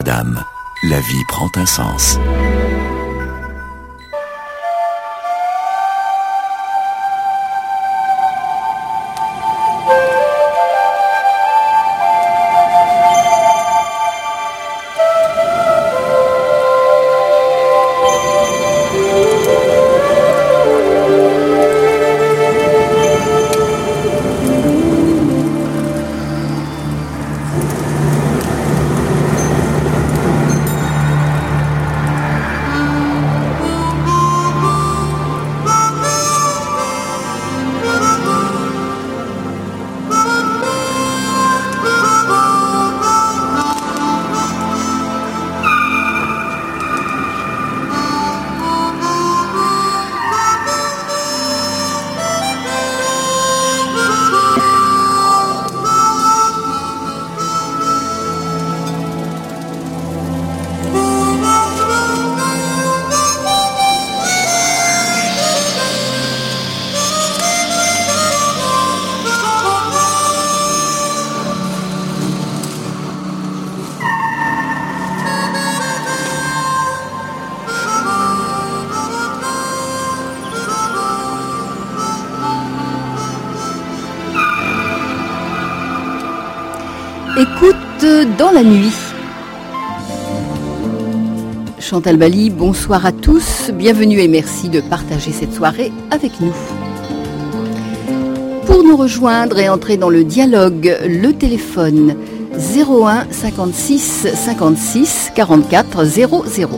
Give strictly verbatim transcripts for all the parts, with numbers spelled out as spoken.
Dame, la vie prend un sens. Écoute dans la nuit. Chantal Bally, bonsoir à tous, bienvenue et merci de partager cette soirée avec nous. Pour nous rejoindre et entrer dans le dialogue, le téléphone zéro un cinquante-six cinquante-six quarante-quatre zéro zéro.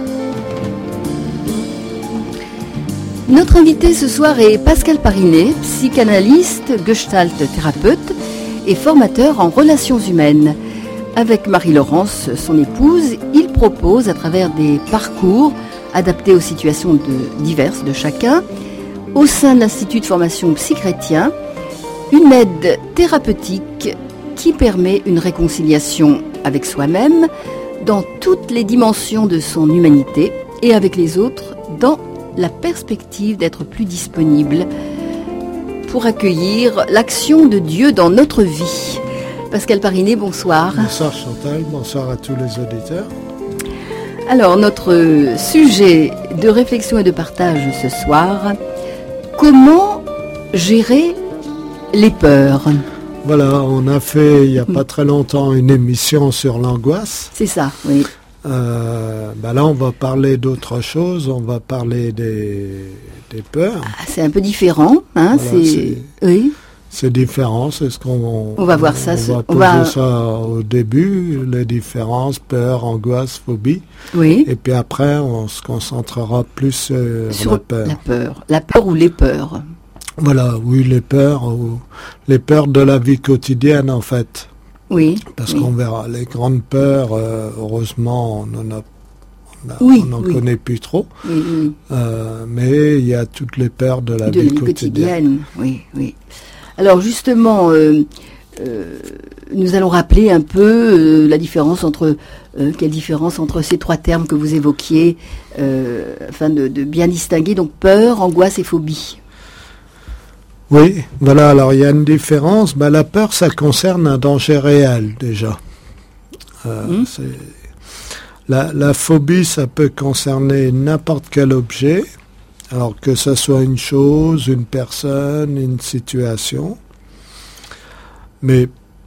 Notre invité ce soir est Pascal Parinet, psychanalyste, gestalt thérapeute et formateur en relations humaines. Avec Marie-Laurence, son épouse, il propose à travers des parcours adaptés aux situations de, diverses de chacun, au sein de l'Institut de formation psychrétien, une aide thérapeutique qui permet une réconciliation avec soi-même dans toutes les dimensions de son humanité et avec les autres dans la perspective d'être plus disponible pour accueillir l'action de Dieu dans notre vie. Pascal Parinet, bonsoir. Bonsoir Chantal, bonsoir à tous les auditeurs. Alors, notre sujet de réflexion et de partage ce soir, comment gérer les peurs ? Voilà, on a fait il n'y a pas très longtemps une émission sur l'angoisse. C'est ça, oui. Euh, ben là, on va parler d'autre chose, on va parler des, des peurs. Ah, c'est un peu différent, hein, voilà, c'est... c'est... Oui. C'est différent, c'est ce qu'on... On va voir ça. On va on poser va... ça au début, les différences, peur, angoisse, phobie. Oui. Et puis après, on se concentrera plus sur, sur la peur. La peur. La peur ou les peurs. Voilà, oui, les peurs, ou les peurs de la vie quotidienne en fait. Oui. Parce oui. qu'on verra, les grandes peurs, euh, heureusement, on en a... On, a, oui, on n'en oui. connaît plus trop. Oui, oui. Euh, mais il y a toutes les peurs de la, de vie, la vie quotidienne. quotidienne. Oui, oui. Alors justement, euh, euh, nous allons rappeler un peu euh, la différence entre euh, quelle différence entre ces trois termes que vous évoquiez, euh, afin de, de bien distinguer donc peur, angoisse et phobie. Oui, voilà. Alors il y a une différence. Ben, la peur, ça concerne un danger réel déjà. Euh, mmh. c'est... La, la phobie, ça peut concerner n'importe quel objet. Alors que ce soit une chose, une personne, une situation. Mais,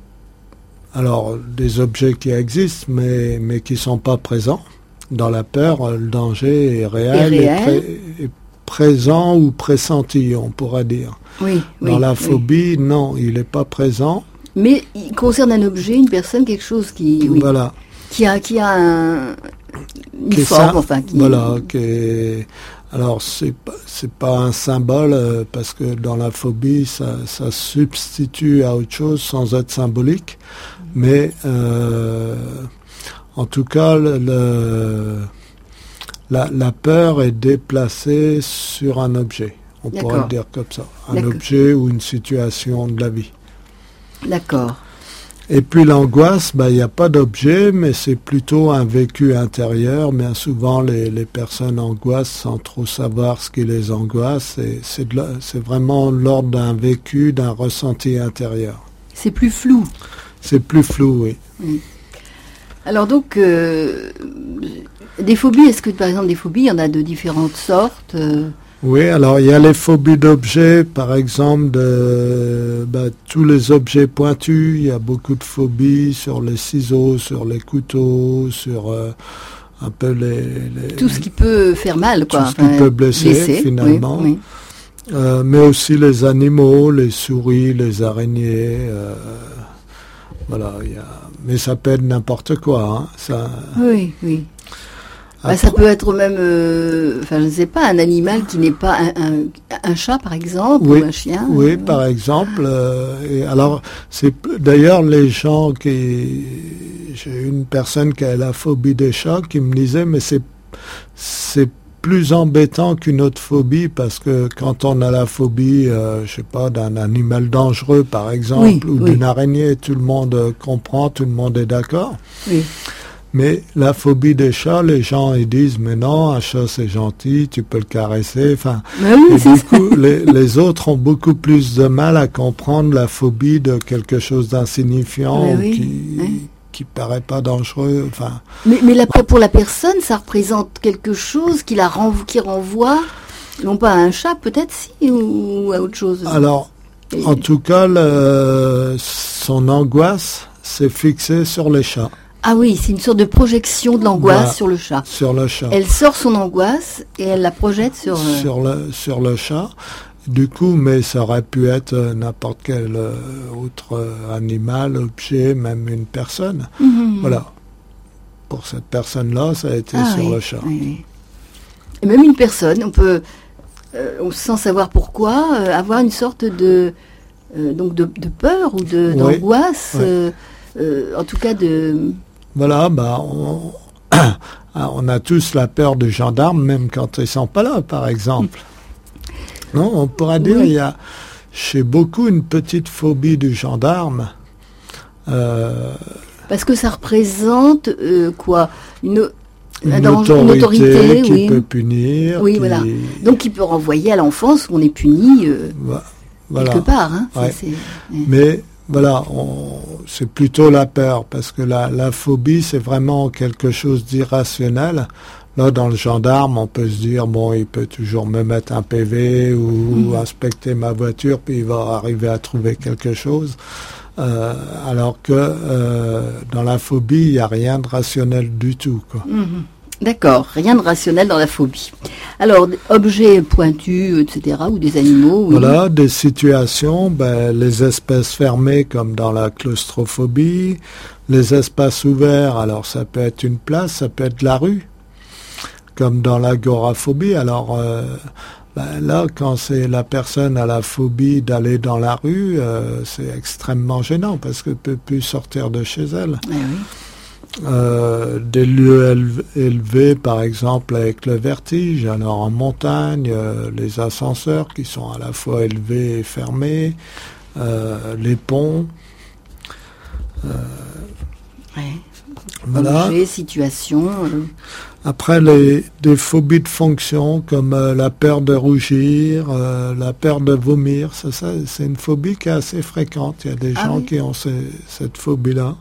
alors, des objets qui existent, mais, mais qui ne sont pas présents. Dans la peur, le danger est réel, et, réel. et, pré, est présent ou pressenti, on pourra dire. Oui, Dans oui, la phobie, oui. non, il n'est pas présent. Mais il concerne un objet, une personne, quelque chose qui... Oui, voilà. Qui a, qui a un, une qui forme, ça, enfin... Qui... Voilà, qui est... Alors, c'est pas, c'est pas un symbole, euh, parce que dans la phobie, ça, ça substitue à autre chose sans être symbolique. Mais, euh, en tout cas, le, le, la, la peur est déplacée sur un objet. On D'accord. pourrait le dire comme ça. Un D'accord. objet ou une situation de la vie. D'accord. Et puis l'angoisse, ben, il n'y a pas d'objet, mais c'est plutôt un vécu intérieur. Bien souvent, les, les personnes angoissent sans trop savoir ce qui les angoisse. Et c'est, de la, c'est vraiment l'ordre d'un vécu, d'un ressenti intérieur. C'est plus flou. C'est plus flou, oui. oui. Alors donc, euh, des phobies, est-ce que par exemple des phobies, il y en a de différentes sortes euh... Oui, alors il y a les phobies d'objets, par exemple, de bah, tous les objets pointus. Il y a beaucoup de phobies sur les ciseaux, sur les couteaux, sur euh, un peu les, les... Tout ce qui peut faire mal, quoi. Tout ce qui enfin, peut blesser, blesser finalement. Oui, oui. Euh, mais aussi les animaux, les souris, les araignées. Euh, voilà, il y a... Mais ça peut être n'importe quoi. Hein, ça... Oui, oui. Bah, ça peut être même, euh, enfin je ne sais pas, un animal qui n'est pas un, un, un chat par exemple, oui, ou un chien. Oui, euh... par exemple. Euh, et alors, c'est d'ailleurs les gens qui, j'ai une personne qui a la phobie des chats qui me disait, mais c'est c'est plus embêtant qu'une autre phobie parce que quand on a la phobie, euh, je sais pas, d'un animal dangereux par exemple, oui, ou oui. d'une araignée, tout le monde comprend, tout le monde est d'accord. Oui. Mais la phobie des chats, les gens ils disent mais non, un chat c'est gentil, tu peux le caresser. Enfin, oui, et du coup, les, les autres ont beaucoup plus de mal à comprendre la phobie de quelque chose d'insignifiant ou oui, qui oui. qui paraît pas dangereux. Enfin. Mais, mais la, pour la personne, ça représente quelque chose qui la renvoie, qui renvoie, non pas à un chat peut-être si ou à autre chose. Alors, et... en tout cas, le, son angoisse s'est fixée sur les chats. Ah oui, c'est une sorte de projection de l'angoisse voilà, sur le chat. Sur le chat. Elle sort son angoisse et elle la projette sur... Euh... Sur le, sur le chat. Du coup, mais ça aurait pu être n'importe quel euh, autre euh, animal, objet, même une personne. Mm-hmm. Voilà. Pour cette personne-là, ça a été ah, sur oui, le chat. Oui, oui. Et même une personne, on peut, euh, sans savoir pourquoi, euh, avoir une sorte de, euh, donc de, de peur ou de, oui, d'angoisse, oui. Euh, euh, en tout cas de... Voilà, bah, on, on a tous la peur du gendarme, même quand ils sont pas là, par exemple. Non, on pourra dire, oui. il y a chez beaucoup une petite phobie du gendarme. Euh, Parce que ça représente euh, quoi une, une, une, autorité une autorité qui oui. peut punir. Oui, qui... voilà. Donc qui peut renvoyer à l'enfance où on est puni euh, voilà. quelque part. Hein. Ouais. C'est, c'est... Mais voilà, on, c'est plutôt la peur, parce que la, la phobie, c'est vraiment quelque chose d'irrationnel. Là, dans le gendarme, on peut se dire, bon, il peut toujours me mettre un P V ou mmh. inspecter ma voiture, puis il va arriver à trouver quelque chose. Euh, alors que euh, dans la phobie, il n'y a rien de rationnel du tout, quoi. Mmh. D'accord, rien de rationnel dans la phobie. Alors, objets pointus, et cetera, ou des animaux. Oui. Voilà, des situations, ben, les espaces fermés comme dans la claustrophobie, les espaces ouverts, alors ça peut être une place, ça peut être la rue, comme dans l'agoraphobie. Alors euh, ben, là, quand c'est la personne a la phobie d'aller dans la rue, euh, c'est extrêmement gênant parce qu'elle ne peut plus sortir de chez elle. Eh oui. Euh, des lieux élevés, par exemple, avec le vertige. Alors en montagne, euh, les ascenseurs qui sont à la fois élevés et fermés, euh, les ponts. Euh, ouais. Voilà. Objet, situation. Euh... Après, les, des phobies de fonction, comme euh, la peur de rougir, euh, la peur de vomir, ça, ça, c'est une phobie qui est assez fréquente. Il y a des ah gens oui. qui ont ces, cette phobie-là.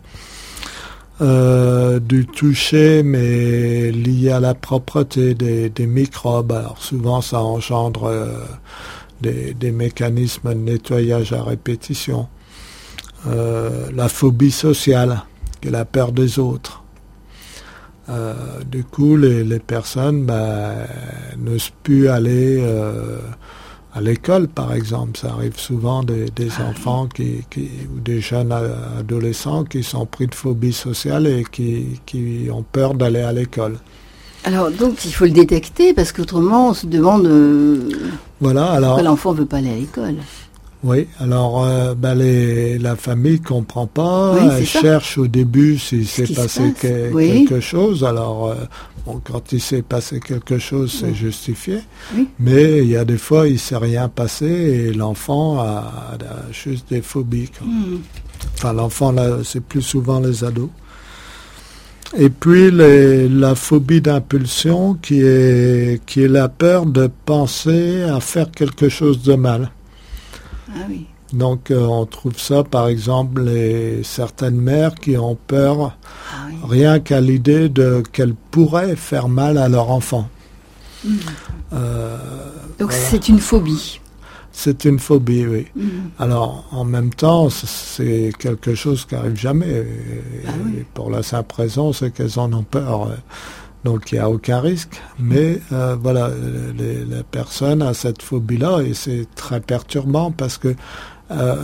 Euh, du toucher, mais lié à la propreté des, des microbes. Alors souvent, ça engendre euh, des, des mécanismes de nettoyage à répétition. Euh, la phobie sociale, qui est la peur des autres. Euh, du coup, les, les personnes bah, n'osent plus aller euh, à l'école, par exemple. Ça arrive souvent des, des ah, enfants qui, qui, ou des jeunes adolescents qui sont pris de phobie sociale et qui, qui ont peur d'aller à l'école. Alors, donc, il faut le détecter, parce qu'autrement, on se demande euh, voilà, alors, pourquoi l'enfant ne veut pas aller à l'école. Oui, alors euh, ben les, la famille ne comprend pas, oui, elle ça. cherche au début s'il s'est passé se que, oui. quelque chose. Alors, euh, bon, quand il s'est passé quelque chose, c'est oui. justifié. Oui. Mais il y a des fois, il ne s'est rien passé et l'enfant a, a juste des phobies. Quoi. Mm. Enfin, l'enfant, là, c'est plus souvent les ados. Et puis, les, la phobie d'impulsion qui est, qui est la peur de penser à faire quelque chose de mal. Ah oui. Donc euh, on trouve ça, par exemple, les certaines mères qui ont peur ah oui. rien qu'à l'idée de qu'elles pourraient faire mal à leur enfant. Mmh. Euh, Donc voilà. C'est une phobie. C'est une phobie, oui. Mmh. Alors, en même temps, c'est quelque chose qui n'arrive jamais. Et, ah oui. et pour la simple raison, c'est qu'elles en ont peur. Donc, il n'y a aucun risque. Mais, euh, voilà, les, la personne a cette phobie-là et c'est très perturbant parce que euh,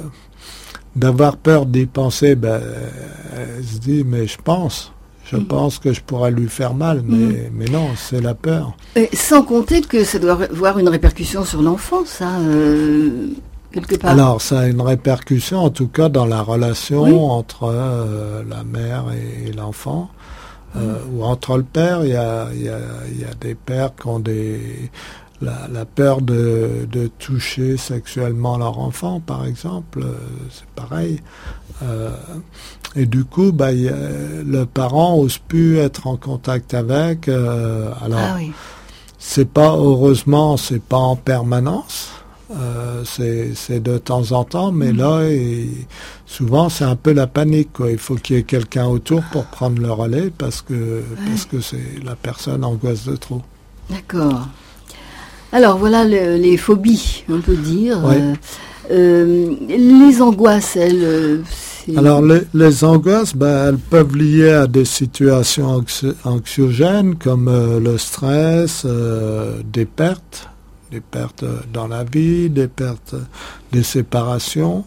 d'avoir peur d'y penser, ben, elle se dit, mais je pense. Je mmh. pense que je pourrais lui faire mal, mais, mmh. mais non, c'est la peur. Et sans compter que ça doit avoir une répercussion sur l'enfant, ça, euh, quelque part. Alors, ça a une répercussion, en tout cas, dans la relation oui. entre euh, la mère et l'enfant. Euh, mmh. Ou entre le père, il y a, y, a, y a des pères qui ont des... La, la peur de, de toucher sexuellement leur enfant, par exemple, euh, c'est pareil. Euh, et du coup, bah, y a, le parent n'ose plus être en contact avec. Euh, alors, ah oui. c'est pas, heureusement, c'est pas en permanence. Euh, c'est, c'est de temps en temps, mais mmh. là, et, souvent, c'est un peu la panique, quoi. Il faut qu'il y ait quelqu'un autour pour prendre le relais parce que, ouais. parce que c'est, la personne angoisse de trop. D'accord. Alors voilà le, les phobies, on peut dire. Oui. Euh, euh, les angoisses, elles. C'est... Alors les, les angoisses, ben, elles peuvent lier à des situations anxi- anxiogènes comme euh, le stress, euh, des pertes, des pertes dans la vie, des pertes, des séparations.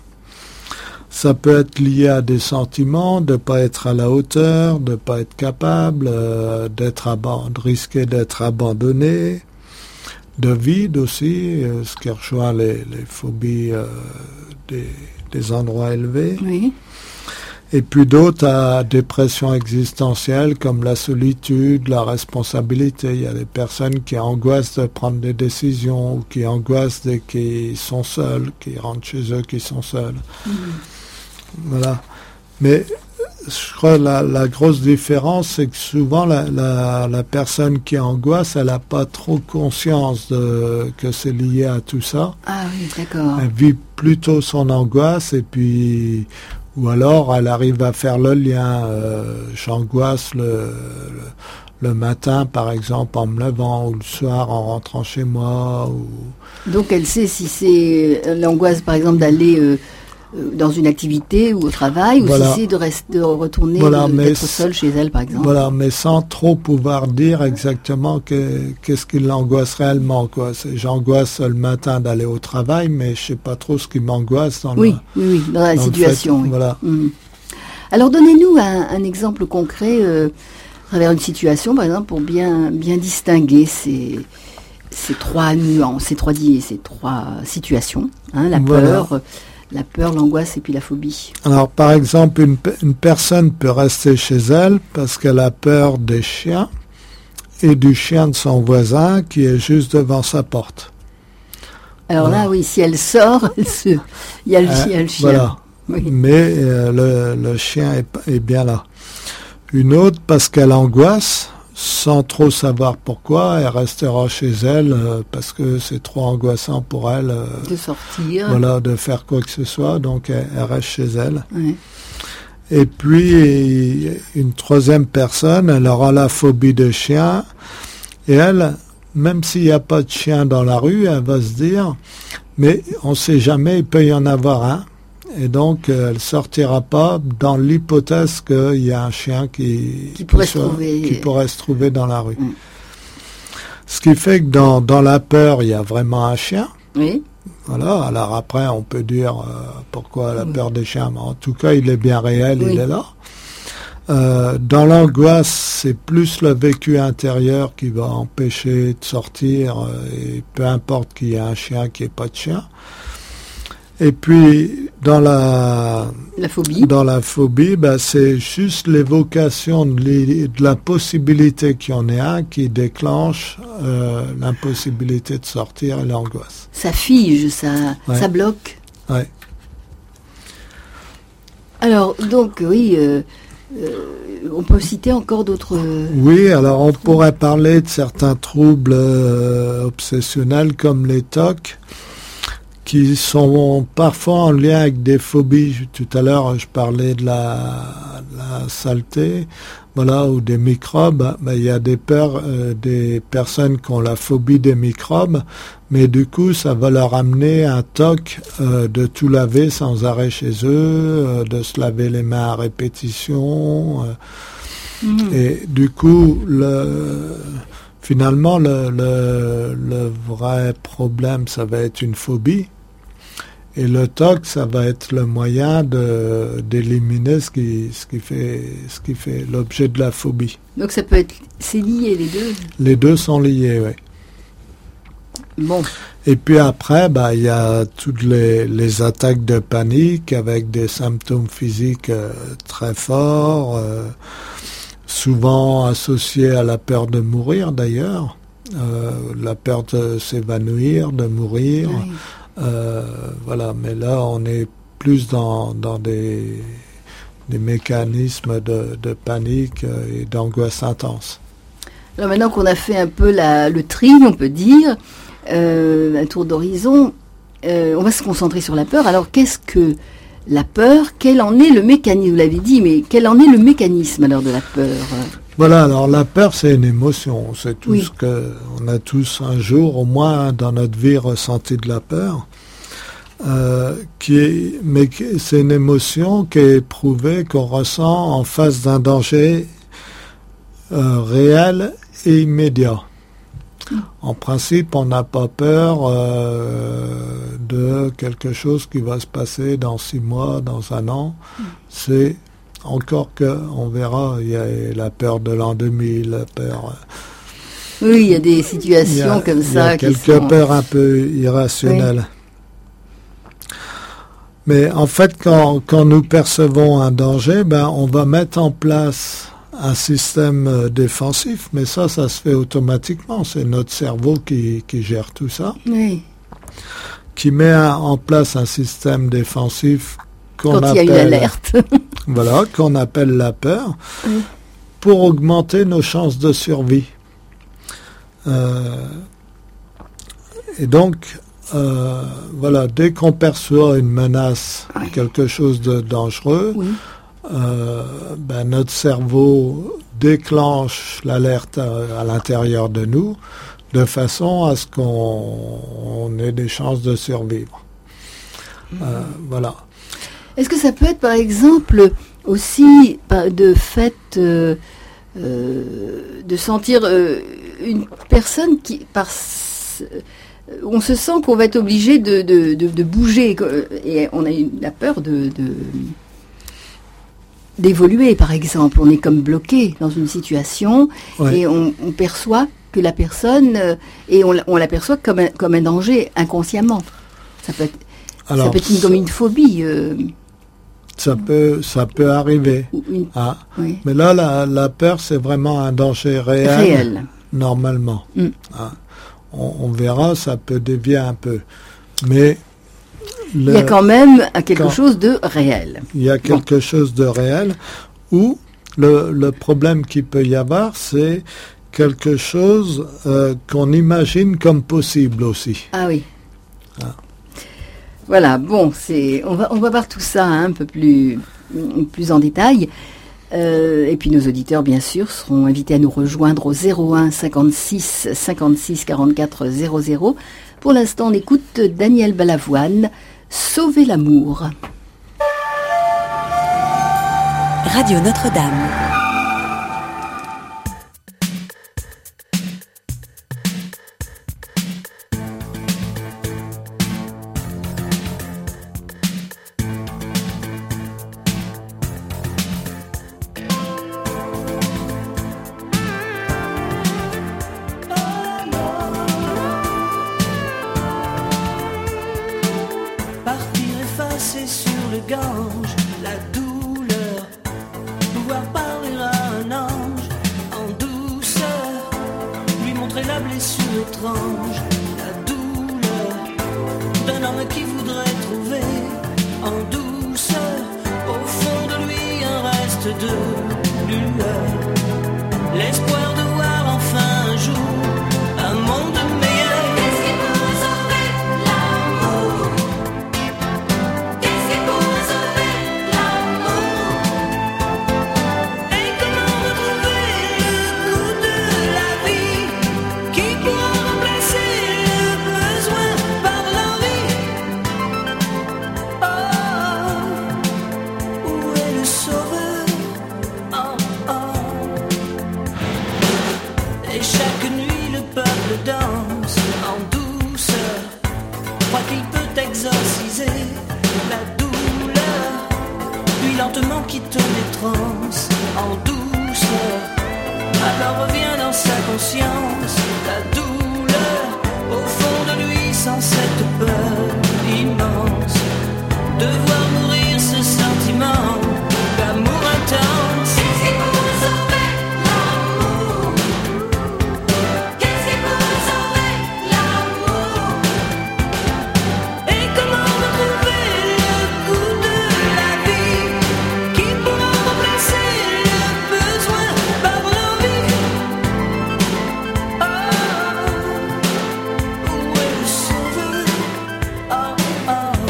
Ça peut être lié à des sentiments, de ne pas être à la hauteur, de ne pas être capable, euh, d'être aban- de risquer d'être abandonné. De vide aussi, euh, ce qui rejoint les, les phobies euh, des, des endroits élevés. Oui. Et puis d'autres à dépression existentielle comme la solitude, la responsabilité. Il y a des personnes qui angoissent de prendre des décisions ou qui angoissent dès qu'ils sont seuls, qui rentrent chez eux, qui sont seuls. Mmh. Voilà. Mais je crois que la, la grosse différence, c'est que souvent la, la, la personne qui angoisse, elle n'a pas trop conscience de, que c'est lié à tout ça. Ah oui, d'accord. Elle vit plutôt son angoisse et puis, ou alors elle arrive à faire le lien. Euh, j'angoisse le, le, le matin, par exemple, en me levant, ou le soir en rentrant chez moi. Ou... Donc elle sait si c'est l'angoisse, par exemple, d'aller... Euh, dans une activité ou au travail, ou voilà. si c'est de, rester, de retourner, voilà, de, d'être seule chez elle, par exemple. Voilà, mais sans trop pouvoir dire exactement que, qu'est-ce qui l'angoisse réellement, quoi. C'est, j'angoisse le matin d'aller au travail, mais je sais pas trop ce qui m'angoisse dans oui, la, oui, oui, dans la dans situation. Oui. Voilà. Mmh. Alors, donnez-nous un, un exemple concret euh, à travers une situation, par exemple, pour bien, bien distinguer ces, ces trois nuances, ces trois, ces trois situations, hein, la voilà. peur, la peur, l'angoisse et puis la phobie. Alors, par exemple, une, une personne peut rester chez elle parce qu'elle a peur des chiens et du chien de son voisin qui est juste devant sa porte. Alors voilà. Là, oui, si elle sort, elle se... il y a le, euh, il y a le chien. Voilà. Oui. Mais euh, le, le chien est, est bien là. Une autre, parce qu'elle angoisse, sans trop savoir pourquoi, elle restera chez elle euh, parce que c'est trop angoissant pour elle euh, de sortir, voilà, de faire quoi que ce soit, donc elle, elle reste chez elle. Oui. Et puis une troisième personne, elle aura la phobie des chiens et elle, même s'il n'y a pas de chien dans la rue, elle va se dire, mais on ne sait jamais, il peut y en avoir un. Et donc, euh, elle ne sortira pas dans l'hypothèse qu'il y a un chien qui, qui, pourrait, qui, soit, se trouver... qui pourrait se trouver dans la rue. Mm. Ce qui fait que dans, dans la peur, il y a vraiment un chien. Oui. Voilà, alors après, on peut dire euh, pourquoi la oui. peur des chiens. Mais en tout cas, il est bien réel, oui. il est là. Euh, dans l'angoisse, c'est plus le vécu intérieur qui va empêcher de sortir, euh, et peu importe qu'il y ait un chien, qu'il n'y ait pas de chien. Et puis, dans la, la phobie, dans la phobie ben, c'est juste l'évocation de, les, de la possibilité qu'il y en ait un qui déclenche euh, l'impossibilité de sortir et l'angoisse. Ça fige, ça, ouais. ça bloque. Ouais. Alors, donc, oui, euh, euh, on peut citer encore d'autres... Euh... Oui, alors on pourrait parler de certains troubles euh, obsessionnels comme les T O C, qui sont parfois en lien avec des phobies. Tout à l'heure, je parlais de la, la saleté, voilà, ou des microbes. Ben, il y a des peurs, euh, des personnes qui ont la phobie des microbes, mais du coup, ça va leur amener un toc euh, de tout laver sans arrêt chez eux, euh, de se laver les mains à répétition. Euh, mmh. Et du coup, le... Finalement, le, le, le vrai problème, ça va être une phobie. Et le T O C, ça va être le moyen de, d'éliminer ce qui, ce qui fait, ce qui fait l'objet de la phobie. Donc ça peut être... C'est lié, les deux? Les deux sont liés, oui. Bon. Et puis après, bah, il y a toutes les, les attaques de panique avec des symptômes physiques euh, très forts, euh, souvent associé à la peur de mourir d'ailleurs, euh, la peur de s'évanouir, de mourir. Oui. Euh, voilà, mais là on est plus dans, dans des, des mécanismes de, de panique et d'angoisse intense. Alors maintenant qu'on a fait un peu la, le tri, on peut dire, euh, un tour d'horizon, euh, on va se concentrer sur la peur. Alors qu'est-ce que la peur, quel en est le mécanisme? Vous l'avez dit, mais quel en est le mécanisme alors de la peur? Voilà, alors la peur, c'est une émotion. C'est tout oui. ce que on a tous un jour, au moins dans notre vie, ressenti de la peur. Euh, qui est, mais qui, c'est une émotion qui est éprouvée, qu'on ressent en face d'un danger euh, réel et immédiat. En principe, on n'a pas peur euh, de quelque chose qui va se passer dans six mois, dans un an. Mm. C'est encore que, on verra, il y a la peur de l'an deux mille, la peur... Oui, il y a des situations a, comme ça. Il y a qui quelques sont... peurs un peu irrationnelles. Oui. Mais en fait, quand, quand nous percevons un danger, ben, on va mettre en place un système euh, défensif, mais ça, ça se fait automatiquement. C'est notre cerveau qui, qui gère tout ça, oui. qui met un, en place un système défensif qu'on Quand appelle, il y a une alerte. voilà, qu'on appelle la peur, oui. pour augmenter nos chances de survie. Euh, et donc, euh, voilà, dès qu'on perçoit une menace, oui. quelque chose de dangereux, oui. Euh, ben notre cerveau déclenche l'alerte à, à l'intérieur de nous de façon à ce qu'on on ait des chances de survivre. Mmh. Euh, voilà. Est-ce que ça peut être par exemple aussi de fait euh, euh, de sentir euh, une personne qui par on se sent qu'on va être obligé de, de, de, de bouger et on a eu la peur de, de d'évoluer, par exemple. On est comme bloqué dans une situation ouais. et on, on perçoit que la personne, euh, et on, on l'aperçoit comme un, comme un danger inconsciemment. Ça peut être, Alors, ça peut être une, comme une phobie. Euh, ça, peut, ça peut arriver. Une, ah. oui. Mais là, la, la peur, c'est vraiment un danger réel, réel. normalement. Mm. Ah. On, on verra, ça peut dévier un peu. Mais... Le, il y a quand même quelque quand, chose de réel. Il y a quelque bon. chose de réel où le, le problème qu'il peut y avoir, c'est quelque chose euh, qu'on imagine comme possible aussi. Ah oui. Ah. Voilà, bon, c'est, on va, on va voir tout ça hein, un peu plus, plus en détail. Euh, et puis nos auditeurs, bien sûr, seront invités à nous rejoindre au zéro un cinquante-six cinquante-six quarante-quatre zéro zéro. Pour l'instant, on écoute Daniel Balavoine, Sauver l'amour. Radio Notre-Dame. L'amour chaque nuit le peuple danse en douceur, croit qu'il peut exorciser la douleur, puis lentement quitte les transes en douceur. Alors revient dans sa conscience la douleur, au fond de lui sans cette peur immense de voir mourir ce sentiment d'amour intense. Qu'est-ce qui pourrait sauver l'amour? Qu'est-ce qui pourrait sauver l'amour? Et comment retrouver le goût de la vie qui pourra remplacer le besoin par l'envie? Oh, où est le sauveur? Oh, oh.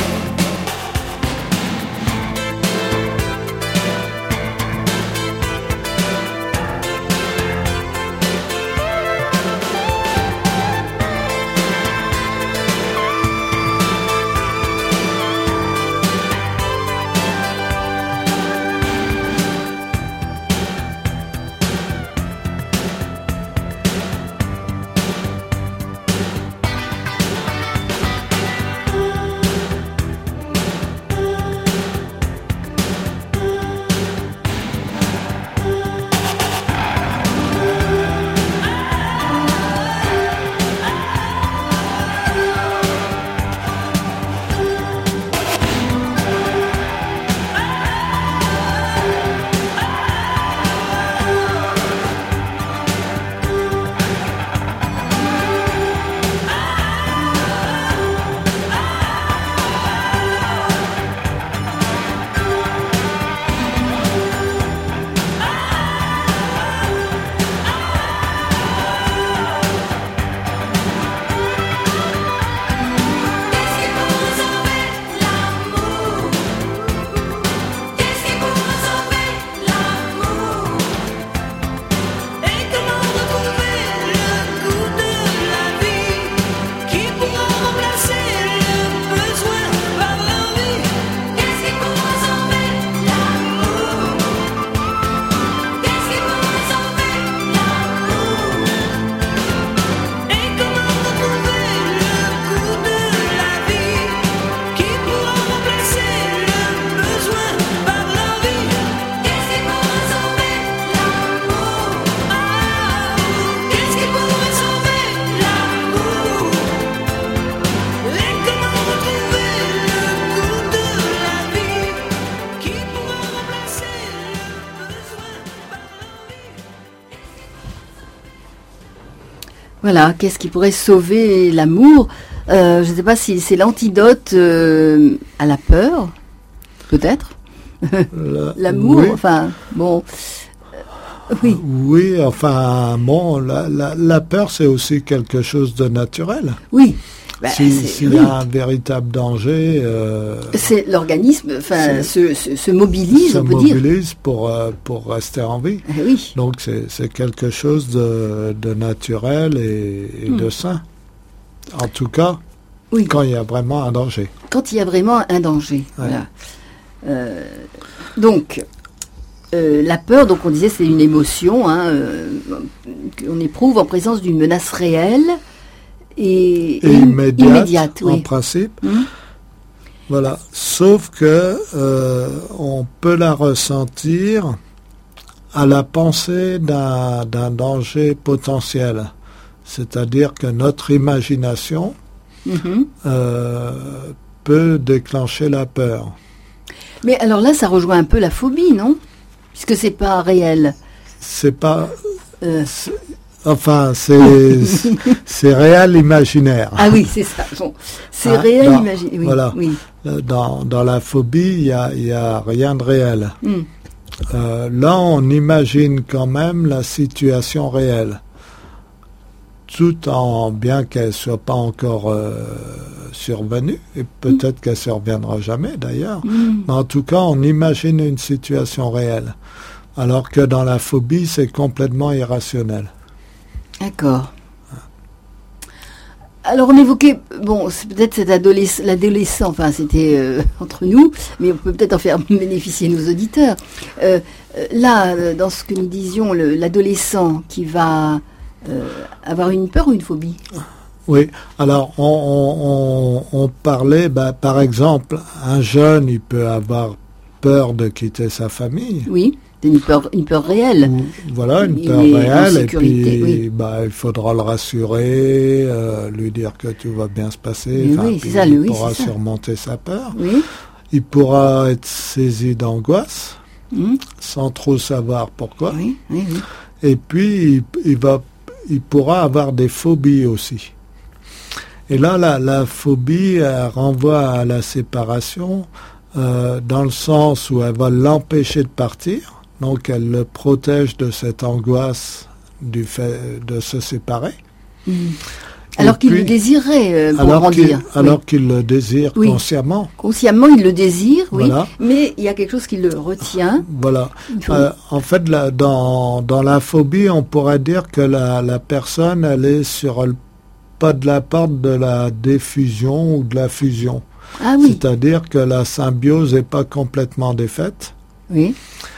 Voilà, qu'est-ce qui pourrait sauver l'amour? euh, Je ne sais pas si c'est l'antidote euh, à la peur, peut-être. La, L'amour, oui. enfin, bon, euh, oui. Oui, enfin, bon, la, la, la peur, c'est aussi quelque chose de naturel. Oui. Bah, S'il si oui. y a un véritable danger... Euh, c'est l'organisme, enfin, se, se, se mobilise, se on peut mobilise dire. Se mobilise pour, euh, pour rester en vie. Eh oui. Donc, c'est, c'est quelque chose de, de naturel et, et hmm. de sain. En tout cas, oui. quand il y a vraiment un danger. Quand il y a vraiment un danger, ouais. Voilà. Euh, donc... Euh, la peur, donc on disait, c'est une émotion hein, euh, qu'on éprouve en présence d'une menace réelle et, et, et immédiate, immédiate en oui. principe. Mmh. Voilà. Sauf que euh, on peut la ressentir à la pensée d'un, d'un danger potentiel. C'est-à-dire que notre imagination mmh. euh, peut déclencher la peur. Mais alors là, ça rejoint un peu la phobie, non ? Puisque c'est pas réel. C'est pas... Euh. C'est, enfin, c'est, c'est réel imaginaire. Ah oui, c'est ça. Bon. C'est ah, réel imaginaire. Oui, voilà. Oui. Dans, dans la phobie, il n'y a, y a rien de réel. Mm. Euh, là, on imagine quand même la situation réelle. Tout en, bien qu'elle ne soit pas encore euh, survenue, et peut-être mm. qu'elle ne surviendra jamais d'ailleurs, mm. mais en tout cas, on imagine une situation réelle. Alors que dans la phobie, c'est complètement irrationnel. D'accord. Alors on évoquait, bon, c'est peut-être cet adolescent, l'adolescent, enfin c'était euh, entre nous, mais on peut peut-être en faire bénéficier nos auditeurs. Euh, là, dans ce que nous disions, le, l'adolescent qui va... euh, avoir une peur ou une phobie? Oui, alors on, on, on parlait, bah, par exemple, un jeune, il peut avoir peur de quitter sa famille. Oui, c'est une peur, une peur réelle. Ou, voilà, une Il peur est en réelle, et sécurité, puis oui. bah, il faudra le rassurer, euh, lui dire que tout va bien se passer, Mais enfin, oui, puis c'est ça, il oui, pourra c'est ça. surmonter sa peur. Oui. Il pourra être saisi d'angoisse, Mmh. sans trop savoir pourquoi. Oui, oui, oui. Et puis, il, il, va, il pourra avoir des phobies aussi. Et là, la, la phobie elle renvoie à la séparation, euh, dans le sens où elle va l'empêcher de partir. Donc, elle le protège de cette angoisse du fait de se séparer. Mmh. Et Alors qu'il puis, le désirait euh, pour alors grandir. qu'il, Oui. alors qu'il le désire Oui. consciemment. Consciemment, il le désire, oui. Voilà. Mais il y a quelque chose qui le retient. Voilà. Il faut- Euh, en fait, là, dans, dans la phobie, on pourrait dire que la, la personne, elle est sur le pas de la porte de la diffusion ou de la fusion. Ah oui, C'est-à-dire que la symbiose n'est pas complètement défaite. oui.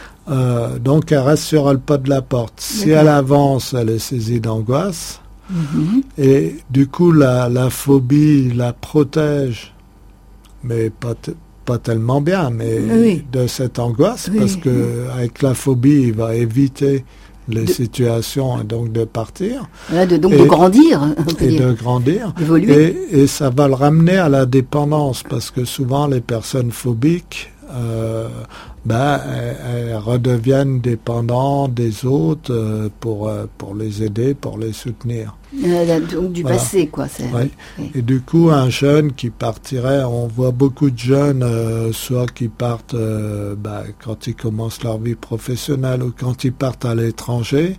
Euh, donc, elle reste sur le pas de la porte. Si D'accord. elle avance, elle est saisie d'angoisse. Mhm. Et du coup, la, la phobie la protège, mais pas, t- pas tellement bien, mais Oui. de cette angoisse, Oui. parce que avec la phobie, il va éviter les De- situations et donc de partir Voilà, de, donc Et- de grandir, on peut et dire. de grandir. D'évoluer. Et, et ça va le ramener à la dépendance, parce que souvent les personnes phobiques, euh, ben, elles, elles redeviennent dépendantes des autres euh, pour, euh, pour les aider, pour les soutenir. Euh, donc du Voilà. passé, quoi. C'est, Ouais. oui. Et du coup, un jeune qui partirait, on voit beaucoup de jeunes, euh, soit qui partent euh, bah, quand ils commencent leur vie professionnelle ou quand ils partent à l'étranger,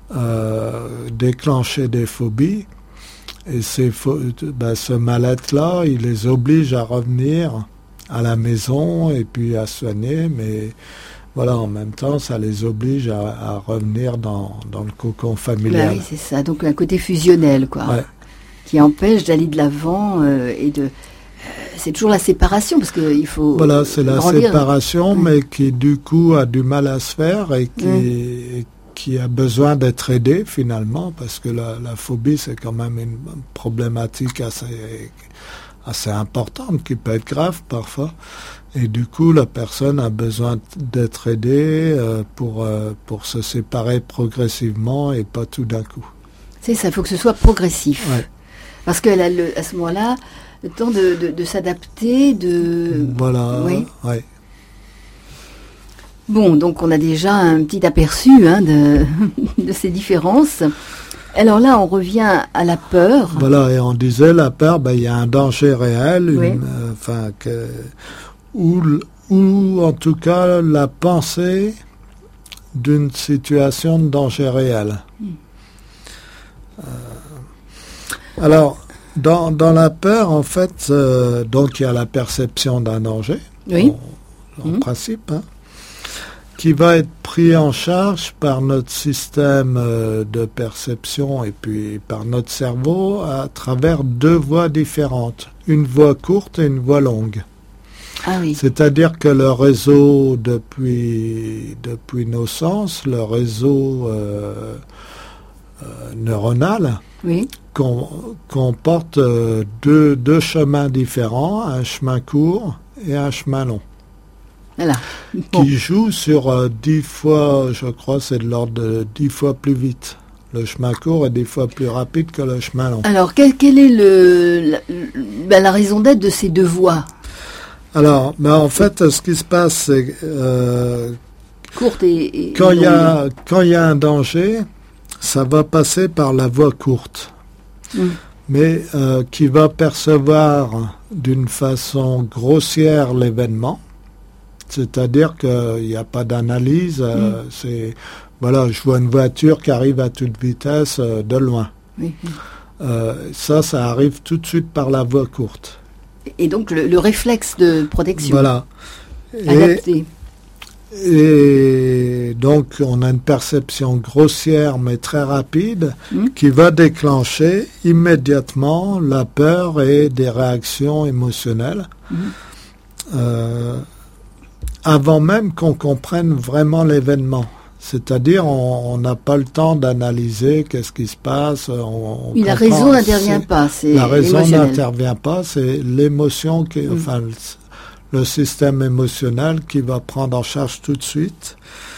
euh, déclencher des phobies. Et ces pho- bah, ce mal-être-là, il les oblige à revenir à la maison et puis à soigner, mais voilà, en même temps, ça les oblige à, à revenir dans, dans le cocon Bah familial. oui, c'est ça. Donc un côté fusionnel, quoi. Ouais. Qui empêche d'aller de l'avant euh, et de. euh, c'est toujours la séparation, parce qu'il faut. Voilà, c'est la grandir. séparation, Mm. mais qui du coup a du mal à se faire et qui, et qui a besoin d'être aidé finalement, parce que la, la phobie, c'est quand même une problématique assez, assez importante, qui peut être grave parfois. Et du coup, la personne a besoin d'être aidée euh, pour, euh, pour se séparer progressivement et pas tout d'un coup. C'est ça, il faut que ce soit progressif. Ouais. Parce qu'elle a le, à ce moment-là le temps de, de, de s'adapter, de. Voilà, Oui. ouais. Bon, donc on a déjà un petit aperçu hein, de, de ces différences. Alors là, on revient à la peur. Voilà, et on disait, la peur, ben, il y a un danger réel, une, Oui. euh, enfin, que, ou, l- ou en tout cas la pensée d'une situation de danger réel. Euh, alors, dans, dans la peur, en fait, euh, donc il y a la perception d'un danger, Oui. en, en Mhm. principe, hein, qui va être pris en charge par notre système euh, de perception et puis par notre cerveau à travers deux voies différentes, une voie courte et une voie longue. Ah oui. C'est-à-dire que le réseau depuis, depuis nos sens, le réseau euh, euh, neuronal, Oui. com- comporte euh, deux, deux chemins différents, un chemin court et un chemin long, Voilà. Bon. qui joue sur euh, dix fois, je crois, c'est de l'ordre de dix fois plus vite. Le chemin court est dix fois plus rapide que le chemin long. Alors, quelle, quelle est le, la, ben, la raison d'être de ces deux voies, Alors, ben, en fait, ce qui se passe, c'est euh, courte et, et quand il y longue? a quand il y a un danger, ça va passer par la voie courte, Mm. mais euh, qui va percevoir d'une façon grossière l'événement. C'est-à-dire qu'il n'y a pas d'analyse. euh, c'est voilà, je vois une voiture qui arrive à toute vitesse euh, de loin. Oui, oui. Euh, ça, ça arrive tout de suite par la voie courte. Et donc le, le réflexe de protection Voilà. Et, adapté. et donc, on a une perception grossière mais très rapide Mm. qui va déclencher immédiatement la peur et des réactions émotionnelles. Mm. Euh, avant même qu'on comprenne vraiment l'événement. C'est-à-dire, on n'a pas le temps d'analyser qu'est-ce qui se passe. On, on oui, la comprend, raison n'intervient c'est, pas, c'est La raison émotionnel. n'intervient pas, c'est l'émotion, qui, mm. enfin, le, le système émotionnel qui va prendre en charge tout de suite.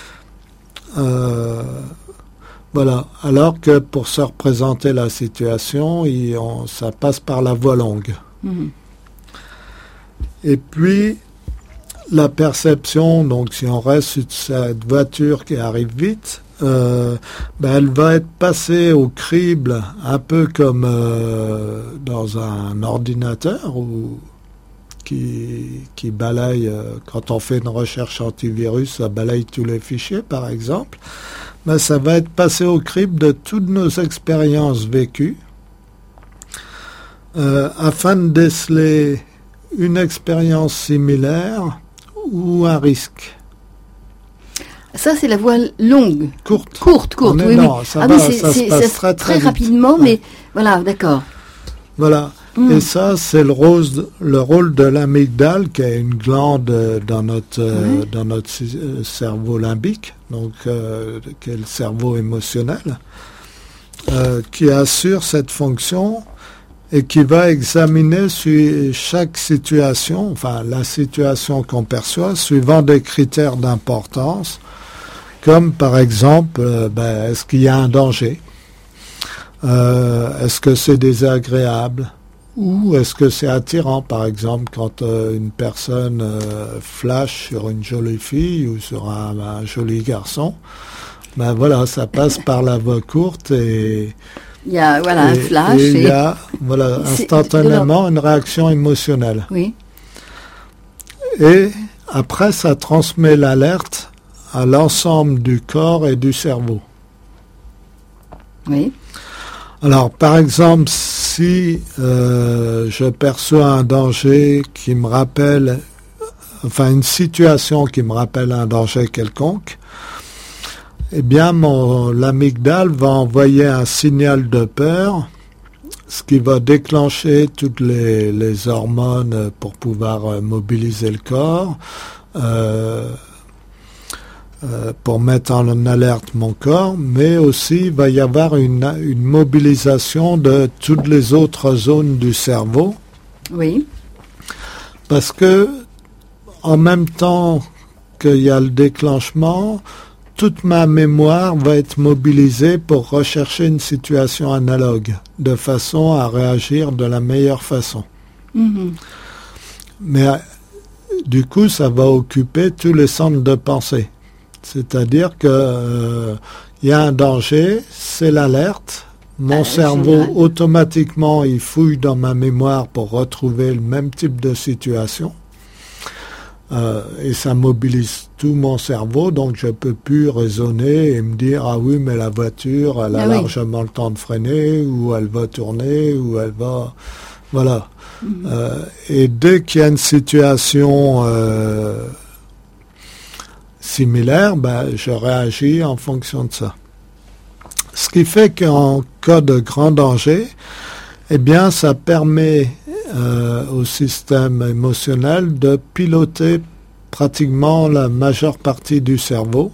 Euh, voilà. Alors que pour se représenter la situation, il, on, ça passe par la voix longue. Mm. Et puis, la perception, donc si on reste sur cette voiture qui arrive vite, euh, ben elle va être passée au crible, un peu comme euh, dans un ordinateur ou qui, qui balaye, euh, quand on fait une recherche antivirus, ça balaye tous les fichiers par exemple. Ben ça va être passé au crible de toutes nos expériences vécues euh, afin de déceler une expérience similaire ou un risque. Ça, c'est la voie longue. Courte. Courte, courte, est, oui, non, oui. Ça ah va, oui, c'est, ça c'est, se passe ça, très, très, très vite. rapidement, Ouais. mais voilà, d'accord. Voilà. Mm. Et ça, c'est le, rose, le rôle de l'amygdale, qui est une glande dans notre, oui. euh, dans notre euh, cerveau limbique, donc euh, qui est le cerveau émotionnel, euh, qui assure cette fonction et qui va examiner sur chaque situation, enfin la situation qu'on perçoit, suivant des critères d'importance, comme par exemple, euh, ben, est-ce qu'il y a un danger, euh, est-ce que c'est désagréable, ou est-ce que c'est attirant, par exemple, quand euh, une personne euh, flash sur une jolie fille ou sur un, un joli garçon, ben voilà, ça passe par la voie courte et il y a voilà, et, un flash. Et il y a voilà, instantanément une réaction émotionnelle. Oui. Et après, ça transmet l'alerte à l'ensemble du corps et du cerveau. Oui. Alors, par exemple, si euh, je perçois un danger qui me rappelle, enfin une situation qui me rappelle un danger quelconque, eh bien, mon, l'amygdale va envoyer un signal de peur, ce qui va déclencher toutes les, les hormones pour pouvoir euh, mobiliser le corps, euh, euh, pour mettre en alerte mon corps, mais aussi il va y avoir une, une mobilisation de toutes les autres zones du cerveau. Oui. Parce que, en même temps qu'il y a le déclenchement, toute ma mémoire va être mobilisée pour rechercher une situation analogue, de façon à réagir de la meilleure façon. Mm-hmm. Mais du coup, ça va occuper tous les centres de pensée. C'est-à-dire que euh, y a un danger, c'est l'alerte. Mon ah, cerveau, génial. Automatiquement, il fouille dans ma mémoire pour retrouver le même type de situation. Euh, et ça mobilise tout mon cerveau, donc je peux plus raisonner et me dire ah oui mais la voiture elle a ah largement oui. le temps de freiner ou elle va tourner ou elle va voilà mm-hmm. euh, et dès qu'il y a une situation euh, similaire, ben je réagis en fonction de ça. Ce qui fait qu'en cas de grand danger, eh bien ça permet Euh, au système émotionnel de piloter pratiquement la majeure partie du cerveau.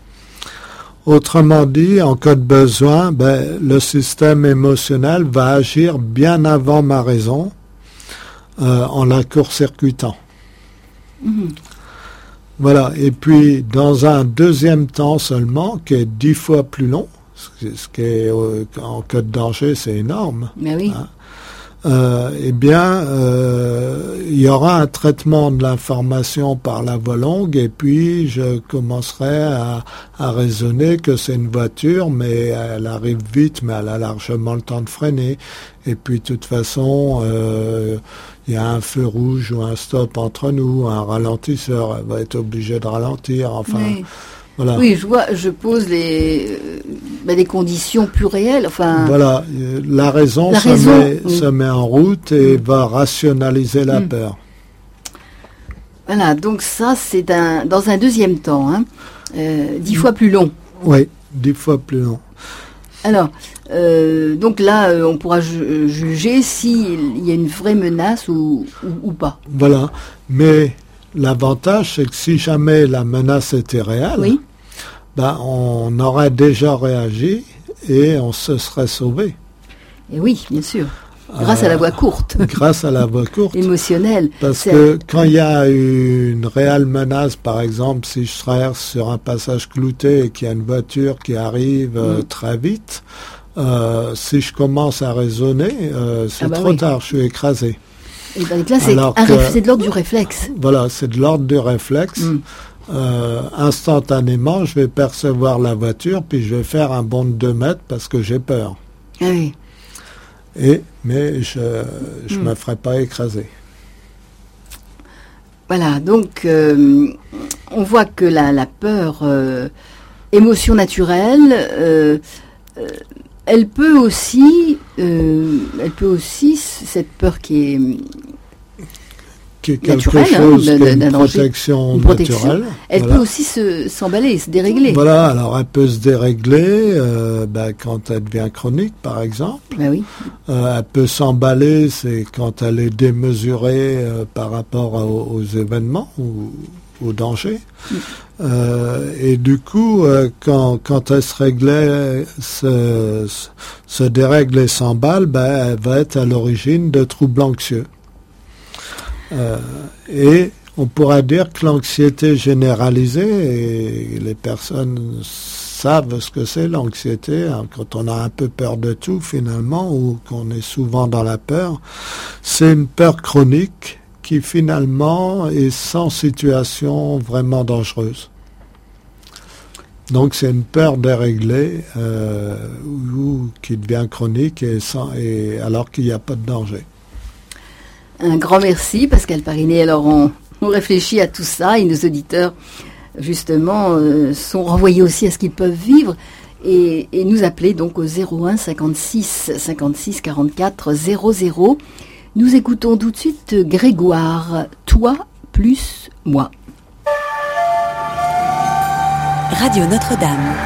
Autrement dit, en cas de besoin, ben, le système émotionnel va agir bien avant ma raison euh, en la court-circuitant. Mmh. Voilà. Et puis, dans un deuxième temps seulement, qui est dix fois plus long, ce qui est, euh, en cas de danger, c'est énorme. Mais oui. Hein? Euh, eh bien, euh, il y aura un traitement de l'information par la voie longue et puis je commencerai à, à raisonner que c'est une voiture, mais elle arrive vite, mais elle a largement le temps de freiner. Et puis, de toute façon, euh, il y a un feu rouge ou un stop entre nous, un ralentisseur, elle va être obligée de ralentir, enfin... Oui. Voilà. Oui, je vois, je pose les, euh, ben, des conditions plus réelles. Enfin, voilà, euh, la raison, la se, raison met, oui. se met en route et mmh. va rationaliser la mmh. peur. Voilà, donc ça, c'est un, dans un deuxième temps, hein, euh, dix mmh. fois plus long. Oui, dix fois plus long. Alors, euh, donc là, euh, on pourra ju- juger s'il y a une vraie menace ou, ou, ou pas. Voilà, mais... L'avantage, c'est que si jamais la menace était réelle, oui. ben, on aurait déjà réagi et on se serait sauvé. Et oui, bien sûr. Grâce euh, à la voie courte. Grâce à la voie courte. Émotionnelle. Parce c'est... que quand il y a une réelle menace, par exemple, si je traverse sur un passage clouté et qu'il y a une voiture qui arrive euh, mmh. très vite, euh, si je commence à raisonner, euh, c'est ah bah trop oui. tard, je suis écrasé. Et ben là, c'est, un que, réf- c'est de l'ordre du réflexe. Voilà, c'est de l'ordre du réflexe. Mmh. Euh, instantanément, je vais percevoir la voiture, puis je vais faire un bond de deux mètres parce que j'ai peur. Ah oui. Et, mais je ne mmh. me ferai pas écraser. Voilà, donc euh, on voit que la, la peur, euh, émotion naturelle, euh, euh, elle peut aussi, euh, elle peut aussi, cette peur qui est... qui est quelque chose, hein, de, de, une, protection une protection naturelle. Elle voilà. peut aussi se, s'emballer, se dérégler. Voilà, alors elle peut se dérégler euh, ben, quand elle devient chronique, par exemple. Ben oui. Euh, elle peut s'emballer, c'est quand elle est démesurée euh, par rapport à, aux, aux événements ou aux dangers. Mm. Euh, et du coup, euh, quand, quand elle se réglait, se, se dérègle et s'emballe, ben, elle va être à l'origine de troubles anxieux. Euh, et on pourrait dire que l'anxiété généralisée, et les personnes savent ce que c'est l'anxiété, hein, quand on a un peu peur de tout finalement, ou qu'on est souvent dans la peur, c'est une peur chronique qui finalement est sans situation vraiment dangereuse. Donc c'est une peur déréglée euh, ou, ou qui devient chronique et sans, et, alors qu'il n'y a pas de danger. Un grand merci, Pascal Parinet. Alors, on, on réfléchit à tout ça et nos auditeurs, justement, euh, sont renvoyés aussi à ce qu'ils peuvent vivre et, et nous appeler donc au zéro un cinquante-six cinquante-six quarante-quatre zéro zéro. Nous écoutons tout de suite Grégoire, Toi plus moi. Radio Notre-Dame.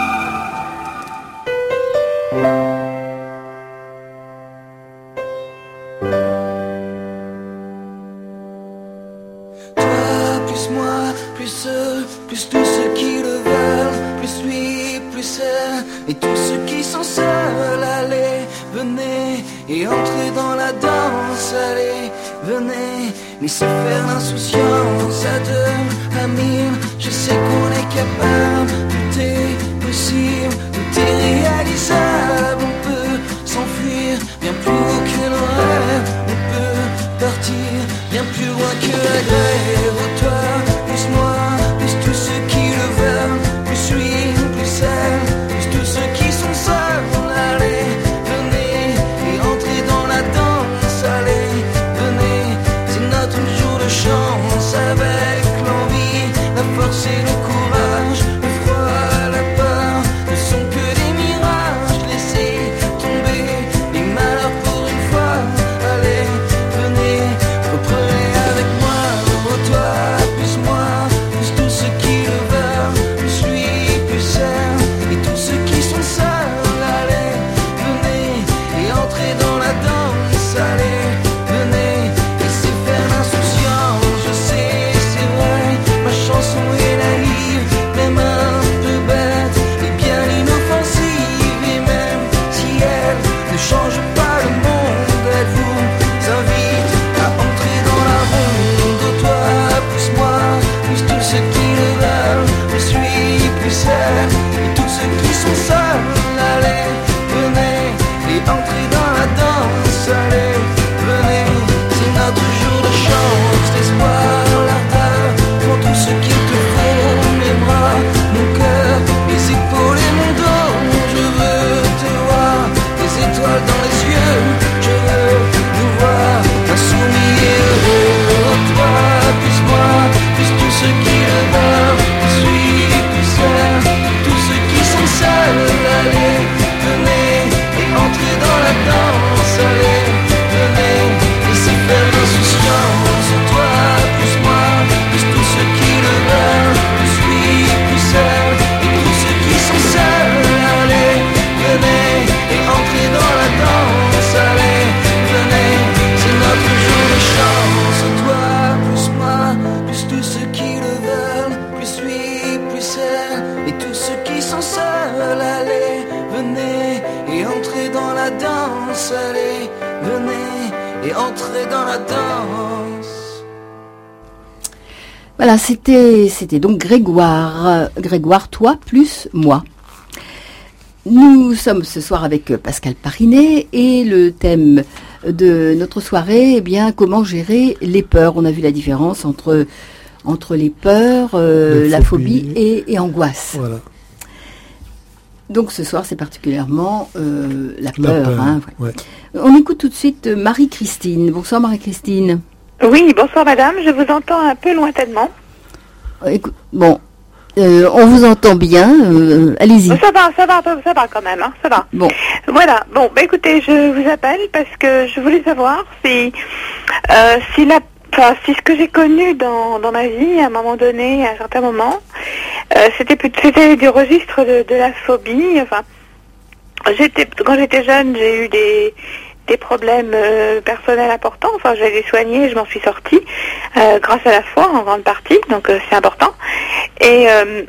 Plus tous ceux qui le veulent, plus lui, plus elle, et tous ceux qui sont seuls, allez, venez, et entrez dans la danse, allez, venez, laissez faire l'insouciance à deux, à mille, je sais qu'on est capable, tout est possible, tout est réalisable, on peut s'enfuir, bien plus haut que nos rêves, on peut partir, bien plus loin que la grève, oh, toi, plus moi, tous ceux qui le veulent, plus lui, plus elle, plus tous ceux qui sont seuls, allez, venez, et entrez dans la danse, allez, venez, c'est notre jour de chance, avec l'envie, la force et le courage, le froid, la peur, ne sont que des miracles. et entrez dans la danse, allez, venez et entrez dans la danse. Voilà, c'était, c'était donc Grégoire. Euh, Grégoire, toi plus moi. Nous sommes ce soir avec Pascal Parinet et le thème de notre soirée, eh bien, comment gérer les peurs. On a vu la différence entre, entre les peurs, euh, la phobie, phobie et, et angoisse. Voilà. Donc ce soir, c'est particulièrement euh, la La peur. peur, Hein, ouais. ouais. On écoute tout de suite Marie-Christine. Bonsoir Marie-Christine. Oui, bonsoir madame, je vous entends un peu lointainement. Écoute, bon, euh, on vous entend bien, euh, allez-y. Ça va, ça va, ça va quand même, hein, ça va. Bon. Voilà, bon, bah écoutez, je vous appelle parce que je voulais savoir si, euh, si la, enfin, si ce que j'ai connu dans, dans ma vie, à un moment donné, à un certain moment, euh, c'était, c'était du registre de, de la phobie, enfin, j'étais, quand j'étais jeune, j'ai eu des, des problèmes euh, personnels importants, enfin, je les ai soignés, je m'en suis sortie, euh, grâce à la foi, en grande partie, donc euh, c'est important. Et, euh,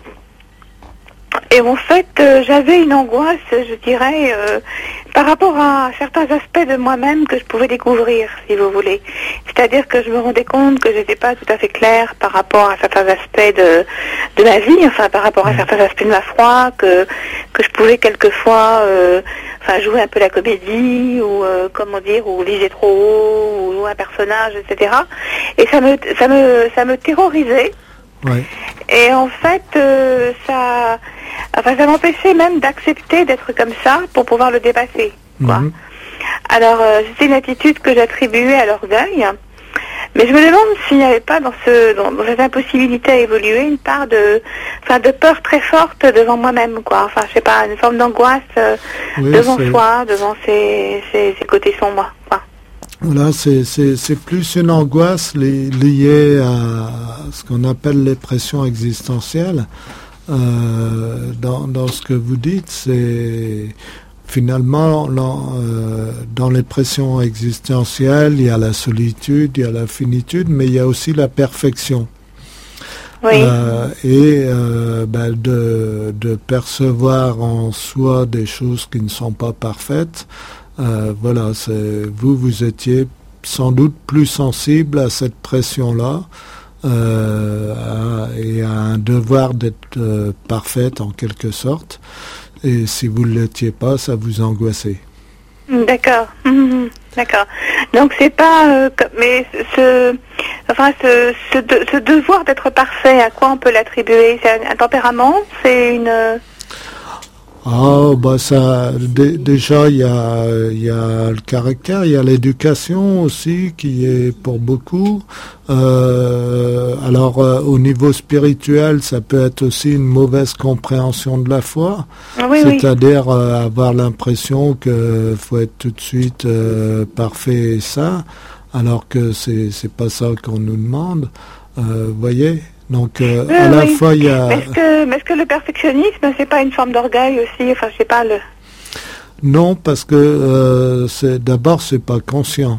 et en fait, euh, j'avais une angoisse, je dirais, euh, par rapport à certains aspects de moi-même que je pouvais découvrir, si vous voulez. C'est-à-dire que je me rendais compte que j'étais pas tout à fait claire par rapport à certains aspects de, de ma vie, enfin par rapport à certains aspects de ma foi, que, que je pouvais quelquefois euh, enfin, jouer un peu la comédie, ou euh, comment dire, ou viser trop haut, ou jouer un personnage, et cetera. Et ça me, ça me, ça me terrorisait. Ouais. Et en fait, euh, ça, enfin, ça m'empêchait même d'accepter d'être comme ça pour pouvoir le dépasser, quoi. Mm-hmm. Alors, euh, c'était une attitude que j'attribuais à l'orgueil. Mais je me demande s'il n'y avait pas dans ce, dans, dans cette impossibilité à évoluer une part de, enfin, de peur très forte devant moi-même, quoi. Enfin, je sais pas, une forme d'angoisse euh, Oui, devant c'est... soi, devant ses, ses, ses côtés sombres, quoi. Voilà, c'est, c'est, c'est plus une angoisse li, liée à ce qu'on appelle les pressions existentielles. Euh, dans, dans ce que vous dites, c'est finalement dans, euh, dans les pressions existentielles, il y a la solitude, il y a la finitude, mais il y a aussi la perfection. Oui. Euh, et euh, ben de, de percevoir en soi des choses qui ne sont pas parfaites. Euh, voilà, c'est, vous, vous étiez sans doute plus sensible à cette pression-là euh, à, et à un devoir d'être euh, parfaite en quelque sorte. Et si vous ne l'étiez pas, ça vous angoissait. D'accord, mmh, d'accord. Donc c'est pas, euh, mais ce, enfin ce, ce, de, ce devoir d'être parfait, à quoi on peut l'attribuer? C'est un, un tempérament? C'est une Ah, bah ça, d- déjà il y a, il y a le caractère, il y a l'éducation aussi qui est pour beaucoup. Euh, alors euh, au niveau spirituel, ça peut être aussi une mauvaise compréhension de la foi, oui, c'est-à-dire oui. euh, avoir l'impression que faut être tout de suite euh, parfait et saint, alors que c'est c'est pas ça qu'on nous demande. Euh, vous voyez. Donc, euh, oui, à la oui. fois, il y a... Mais est-ce que, mais est-ce que le perfectionnisme, c'est pas une forme d'orgueil aussi? Enfin, je sais pas, le... Non, parce que euh, c'est, d'abord, c'est pas conscient.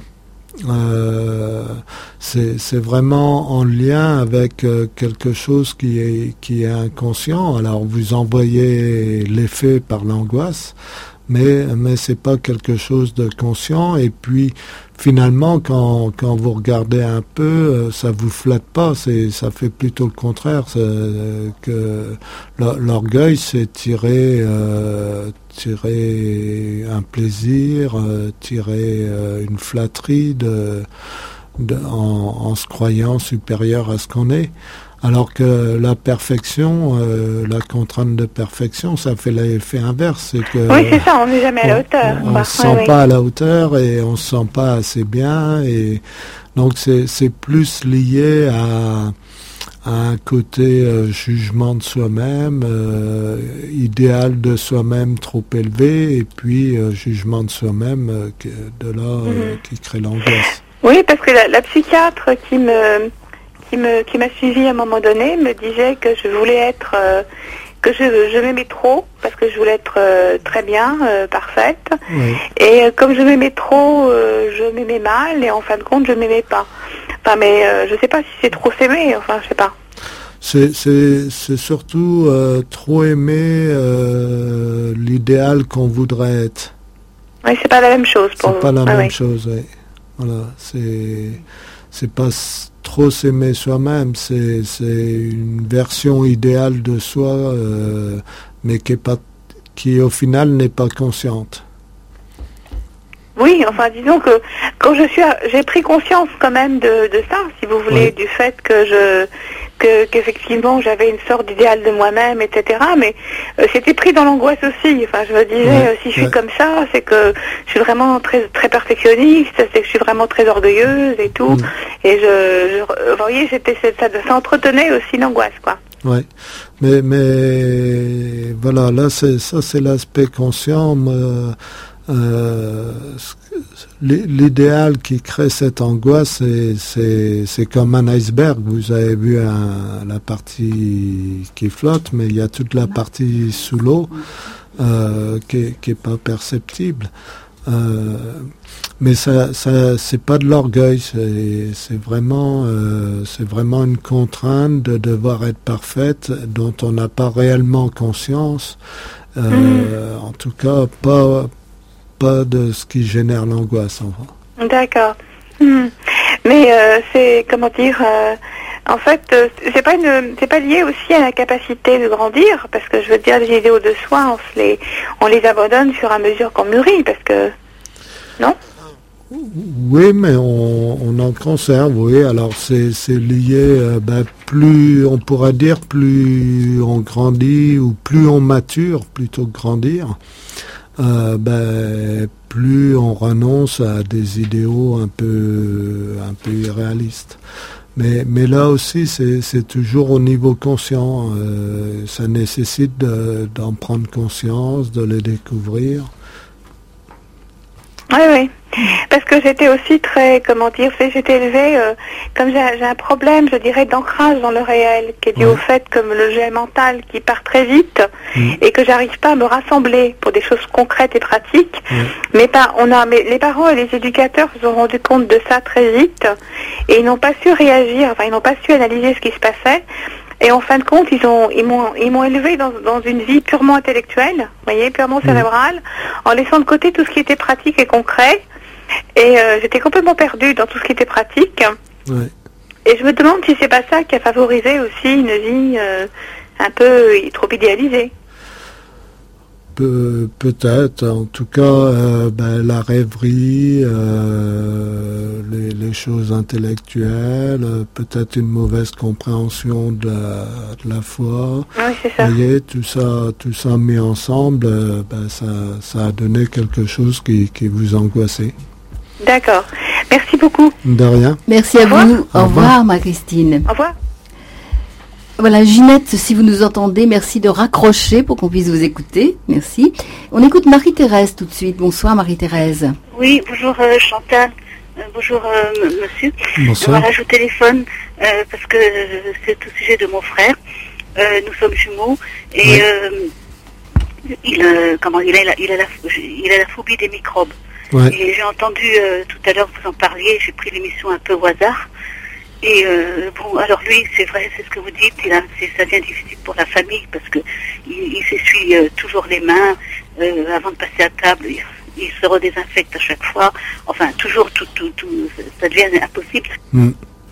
Euh, c'est, c'est vraiment en lien avec euh, quelque chose qui est, qui est inconscient. Alors, vous envoyez l'effet par l'angoisse, mais, mais c'est pas quelque chose de conscient. Et puis, finalement, quand, quand vous regardez un peu, euh, ça vous flatte pas, c'est, ça fait plutôt le contraire. C'est, euh, que l'orgueil, c'est tirer, euh, tirer un plaisir, euh, tirer euh, une flatterie de, de, en, en se croyant supérieur à ce qu'on est. Alors que la perfection, euh, la contrainte de perfection, ça fait l'effet inverse. C'est que oui, c'est ça, on n'est jamais à la hauteur. On ne se sent ouais, pas oui. à la hauteur et on ne se sent pas assez bien. Et donc c'est, c'est plus lié à, à un côté euh, jugement de soi-même, euh, idéal de soi-même trop élevé, et puis euh, jugement de soi-même euh, de là euh, mm-hmm. qui crée l'angoisse. Oui, parce que la, la psychiatre qui me... qui me qui m'a suivi à un moment donné me disait que je voulais être euh, que je, je m'aimais trop parce que je voulais être euh, très bien euh, parfaite oui. Et euh, comme je m'aimais trop euh, je m'aimais mal et en fin de compte je m'aimais pas. Enfin mais euh, je sais pas si c'est trop s'aimer, enfin je sais pas. C'est c'est c'est surtout euh, trop aimer euh, l'idéal qu'on voudrait être. Oui, c'est pas la même chose pour c'est vous. pas la Ah, même oui. chose, oui. Voilà, c'est c'est pas s- trop s'aimer soi-même, c'est c'est une version idéale de soi, euh, mais qui est pas qui au final n'est pas consciente. Oui, enfin disons que quand je suis, à- j'ai pris conscience quand même de, de ça, si vous voulez, Oui. du fait que je, que qu'effectivement j'avais une sorte d'idéal de moi-même, et cetera. Mais euh, c'était pris dans l'angoisse aussi. Enfin, je me disais, Ouais, euh, si je suis ouais. comme ça, c'est que je suis vraiment très très perfectionniste, c'est que je suis vraiment très orgueilleuse et tout. Mm. Et je, je, vous voyez, c'était ça, ça entretenait aussi l'angoisse, quoi. Ouais, mais mais voilà, là c'est ça c'est l'aspect conscient. moi, euh, ce que- l'i- L'idéal qui crée cette angoisse, c'est c'est c'est comme un iceberg. Vous avez vu un- la partie qui flotte, mais il y a toute la partie sous l'eau euh, qui est, qui est pas perceptible. Euh, mais ça, ça, c'est pas de l'orgueil, c'est, c'est vraiment, euh, c'est vraiment une contrainte de devoir être parfaite, dont on n'a pas réellement conscience. Euh, Mm. En tout cas, pas, pas de ce qui génère l'angoisse. Enfin. D'accord. Hmm. Mais euh, c'est comment dire euh, en fait euh, c'est pas une c'est pas lié aussi à la capacité de grandir, parce que je veux dire, les idéaux de soi on se les on les abandonne au fur et à mesure qu'on mûrit, parce que non. Oui, mais on, on en conserve, oui. Alors c'est, c'est lié, euh, ben, plus, on pourrait dire, plus on grandit ou plus on mature, plutôt que grandir, euh, ben, plus on renonce à des idéaux un peu, un peu irréalistes. Mais, mais là aussi, c'est, c'est toujours au niveau conscient. Euh, ça nécessite de, d'en prendre conscience, de les découvrir. Oui, oui. Parce que j'étais aussi très, comment dire, c'est- j'étais élevée, euh, comme j'ai, j'ai un problème, je dirais, d'ancrage dans le réel, qui est dû Ouais. au fait que le jet mental qui part très vite, Mm. et que j'arrive pas à me rassembler pour des choses concrètes et pratiques. Ouais. Mais pas, on a, mais les parents et les éducateurs se sont rendus compte de ça très vite, et ils n'ont pas su réagir, enfin, ils n'ont pas su analyser ce qui se passait. Et en fin de compte, ils ont, ils m'ont, ils m'ont élevé dans, dans une vie purement intellectuelle, vous voyez, purement cérébrale, en laissant de côté tout ce qui était pratique et concret. Et euh, j'étais complètement perdue dans tout ce qui était pratique. Ouais. Et je me demande si c'est pas ça qui a favorisé aussi une vie euh, un peu trop idéalisée. Pe- peut-être, en tout cas, euh, ben, la rêverie, euh, les, les choses intellectuelles, euh, peut-être une mauvaise compréhension de la, de la foi. Oui, c'est ça. Vous voyez, tout ça, tout ça mis ensemble, euh, ben, ça, ça a donné quelque chose qui, qui vous angoissait. D'accord. Merci beaucoup. De rien. Merci à Au revoir. vous. Au Au revoir. revoir, Marie-Christine. Au revoir. Voilà, Ginette, si vous nous entendez, merci de raccrocher pour qu'on puisse vous écouter. Merci. On écoute Marie-Thérèse tout de suite. Bonsoir, Marie-Thérèse. Oui, bonjour euh, Chantal, Euh, bonjour euh, m- monsieur. Bonsoir. Voilà, je téléphone euh, parce que euh, c'est au sujet de mon frère. Euh, nous sommes jumeaux et Oui. euh, il, euh, comment, il, a, la- il, a la, il a la phobie des microbes. Ouais. Et j'ai entendu euh, tout à l'heure vous en parliez, j'ai pris l'émission un peu au hasard. Et euh, bon, alors lui, c'est vrai, c'est ce que vous dites, il a, c'est, ça devient difficile pour la famille parce que il, il s'essuie euh, toujours les mains euh, avant de passer à table. Il, il se redésinfecte à chaque fois. Enfin, toujours, tout, tout, tout, ça devient impossible. Mm.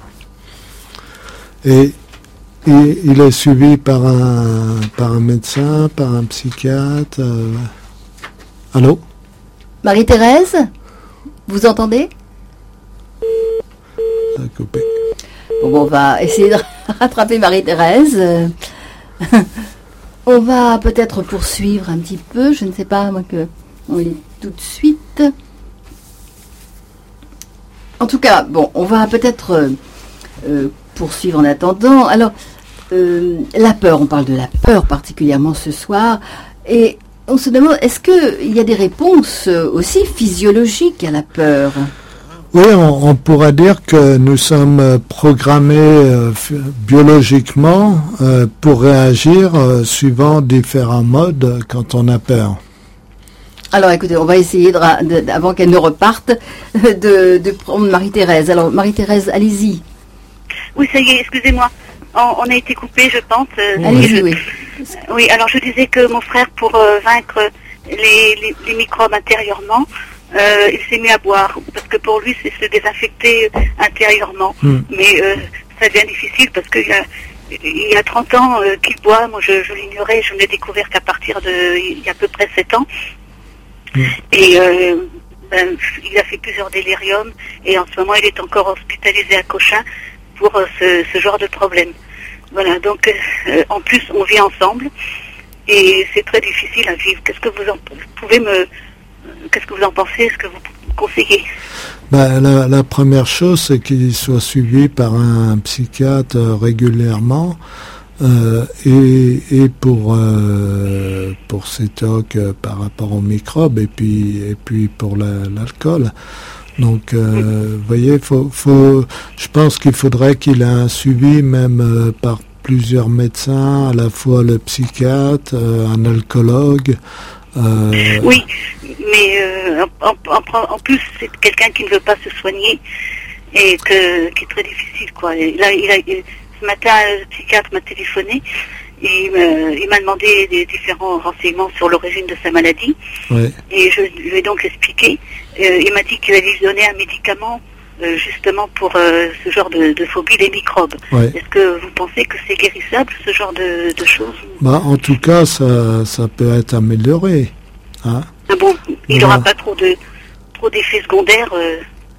Et il, il est suivi par un, par un médecin, par un psychiatre. euh. Allô? Marie-Thérèse, vous entendez? Ça a coupé. Bon, bon, on va essayer de rattraper Marie-Thérèse. Euh, on va peut-être poursuivre un petit peu. Je ne sais pas, moi, que on lit tout de suite. En tout cas, bon, on va peut-être euh, euh, poursuivre en attendant. Alors, euh, la peur, on parle de la peur particulièrement ce soir. Et on se demande, est-ce qu'il y a des réponses euh, aussi physiologiques à la peur? Oui, on, on pourrait dire que nous sommes programmés euh, f- biologiquement euh, pour réagir euh, suivant différents modes euh, quand on a peur. Alors écoutez, on va essayer, de, ra- de- de- avant qu'elle ne reparte, de, de prendre Marie-Thérèse. Alors Marie-Thérèse, allez-y. Oui, ça y est, excusez-moi. On, on a été coupé, je pense. euh, Allez-y, je- oui. Oui, alors je disais que mon frère, pour euh, vaincre les, les, les microbes intérieurement, euh, il s'est mis à boire. Parce que pour lui, c'est se désinfecter intérieurement. Mm. Mais euh, ça devient difficile parce qu'il y a, il y a trente ans euh, qu'il boit. Moi, je, je l'ignorais. Je ne l'ai découvert qu'à partir de... il y a à peu près sept ans. Mm. Et euh, ben, il a fait plusieurs déliriums. Et en ce moment, il est encore hospitalisé à Cochin pour euh, ce, ce genre de problème. Voilà, donc euh, en plus, on vit ensemble. Et c'est très difficile à vivre. Qu'est-ce que vous en vous pouvez me... Qu'est-ce que vous en pensez? Est-ce que vous conseillez? Ben, la, la première chose, c'est qu'il soit suivi par un psychiatre régulièrement euh, et, et pour euh, pour ces tocs euh, par rapport aux microbes et puis et puis pour la, l'alcool. Donc, euh, vous voyez, faut faut. Je pense qu'il faudrait qu'il ait un suivi même euh, par plusieurs médecins, à la fois le psychiatre, euh, un alcoologue. Euh... Oui, mais euh, en, en, en plus c'est quelqu'un qui ne veut pas se soigner et que, qui est très difficile, quoi. Et là, il a, il, ce matin, le psychiatre m'a téléphoné et il, me, il m'a demandé des différents renseignements sur l'origine de sa maladie. Ouais. Et je lui ai donc expliqué. Euh, il m'a dit qu'il allait lui donner un médicament euh, justement pour euh, ce genre de, de phobie des microbes. Ouais. Est-ce que vous pensez que c'est guérissable, ce genre de, de choses? Bah, en tout cas, ça, ça peut être amélioré. Hein. Ah bon, il n'aura voilà. pas trop de trop d'effets secondaires euh...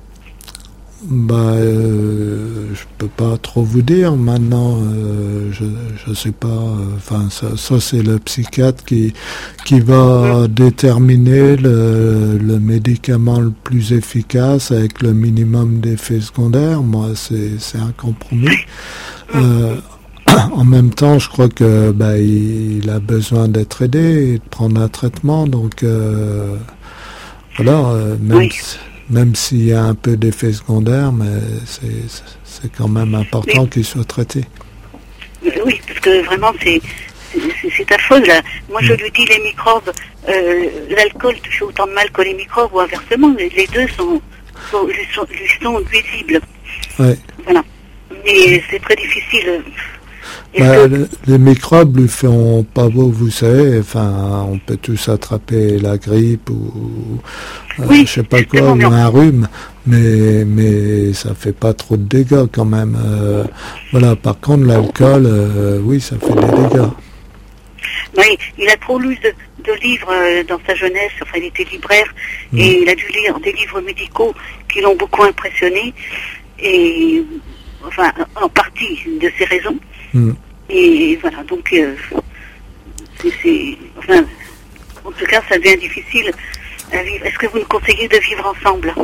Bah, euh, je peux pas trop vous dire maintenant. Euh, je je sais pas. Enfin, ça, ça c'est le psychiatre qui qui va mmh. déterminer le, le médicament le plus efficace avec le minimum d'effets secondaires. Moi, c'est c'est un compromis. Mmh. Euh, en même temps, je crois que bah, il, il a besoin d'être aidé et de prendre un traitement. Donc euh, voilà, euh, même. Oui. Même s'il y a un peu d'effets secondaires, mais c'est, c'est quand même important oui. qu'il soit traité. Oui, parce que vraiment, c'est, c'est, c'est affreux, là. Moi, mmh. je lui dis, les microbes, euh, l'alcool fait autant de mal que les microbes, ou inversement, les deux sont, sont, lui, sont, lui sont nuisibles. Ouais. Voilà. Mais c'est très difficile. Bah, que... Les microbes lui font pas beau, vous savez. Enfin, on peut tous attraper la grippe ou euh, oui, je sais pas quoi, ou un rhume, mais mais ça fait pas trop de dégâts quand même. Euh, voilà. Par contre, l'alcool, euh, oui, ça fait des dégâts. Oui, il a trop lu de, de livres euh, dans sa jeunesse. Enfin, il était libraire mmh. et il a dû lire des livres médicaux qui l'ont beaucoup impressionné. Et enfin, en partie de ces raisons. Mmh. Et voilà, donc, euh, c'est, c'est, enfin, en tout cas, ça devient difficile à vivre. Est-ce que vous nous conseillez de vivre ensemble?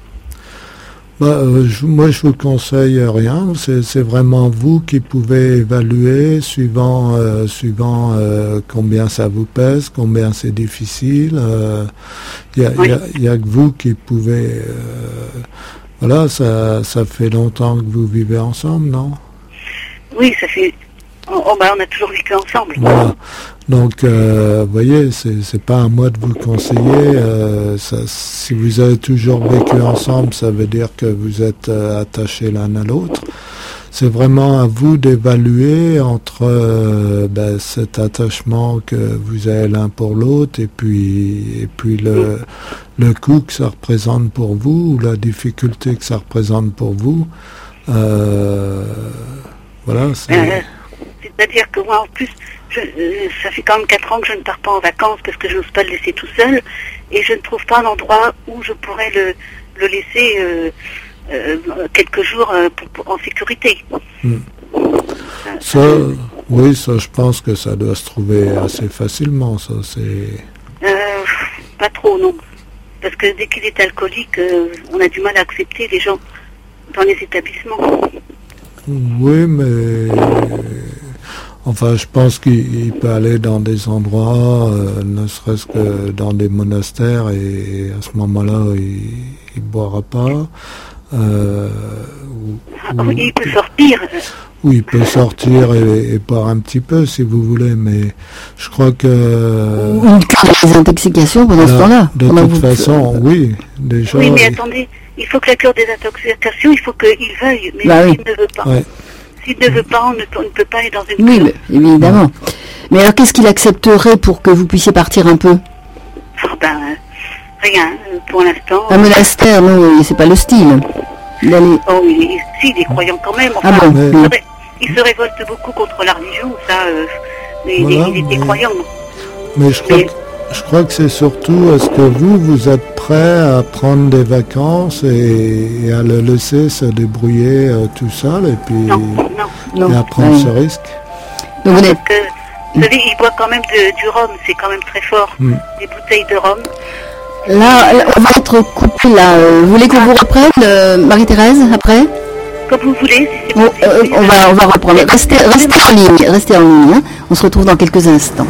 Bah, euh, je, moi, je vous conseille rien. C'est, c'est vraiment vous qui pouvez évaluer suivant, euh, suivant euh, combien ça vous pèse, combien c'est difficile. Il euh, y, oui. y, a, y a que vous qui pouvez. Euh, voilà, ça, ça fait longtemps que vous vivez ensemble, non? Oui, ça fait. Oh, oh, bah, on a toujours vécu ensemble. Voilà. Donc, euh, vous voyez, c'est, c'est pas à moi de vous conseiller. Euh, ça, si vous avez toujours vécu ensemble, ça veut dire que vous êtes euh, attachés l'un à l'autre. C'est vraiment à vous d'évaluer entre euh, ben, cet attachement que vous avez l'un pour l'autre et puis et puis le le coût que ça représente pour vous ou la difficulté que ça représente pour vous. Euh, voilà. C'est... Euh, c'est-à-dire que moi, en plus, je, euh, ça fait quand même quatre ans que je ne pars pas en vacances parce que je n'ose pas le laisser tout seul et je ne trouve pas un endroit où je pourrais le le laisser. Euh, Euh, quelques jours euh, pour, pour, en sécurité. Mmh. Ça, euh, oui, ça, je pense que ça doit se trouver assez facilement, ça, c'est... Euh, pas trop, non. Parce que dès qu'il est alcoolique, euh, on a du mal à accepter les gens dans les établissements. Oui, mais... Enfin, je pense qu'il peut aller dans des endroits, euh, ne serait-ce que dans des monastères, et, et à ce moment-là, il ne boira pas. Euh, ou, ah, ou, il peut sortir. Oui, il peut sortir et, et boire un petit peu si vous voulez, mais je crois que... Une cure des intoxications pendant là, ce temps-là. De toute vous... façon, oui, déjà... Oui, mais attendez, il faut que la cure des intoxications, il faut qu'il veuille, mais bah, s'il oui. ne veut pas. Ouais. S'il ne veut pas, on ne, on ne peut pas aller dans une oui, cure. Oui, évidemment. Mais alors, qu'est-ce qu'il accepterait pour que vous puissiez partir un peu? Oh, ben, rien, euh, pour l'instant. Un monastère, non, c'est pas le style. D'aller... Oh, il, si, il est croyant quand même. Enfin, Ah bon, il, mais- se ré- il se révolte beaucoup contre la religion, ça, euh, mais il est- Voilà, il était mais- croyant. Mais je crois, Mais- que, je crois que c'est surtout, est-ce que vous, vous êtes prêt à prendre des vacances et, et à le laisser se débrouiller euh, tout seul et puis Non, non. Non. et à prendre Ouais. ce risque? Donc vous n'êtes... Parce que, vous savez, il boit quand même de- du rhum, c'est quand même très fort. Mm. Des bouteilles de rhum. Là, là, on va être coupé là. Euh, Vous voulez qu'on vous reprenne, euh, Marie-Thérèse, après? Comme vous voulez, si c'est Bon, possible. euh, on, va, on va reprendre. Restez, restez en ligne, restez en ligne. Hein. On se retrouve dans quelques instants.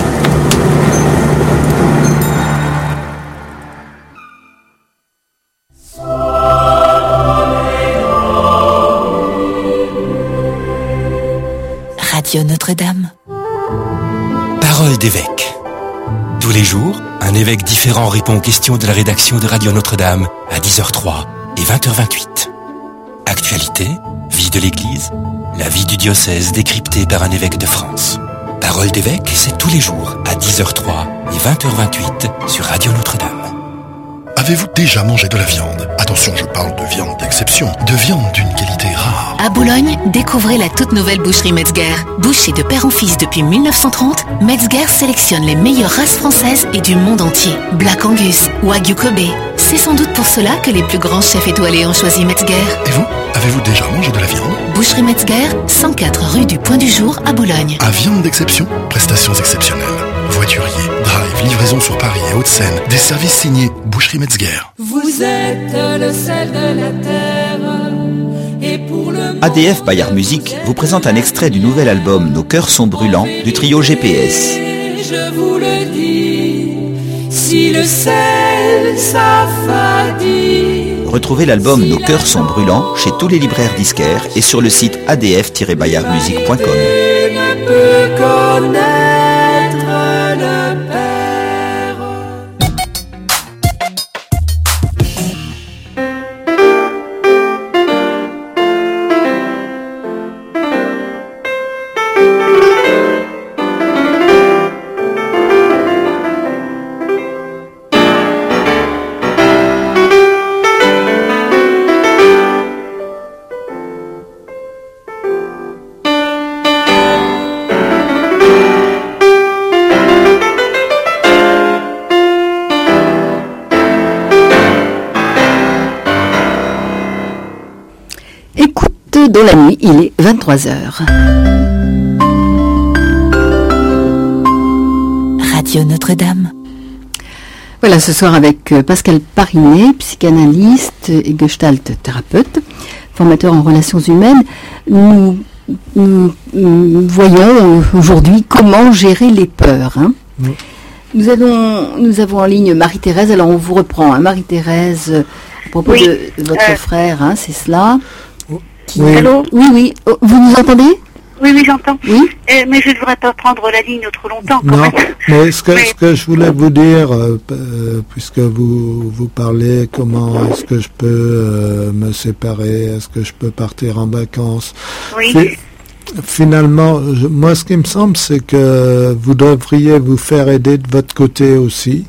Radio Notre-Dame. Parole d'évêque. Tous les jours, un évêque différent répond aux questions de la rédaction de Radio Notre-Dame à dix heures trois et vingt heures vingt-huit. Actualité, vie de l'Église, la vie du diocèse décryptée par un évêque de France. Parole d'évêque, c'est tous les jours à dix heures trois et vingt heures vingt-huit sur Radio Notre-Dame. Avez-vous déjà mangé de la viande? Attention, je parle de viande d'exception, de viande d'une qualité rare. À Boulogne, découvrez la toute nouvelle boucherie Metzger. Bouchée de père en fils depuis mille neuf cent trente, Metzger sélectionne les meilleures races françaises et du monde entier. Black Angus, Wagyu Kobe. C'est sans doute pour cela que les plus grands chefs étoilés ont choisi Metzger. Et vous? Avez-vous déjà mangé de la viande? Boucherie Metzger, cent quatre rue du Point du Jour à Boulogne. À viande d'exception, prestations exceptionnelles. Voiturier, drive, livraison sur Paris et Hauts-de-Seine. Des services signés Boucherie Metzger. Vous êtes le sel de la terre. Et pour le A D F Bayard Musique vous présente un extrait du nouvel album Nos cœurs sont brûlants du trio G P S. je vous le dis, si le sel s'affadit. Retrouvez l'album Nos cœurs sont brûlants chez tous les libraires disquaires et sur le site a d f tiret bayard musique point com. Ne peut connaître le Père. Écoute, dans la nuit, il est vingt-trois heures. Radio Notre-Dame. Voilà, ce soir avec euh, Pascal Parinet, psychanalyste et gestalt thérapeute, formateur en relations humaines. Nous, nous, nous voyons aujourd'hui comment gérer les peurs. Hein. Oui. Nous, allons, nous avons en ligne Marie-Thérèse, alors on vous reprend. Hein. Marie-Thérèse, euh, à propos Oui. de, de votre Euh. frère, hein, c'est cela. Oui. Allô? Oui, oui. Oh, vous nous entendez? Oui, oui, j'entends. Oui. Euh, mais je ne devrais pas prendre la ligne trop longtemps, quand Non, même. mais ce que, Mais- ce que je voulais vous dire, euh, p- euh, puisque vous, vous parlez comment est-ce que je peux euh, me séparer, est-ce que je peux partir en vacances. Oui. Fi- Finalement, je- moi ce qui me semble, c'est que vous devriez vous faire aider de votre côté aussi.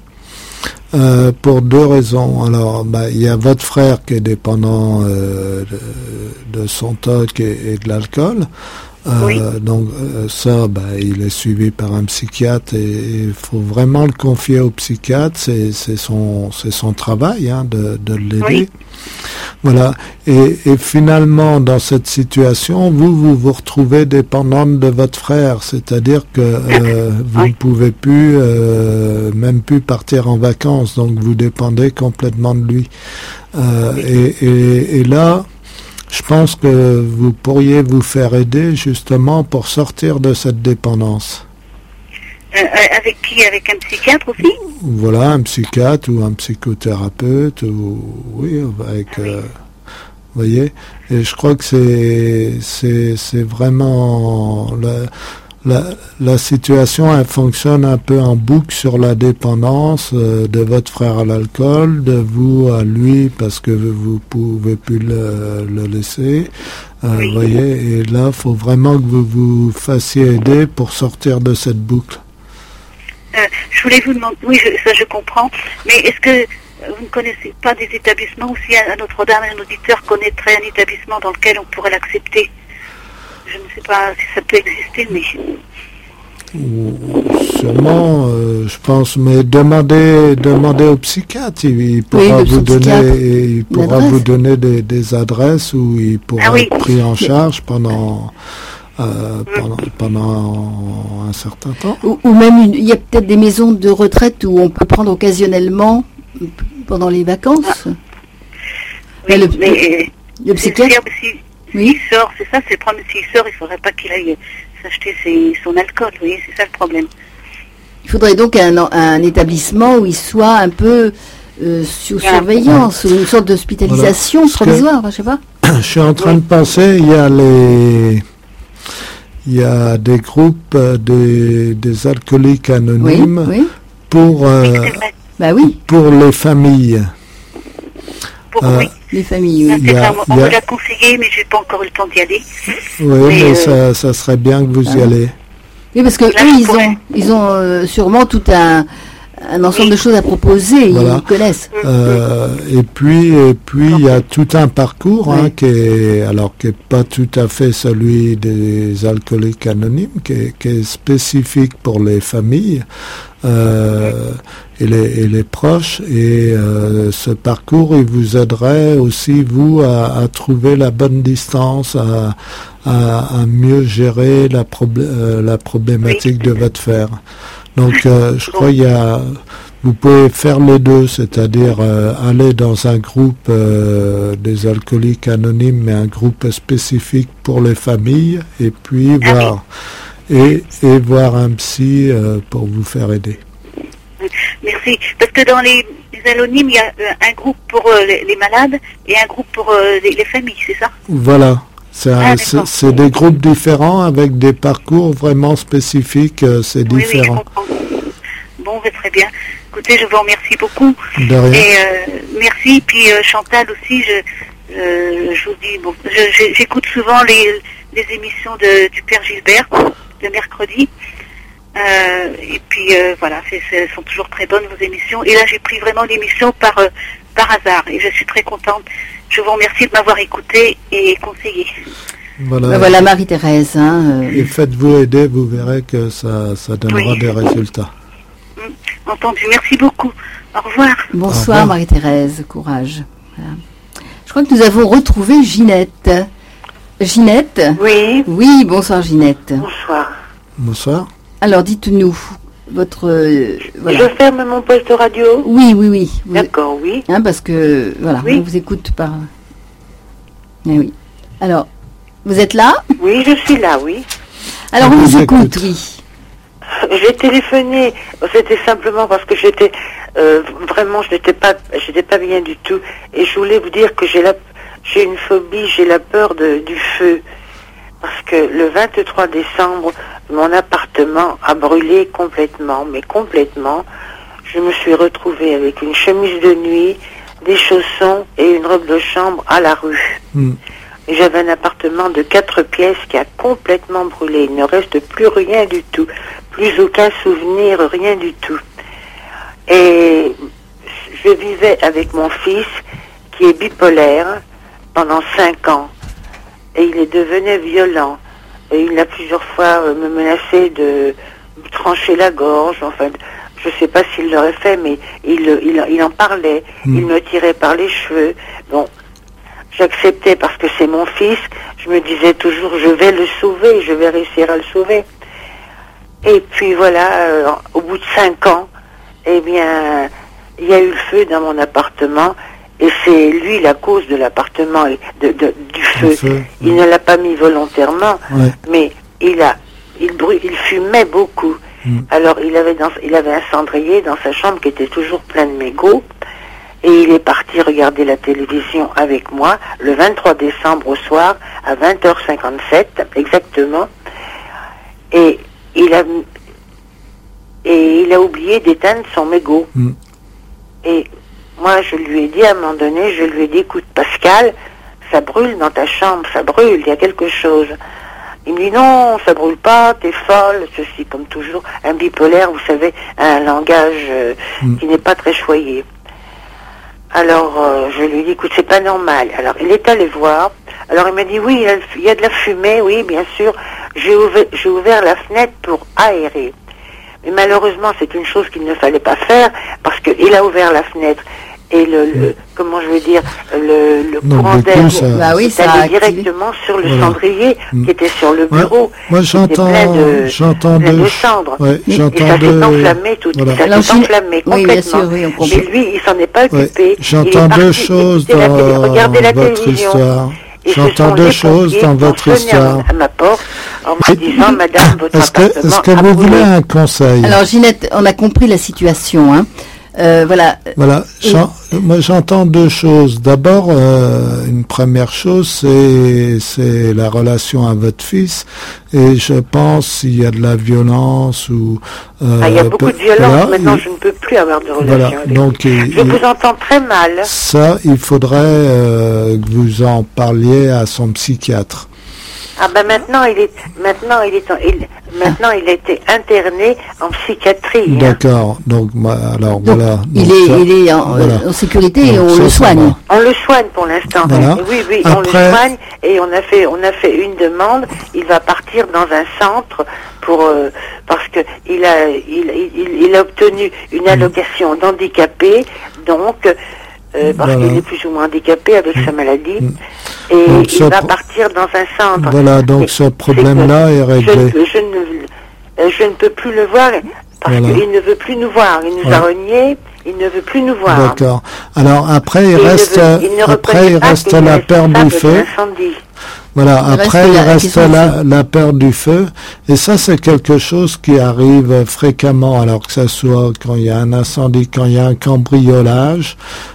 Euh, pour deux raisons. Alors, bah, il y a votre frère qui est dépendant euh, de, de son toc et, et de l'alcool. Euh, Oui. Donc euh, ça, bah, il est suivi par un psychiatre et il faut vraiment le confier au psychiatre. C'est, c'est son, c'est son travail hein, de, de l'aider. Oui. Voilà. Et, et finalement, dans cette situation, vous vous vous retrouvez dépendante de votre frère, c'est-à-dire que euh, vous Oui. ne pouvez plus, euh, même plus partir en vacances, donc vous dépendez complètement de lui. Euh, et, et, et là, je pense que vous pourriez vous faire aider justement pour sortir de cette dépendance. Euh, euh, avec qui? Avec un psychiatre aussi? Voilà, un psychiatre ou un psychothérapeute, ou oui, avec, euh, vous voyez. Et je crois que c'est c'est c'est vraiment la, la la situation, elle fonctionne un peu en boucle sur la dépendance euh, de votre frère à l'alcool, de vous à lui parce que vous pouvez plus le, le laisser. Euh, Oui. Vous voyez. Et là, faut vraiment que vous vous fassiez aider pour sortir de cette boucle. Euh, Euh, je voulais vous demander, oui, je, ça je comprends, mais est-ce que vous ne connaissez pas des établissements, ou si à Notre-Dame, un auditeur connaîtrait un établissement dans lequel on pourrait l'accepter? Je ne sais pas si ça peut exister, mais... Sûrement, euh, je pense, mais demandez, demandez au psychiatre, il, il pourra, oui, vous, donner, il pourra adresse. vous donner des, des adresses où il pourra Ah oui. être pris en charge pendant, euh, pendant, pendant un certain temps. Ou, ou même, une- il y a peut-être des maisons de retraite où on peut prendre occasionnellement pendant les vacances. Oui, Mais le, mais le psychiatre, s'il oui. sort, c'est ça, c'est le problème. S'il sort, il ne faudrait pas qu'il aille s'acheter ses- son alcool, vous voyez, c'est ça le problème. Il faudrait donc un, un établissement où il soit un peu euh, sous Ah. surveillance, ou une sorte d'hospitalisation Voilà. Parce que- provisoire, je sais pas. Je suis en train de penser, il y a les, il y a des groupes, euh, des, des alcooliques Oui, anonymes oui. pour, euh, C'est vrai. Bah oui, pour les familles. Pour, Euh, oui. les familles. Ah, Oui. il c'est y a- ça, on il y a- me l'a conseillé, mais je n'ai pas encore eu le temps d'y aller. Oui, Mais, mais euh, ça, ça serait bien que vous y ah. allez. Oui, parce que Là, eux, je ils pourrais. ont, ils ont euh, sûrement tout un, un ensemble Oui. de choses à proposer. Voilà. Ils connaissent. Euh, et puis, et puis, il y a tout un parcours, hein, Oui. qui est, alors qui est pas tout à fait celui des alcooliques anonymes, qui est, qui est spécifique pour les familles euh, et, les, et les proches. Et euh, ce parcours, il vous aiderait aussi vous à, à trouver la bonne distance, à, à, à mieux gérer la, problé- euh, la problématique de votre frère. Donc, euh, je crois qu'il y a, vous pouvez faire les deux, c'est-à-dire euh, aller dans un groupe euh, des alcooliques anonymes, mais un groupe spécifique pour les familles, et puis Ah voir et, et voir un psy euh, pour vous faire aider. Merci. Parce que dans les, les anonymes, il y a euh, un groupe pour euh, les, les malades et un groupe pour euh, les, les familles, c'est ça? Voilà. C'est un- Ah, c'est d'accord. c'est des groupes différents avec des parcours vraiment spécifiques, euh, c'est Oui, oui, je différent. comprends. Bon, ben, très bien. Écoutez, je vous remercie beaucoup. De rien. Et euh, merci. Puis euh, Chantal aussi, je, je, je vous dis, bon, je- je- j'écoute souvent les, les émissions de, du Père Gilbert, le mercredi. Euh, et puis euh, voilà, c'est, c'est- elles sont toujours très bonnes vos émissions. Et là, j'ai pris vraiment l'émission par, euh, par hasard. Et je suis très contente. Je vous remercie de m'avoir écouté et conseillé. Voilà. Bah voilà Marie-Thérèse. Hein, euh, Et faites-vous aider, vous verrez que ça, ça donnera Oui. des résultats. Entendu. Merci beaucoup. Au revoir. Au bonsoir revoir. Marie-Thérèse, courage. Voilà. Je crois que nous avons retrouvé Ginette. Ginette? Oui, Oui, bonsoir Ginette. bonsoir. Bonsoir. Alors dites-nous, votre... euh, voilà. Je ferme mon poste de radio. Oui, oui, oui. Vous- D'accord, oui. Hein, parce que, voilà, Oui. on vous écoute par... Eh oui. Alors, vous êtes là? Oui, je suis là, oui. Alors, On on vous vous écoute, écoute. oui. J'ai téléphoné, c'était simplement parce que j'étais euh, vraiment, je n'étais pas, j'étais pas bien du tout, et je voulais vous dire que j'ai la, j'ai une phobie, j'ai la peur de, du feu, parce que le vingt-trois décembre, mon appartement a brûlé complètement, mais complètement. Je me suis retrouvée avec une chemise de nuit, des chaussons et une robe de chambre à la rue. Hmm. Et j'avais un appartement de quatre pièces qui a complètement brûlé. Il ne reste plus rien du tout. Plus aucun souvenir, rien du tout. Et je vivais avec mon fils qui est bipolaire pendant cinq ans. Et il est devenu violent. Et il a plusieurs fois euh, me menacé de me trancher la gorge. Enfin, je ne sais pas s'il l'aurait fait, mais il, il, il en parlait. Mm. Il me tirait par les cheveux. Bon, j'acceptais parce que c'est mon fils. Je me disais toujours, je vais le sauver, je vais réussir à le sauver. Et puis voilà, euh, au bout de cinq ans, eh bien, il y a eu le feu dans mon appartement. Et c'est lui la cause de l'appartement, et de, de, du feu. feu, Il ne l'a pas mis volontairement, Ouais. mais il a, il brû- il fumait beaucoup. Mm. Alors il avait, dans, il avait un cendrier dans sa chambre qui était toujours plein de mégots. Et il est parti regarder la télévision avec moi le vingt-trois décembre au soir à vingt heures cinquante-sept exactement. Et il a, et il a oublié d'éteindre son mégot. Mm. Et moi, je lui ai dit à un moment donné, je lui ai dit, écoute Pascal, ça brûle dans ta chambre, ça brûle, il y a quelque chose. Il me dit non, ça brûle pas, t'es folle, ceci comme toujours. Un bipolaire, vous savez, un langage euh, mm. qui n'est pas très choyé. Alors euh, je lui dis, écoute, c'est pas normal. Alors il est allé voir. Alors il m'a dit, oui, il y a de la fumée, oui, bien sûr. J'ai ouvert, j'ai ouvert la fenêtre pour aérer. Mais malheureusement, c'est une chose qu'il ne fallait pas faire parce qu'il a ouvert la fenêtre. Et le, le comment je veux dire, le, le Donc, courant d'air ça... bah oui, est allé directement sur le voilà. cendrier mmh. qui était sur le bureau. Ouais. Moi, j'entends, de, j'entends plein de, de cendres. Ouais, j'entends et ça de... s'est enflammé tout, voilà. ça Alors, s'est enflammé oui, complètement. Sûr, oui, Mais lui, il s'en est pas occupé. Ouais. J'entends deux choses dans la votre histoire. Et J'entends deux choses dans votre histoire. À ma porte, en me disant, Madame, votre est-ce que, appartement est-ce que vous voulez un conseil? Alors, Ginette, on a compris la situation, hein. Euh, voilà. Voilà. J'en, moi, j'entends deux choses. D'abord, euh, une première chose, c'est c'est la relation à votre fils. Et je pense s'il y a de la violence ou euh, ah, il y a beaucoup de violence. Voilà, maintenant, il, je ne peux plus avoir de relation voilà, avec donc, lui. Il, je vous entends très mal. Ça, il faudrait euh, que vous en parliez à son psychiatre. Ah ben maintenant il est maintenant il est en, il, maintenant il a été interné en psychiatrie. D'accord. Hein. Donc alors donc, voilà. Il donc, est ça, il est en, voilà. en sécurité donc, et on ça, le soigne. On le soigne pour l'instant. Voilà. Oui oui Après, on le soigne et on a fait on a fait une demande. Il va partir dans un centre pour euh, parce que il a il, il, il a obtenu une allocation mmh. d'handicapé donc. Euh, parce voilà. qu'il est plus ou moins handicapé avec mmh. sa maladie mmh. et donc, il va pro... partir dans un centre. Voilà, donc et ce problème-là est réglé. Je, je, ne, je ne peux plus le voir parce voilà. qu'il ne veut plus nous voir. Il nous ouais. a renié, il ne veut plus nous voir. D'accord. Alors après, il et reste, il veut, il après, il reste la peur du feu. Voilà, il après il reste la, la peur du feu, et ça c'est quelque chose qui arrive fréquemment, alors que ça soit quand il y a un incendie, quand il y a un cambriolage.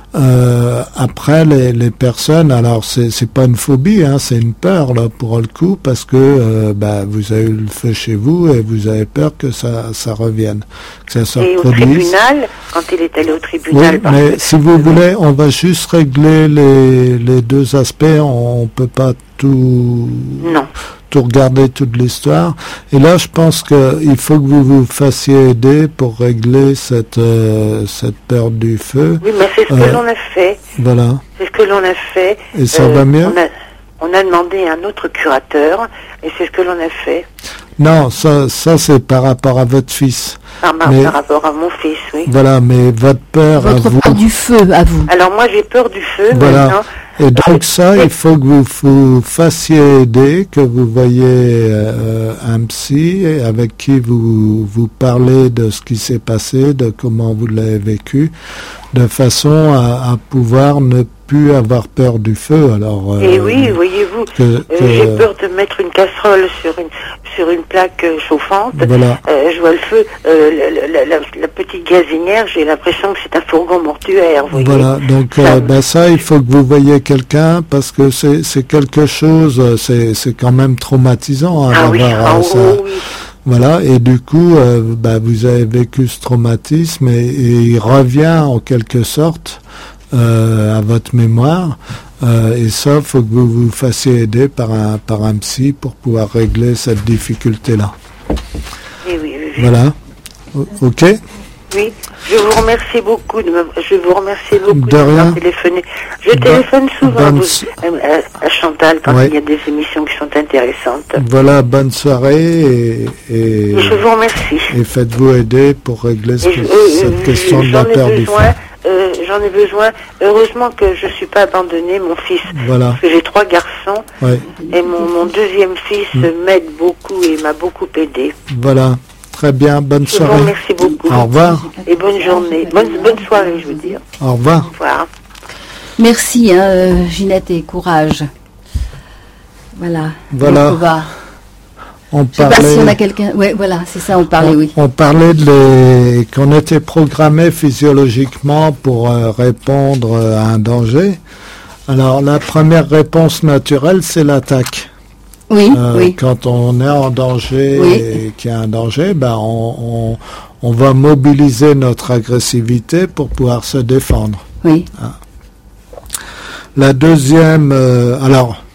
Euh, après les, les personnes, alors c'est c'est pas une phobie, hein, c'est une peur là pour le coup, parce que euh, bah, vous avez eu le feu chez vous et vous avez peur que ça ça revienne, que ça se et reproduise. Au tribunal, quand il est allé au tribunal. Oui, mais si vous voulez, on va juste régler les les deux aspects. On, on peut pas tout. Non. tout regarder toute l'histoire. Et là, je pense que il faut que vous vous fassiez aider pour régler cette euh, cette peur du feu. Oui, mais c'est ce euh, que l'on a fait. Voilà. C'est ce que l'on a fait. Et ça euh, va mieux. On a, on a demandé un autre curateur, et c'est ce que l'on a fait. Non, ça, ça c'est par rapport à votre fils. Par, mais, par rapport à mon fils, oui. Voilà, mais votre peur votre à vous. peur du feu à vous. Alors moi, j'ai peur du feu. Voilà. Maintenant. Et donc ça, il faut que vous vous fassiez aider, que vous voyez euh, un psy avec qui vous vous parlez de ce qui s'est passé, de comment vous l'avez vécu, de façon à, à pouvoir ne plus avoir peur du feu. Alors. Et euh, oui, voyez-vous, euh, j'ai peur de mettre une casserole sur une sur une plaque chauffante. Voilà. Euh, je vois le feu, euh, la, la, la, la petite gazinière, j'ai l'impression que c'est un fourgon mortuaire. Vous voilà, voyez. donc ça, euh, bah, ça, il faut que vous voyez quelqu'un parce que c'est c'est quelque chose, c'est c'est quand même traumatisant hein, ah, oui, d'avoir ah, ça. Oui, oui. Voilà, et du coup, euh, bah, vous avez vécu ce traumatisme et, et il revient en quelque sorte euh, à votre mémoire. Euh, et ça, faut que vous vous fassiez aider par un par un psy pour pouvoir régler cette difficulté-là. Oui, oui, oui. Voilà. O- ok. Oui, je vous remercie beaucoup de me, je vous remercie beaucoup de, de m'avoir téléphoné. Je bon, téléphone souvent à, vous, à, à Chantal quand ouais. il y a des émissions qui sont intéressantes. Voilà, bonne soirée et, et, et je vous remercie. Et faites-vous aider pour régler ce, je, euh, cette euh, question de la peur du feu. Euh, j'en ai besoin. Heureusement que je suis pas abandonnée, mon fils. Voilà. Parce que j'ai trois garçons. Ouais. Et mon, mon deuxième fils mmh. m'aide beaucoup et m'a beaucoup aidé. Voilà. Très bien. Bonne je soirée. Vous remercie beaucoup. Au revoir. Et bonne journée. Bonne, bonne soirée, je veux dire. Au revoir. Au revoir. Merci, hein, Ginette, et courage. Voilà. Voilà. Donc, on va... On Je parlait, sais pas si on a quelqu'un. Ouais, voilà, c'est ça, on parlait, on, oui. On parlait de les, qu'on était programmé physiologiquement pour euh, répondre à un danger. Alors, la première réponse naturelle, c'est l'attaque. Oui, euh, oui. Quand on est en danger oui. et qu'il y a un danger, ben on, on, on va mobiliser notre agressivité pour pouvoir se défendre. Oui. Hein. La deuxième, euh, alors.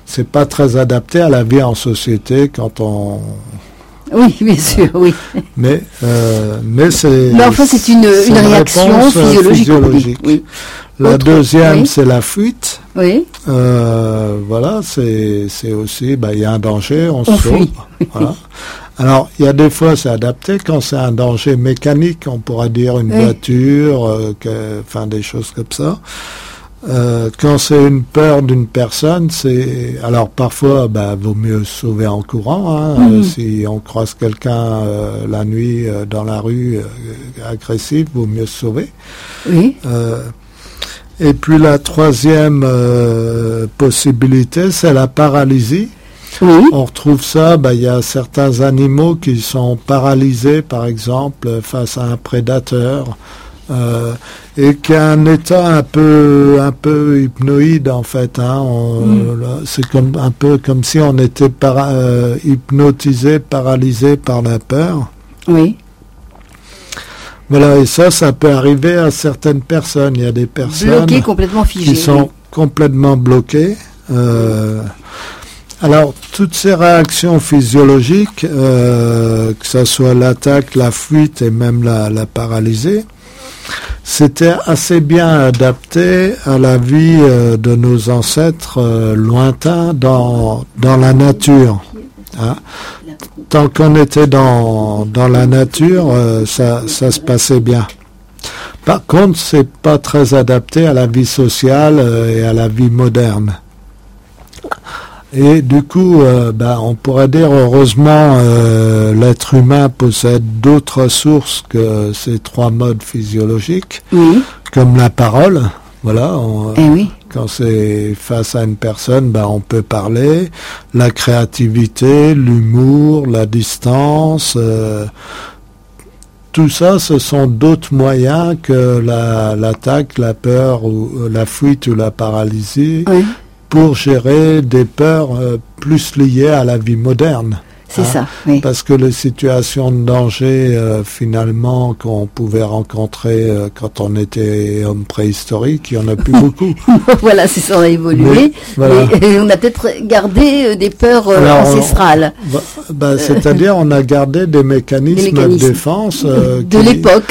c'est pas très adapté à la vie en société quand on... Oui, bien sûr, oui. Mais, euh, mais c'est... Mais enfin, c'est une, c'est une réaction réponse, euh, physiologique. physiologique. Oui. La Autre, deuxième, oui. c'est la fuite. Oui. Euh, voilà, c'est, c'est aussi, bah, il y a un danger, on, On se sauve. fuit. Voilà. Alors, il y a des fois, c'est adapté quand c'est un danger mécanique, on pourra dire une oui. voiture, euh, que, enfin des choses comme ça. Euh, quand c'est une peur d'une personne, c'est alors parfois, bah, vaut mieux se sauver en courant. Hein, mmh. euh, si on croise quelqu'un euh, la nuit euh, dans la rue euh, agressif, vaut mieux se sauver. Oui. Euh, et puis la troisième euh, possibilité, c'est la paralysie. Oui. On retrouve ça, bah, il y a certains animaux qui sont paralysés, par exemple, face à un prédateur. Euh, et qui a un état un peu un peu hypnoïde en fait, hein. On, mm. là, c'est comme un peu comme si on était para, euh, hypnotisé, paralysé par la peur. Oui. Voilà, et ça, ça peut arriver à certaines personnes. Il y a des personnes bloquées, complètement figées, qui sont oui. complètement bloquées. Euh, Alors, toutes ces réactions physiologiques, euh, que ce soit l'attaque, la fuite et même la, la paralysie, c'était assez bien adapté à la vie euh, de nos ancêtres euh, lointains dans, dans la nature. Hein. Tant qu'on était dans, dans la nature, euh, ça, ça se passait bien. Par contre, c'est pas très adapté à la vie sociale euh, et à la vie moderne. Et du coup, euh, bah, on pourrait dire heureusement euh, l'être humain possède d'autres sources que ces trois modes physiologiques, oui. comme la parole. Voilà, on, eh oui. Quand c'est face à une personne, bah, on peut parler. La créativité, l'humour, la distance, euh, tout ça, ce sont d'autres moyens que la, l'attaque, la peur, ou la fuite ou la paralysie. Oui. Pour gérer des peurs euh, plus liées à la vie moderne. C'est hein, ça, oui. Parce que les situations de danger, euh, finalement, qu'on pouvait rencontrer euh, quand on était homme préhistorique, il n'y en a plus beaucoup. Voilà, c'est ça, on a évolué. Mais, voilà. mais on a peut-être gardé euh, des peurs euh, Alors, ancestrales. On, bah, bah, c'est-à-dire, on a gardé des mécanismes, des mécanismes de défense euh, de qui, l'époque.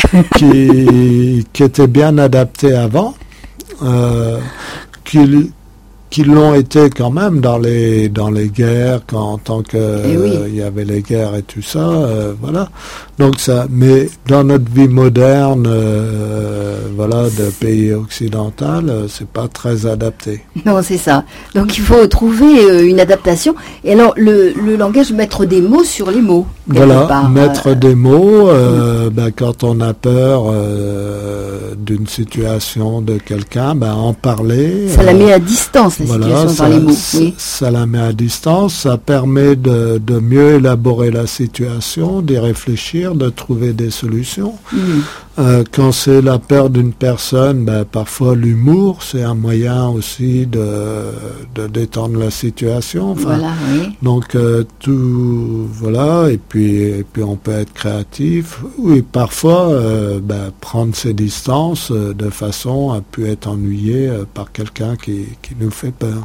qui, qui étaient bien adaptés avant, euh, qui... qui l'ont été quand même dans les dans les guerres, quand en tant que eh oui. euh, il y avait les guerres et tout ça, euh, voilà. Donc ça, mais dans notre vie moderne, euh, voilà, de pays occidental, euh, c'est pas très adapté. Non, c'est ça. Donc il faut trouver euh, une adaptation. Et alors le, le langage, mettre des mots sur les mots. Voilà, part, mettre euh, des mots euh, ben, quand on a peur euh, d'une situation de quelqu'un, ben, en parler. Ça euh, la met à distance, la voilà, situation ça, par les mots. Ça, oui. ça la met à distance, ça permet de, de mieux élaborer la situation, d'y réfléchir, de trouver des solutions. Mmh. Euh, quand c'est la peur d'une personne, ben, parfois l'humour, c'est un moyen aussi de, de détendre la situation. Enfin, voilà, oui. Donc euh, tout, voilà, et puis et puis on peut être créatif. Oui, parfois, euh, ben, prendre ses distances euh, de façon à pu être ennuyé euh, par quelqu'un qui, qui nous fait peur.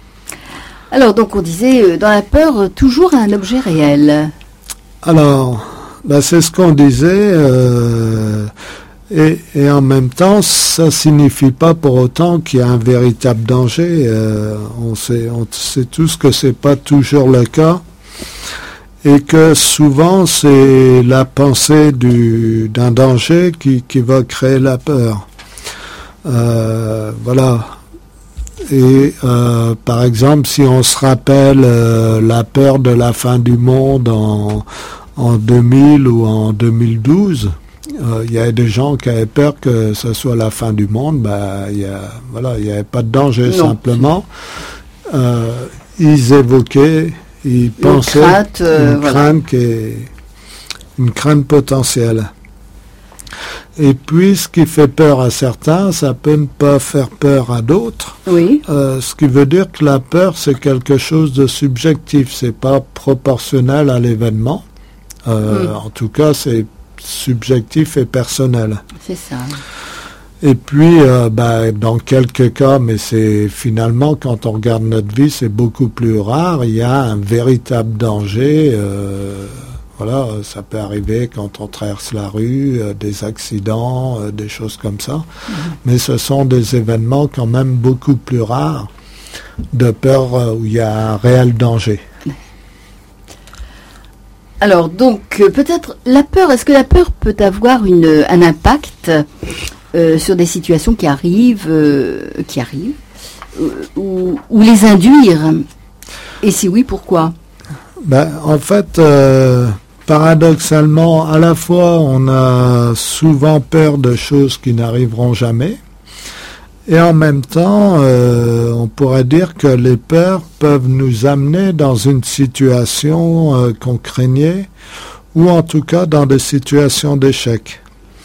Alors donc on disait euh, dans la peur euh, toujours un objet réel. Alors, ben, c'est ce qu'on disait. Euh, Et, et en même temps, ça signifie pas pour autant qu'il y a un véritable danger. Euh, on sait, on sait tous que c'est pas toujours le cas, et que souvent c'est la pensée du, d'un danger qui, qui va créer la peur. Euh, voilà. Et euh, par exemple, si on se rappelle euh, la peur de la fin du monde en, en deux mille ou en deux mille douze. Il euh, y avait des gens qui avaient peur que ce soit la fin du monde. Bah, y a, voilà, il n'y avait pas de danger, non. Simplement. Euh, ils évoquaient, ils une pensaient crainte, euh, une, voilà. crainte qui est, une crainte potentielle. Et puis, ce qui fait peur à certains, ça peut ne pas faire peur à d'autres. Oui. Euh, ce qui veut dire que la peur, c'est quelque chose de subjectif. C'est pas proportionnel à l'événement. Euh, mm. En tout cas, c'est subjectif et personnel. C'est ça. Et puis, euh, bah, dans quelques cas, mais c'est finalement, quand on regarde notre vie, c'est beaucoup plus rare, il y a un véritable danger. Euh, voilà, ça peut arriver quand on traverse la rue, euh, des accidents, euh, des choses comme ça. Mmh. Mais ce sont des événements quand même beaucoup plus rares de peur euh, où il y a un réel danger. Alors, donc, euh, peut-être la peur, est-ce que la peur peut avoir une, un impact Euh, sur des situations qui arrivent, euh, qui arrivent, euh, ou, ou les induire? Et si oui, pourquoi? Ben, en fait, euh, paradoxalement, à la fois, on a souvent peur de choses qui n'arriveront jamais, et en même temps, euh, on pourrait dire que les peurs peuvent nous amener dans une situation euh, qu'on craignait, ou en tout cas dans des situations d'échec.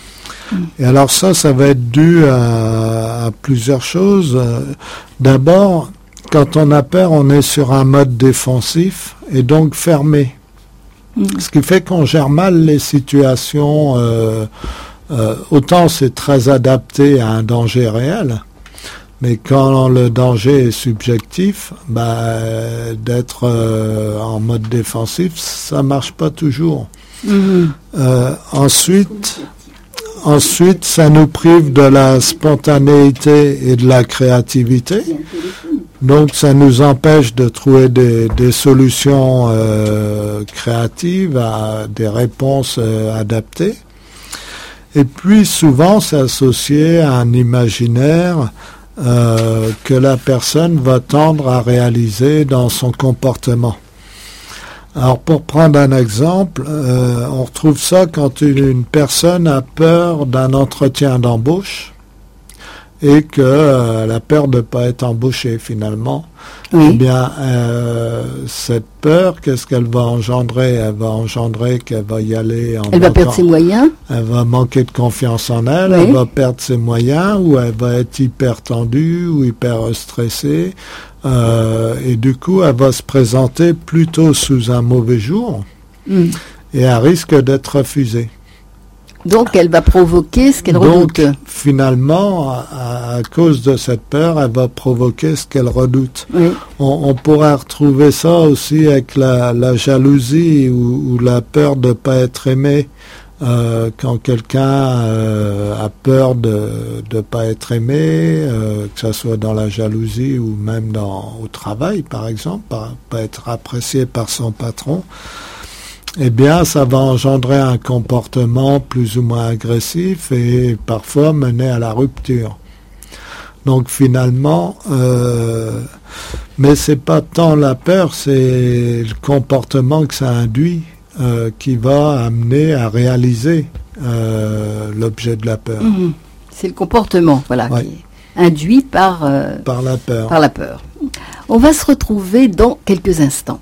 Et alors ça, ça va être dû à, à plusieurs choses. D'abord, quand on a peur, on est sur un mode défensif et donc fermé. Mmh. Ce qui fait qu'on gère mal les situations. Euh, euh, autant c'est très adapté à un danger réel, mais quand le danger est subjectif, bah, d'être euh, en mode défensif, ça marche pas toujours. Mmh. Euh, ensuite... Ensuite, ça nous prive de la spontanéité et de la créativité. Donc, ça nous empêche de trouver des, des solutions euh, créatives, à des réponses euh, adaptées. Et puis, souvent, c'est associé à un imaginaire euh, que la personne va tendre à réaliser dans son comportement. Alors, pour prendre un exemple, euh, on retrouve ça quand une, une personne a peur d'un entretien d'embauche et qu'elle euh, a peur de ne pas être embauchée finalement. Oui. Eh bien, euh, cette peur, qu'est-ce qu'elle va engendrer? Elle va engendrer qu'elle va y aller en Elle manquant, va perdre ses moyens. Elle va manquer de confiance en elle, oui. Elle va perdre ses moyens, ou elle va être hyper tendue ou hyper stressée. Euh, et du coup, elle va se présenter plutôt sous un mauvais jour mm. et elle risque d'être refusée. Donc, elle va provoquer ce qu'elle redoute. Donc, finalement, à, à cause de cette peur, elle va provoquer ce qu'elle redoute. Oui. On, on pourrait retrouver ça aussi avec la, la jalousie ou, ou la peur de ne pas être aimé. Euh, quand quelqu'un euh, a peur de ne pas être aimé, euh, que ce soit dans la jalousie ou même dans, au travail, par exemple, pas, pas être apprécié par son patron, eh bien, ça va engendrer un comportement plus ou moins agressif et parfois mener à la rupture. Donc finalement, euh, mais c'est pas tant la peur, c'est le comportement que ça induit. Euh, qui va amener à réaliser euh, l'objet de la peur. Mmh. C'est le comportement, voilà, ouais. qui est induit par, euh, par la peur. Par la peur. On va se retrouver dans quelques instants.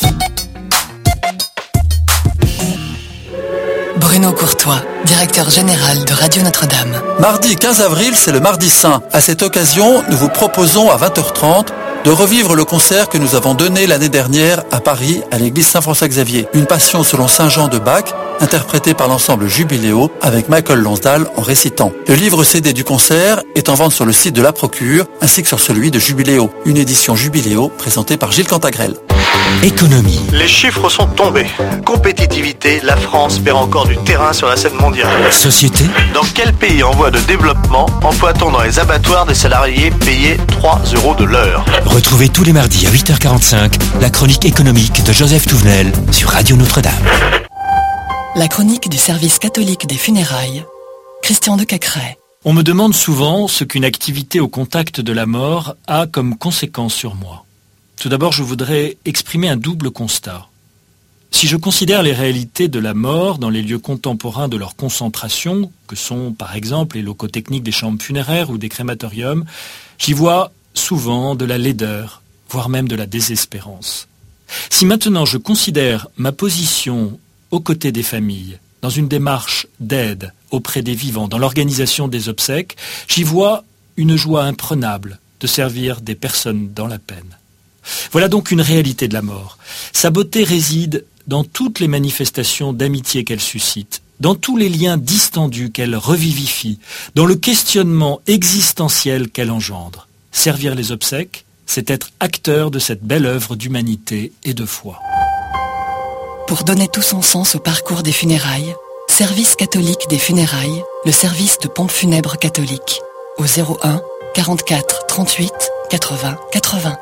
Bruno Courtois, directeur général de Radio Notre-Dame. Mardi quinze avril, c'est le Mardi Saint. À cette occasion, nous vous proposons à vingt heures trente de revivre le concert que nous avons donné l'année dernière à Paris, à l'église Saint-François-Xavier. Une passion selon Saint Jean de Bach, interprétée par l'ensemble Jubiléo, avec Michael Lonsdal en récitant. Le livre C D du concert est en vente sur le site de la Procure, ainsi que sur celui de Jubiléo. Une édition Jubiléo présentée par Gilles Cantagrel. Économie. Les chiffres sont tombés. Compétitivité, la France perd encore du terrain sur la scène mondiale. Société. Dans quel pays en voie de développement emploie-t-on dans les abattoirs des salariés payés trois euros de l'heure? Retrouvez tous les mardis à huit heures quarante-cinq la chronique économique de Joseph Touvenel sur Radio Notre-Dame. La chronique du service catholique des funérailles, Christian de Cacrès. On me demande souvent ce qu'une activité au contact de la mort a comme conséquence sur moi. Tout d'abord, je voudrais exprimer un double constat. Si je considère les réalités de la mort dans les lieux contemporains de leur concentration, que sont par exemple les locaux techniques des chambres funéraires ou des crématoriums, j'y vois souvent de la laideur, voire même de la désespérance. Si maintenant je considère ma position aux côtés des familles, dans une démarche d'aide auprès des vivants, dans l'organisation des obsèques, j'y vois une joie imprenable de servir des personnes dans la peine. Voilà donc une réalité de la mort. Sa beauté réside dans toutes les manifestations d'amitié qu'elle suscite, dans tous les liens distendus qu'elle revivifie, dans le questionnement existentiel qu'elle engendre. Servir les obsèques, c'est être acteur de cette belle œuvre d'humanité et de foi. Pour donner tout son sens au parcours des funérailles, Service catholique des funérailles, le service de pompe funèbre catholique, au zéro un quarante-quatre trente-huit quatre-vingts quatre-vingts.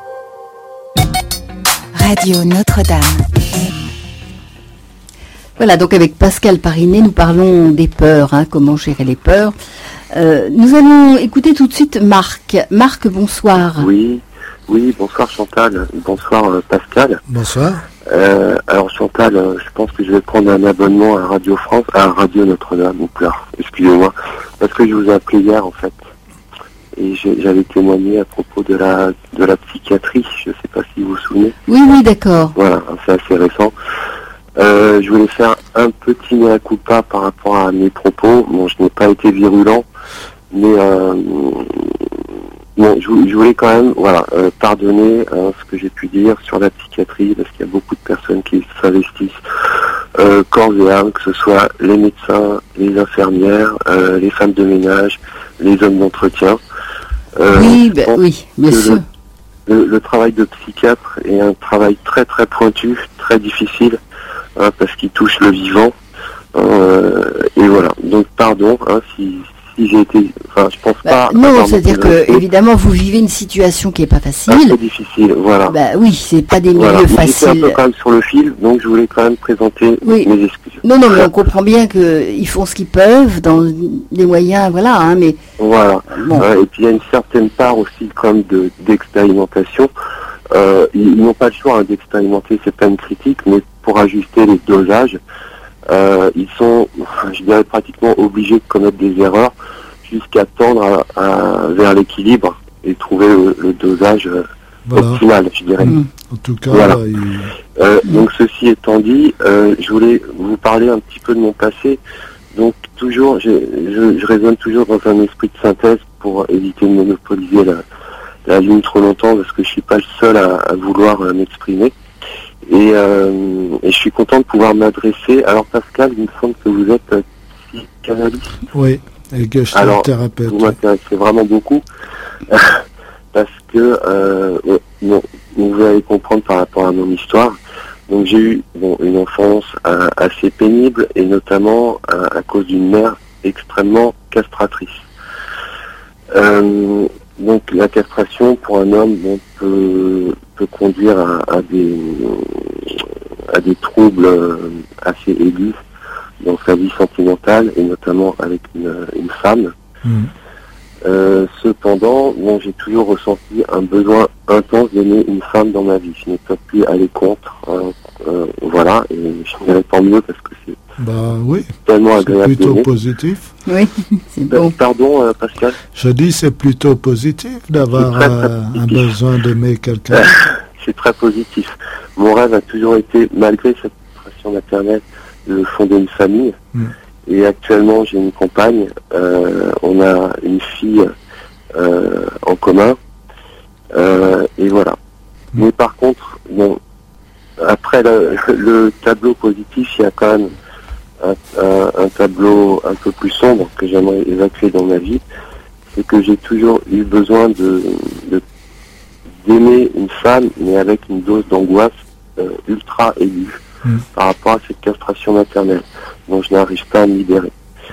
Radio Notre-Dame. Voilà, donc avec Pascal Parinet, nous parlons des peurs, hein, comment gérer les peurs. Euh, nous allons écouter tout de suite Marc. Marc, bonsoir. Oui, oui, bonsoir Chantal, bonsoir euh, Pascal. Bonsoir. Euh, alors Chantal, euh, je pense que je vais prendre un abonnement à Radio France, à Radio Notre-Dame, ou là, excusez-moi, parce que je vous ai appelé hier en fait, et j'ai- j'avais témoigné à propos de la de la psychiatrie. Je ne sais pas si vous vous souvenez. Oui, oui, d'accord. Voilà, c'est assez récent. Euh, je voulais faire un petit mea culpa par rapport à mes propos. Bon, je n'ai pas été virulent, mais euh, bon, je, vou- je voulais quand même, voilà, euh, pardonner hein, ce que j'ai pu dire sur la psychiatrie, parce qu'il y a beaucoup de personnes qui s'investissent euh, corps et âme, que ce soit les médecins, les infirmières, euh, les femmes de ménage, les hommes d'entretien. Euh, oui, je ben, pense oui, bien que sûr. Le, le, le travail de psychiatre est un travail très très pointu, très difficile, hein, parce qu'il touche le vivant. Euh, et voilà. Donc pardon hein, si, si j'ai été. Enfin, je pense Bah, pas. non, avoir c'est-à-dire manipulé. que évidemment vous vivez une situation qui est pas Ah, facile. c'est difficile, voilà. Bah oui, c'est pas des milieux Voilà. Mais j'étais un faciles. peu quand même sur le fil, donc je voulais quand même présenter Oui. mes excuses. Non, non, mais on comprend bien qu'ils font ce qu'ils peuvent dans des moyens, voilà, hein, mais Voilà. Bon. Euh, et puis il y a une certaine part aussi quand même de d'expérimentation. Euh, ils, ils n'ont pas le choix hein, d'expérimenter, c'est pas une critique, mais pour ajuster les dosages, euh, ils sont, je dirais, pratiquement obligés de commettre des erreurs jusqu'à tendre à, à- vers l'équilibre et trouver le, le dosage euh, Voilà. optimal, je dirais. En tout cas, Voilà. il- Euh, donc ceci étant dit, euh, je voulais vous parler un petit peu de mon passé. Donc toujours, j'ai- je, je raisonne toujours dans un esprit de synthèse pour éviter de monopoliser la, la ligne trop longtemps, parce que je suis pas le seul à, à vouloir euh, m'exprimer. Et, euh, et je suis content de pouvoir m'adresser. Alors Pascal, il me semble que vous êtes euh, psychanalyste. oui, et Gestalt Alors, thérapeute. vous m'intéressez vraiment beaucoup parce que euh, euh, bon, vous allez comprendre par rapport à mon histoire. Donc j'ai eu bon, une enfance euh, assez pénible, et notamment euh, à cause d'une mère extrêmement castratrice. Euh, donc la castration pour un homme bon, peut, peut conduire à, à des à des troubles euh, assez aigus dans sa vie sentimentale, et notamment avec une, une femme. Mhm. Euh, cependant, bon, j'ai toujours ressenti un besoin intense d'aimer une femme dans ma vie. Je n'ai pas pu aller contre. hein. Euh, voilà, et je dirais tant mieux, parce que c'est Bah oui, tellement c'est agréable plutôt d'aimer. positif. oui, c'est Euh, bon. Pardon, euh, Pascal. Je dis c'est plutôt positif d'avoir C'est très, très euh, un positif. besoin d'aimer quelqu'un. C'est très positif. Mon rêve a toujours été, malgré cette frustration maternelle, de fonder une famille. Mm. Et actuellement, j'ai une compagne. Euh, on a une fille euh, en commun. Euh, et voilà. Mm. Mais par contre, bon, après le, le tableau positif, il y a quand même un, un- un tableau un peu plus sombre que j'aimerais évacuer dans ma vie. C'est que j'ai toujours eu besoin de, de d'aimer une femme, mais avec une dose d'angoisse euh, ultra aiguë Mm. par rapport à cette castration maternelle, dont je n'arrive pas à me libérer.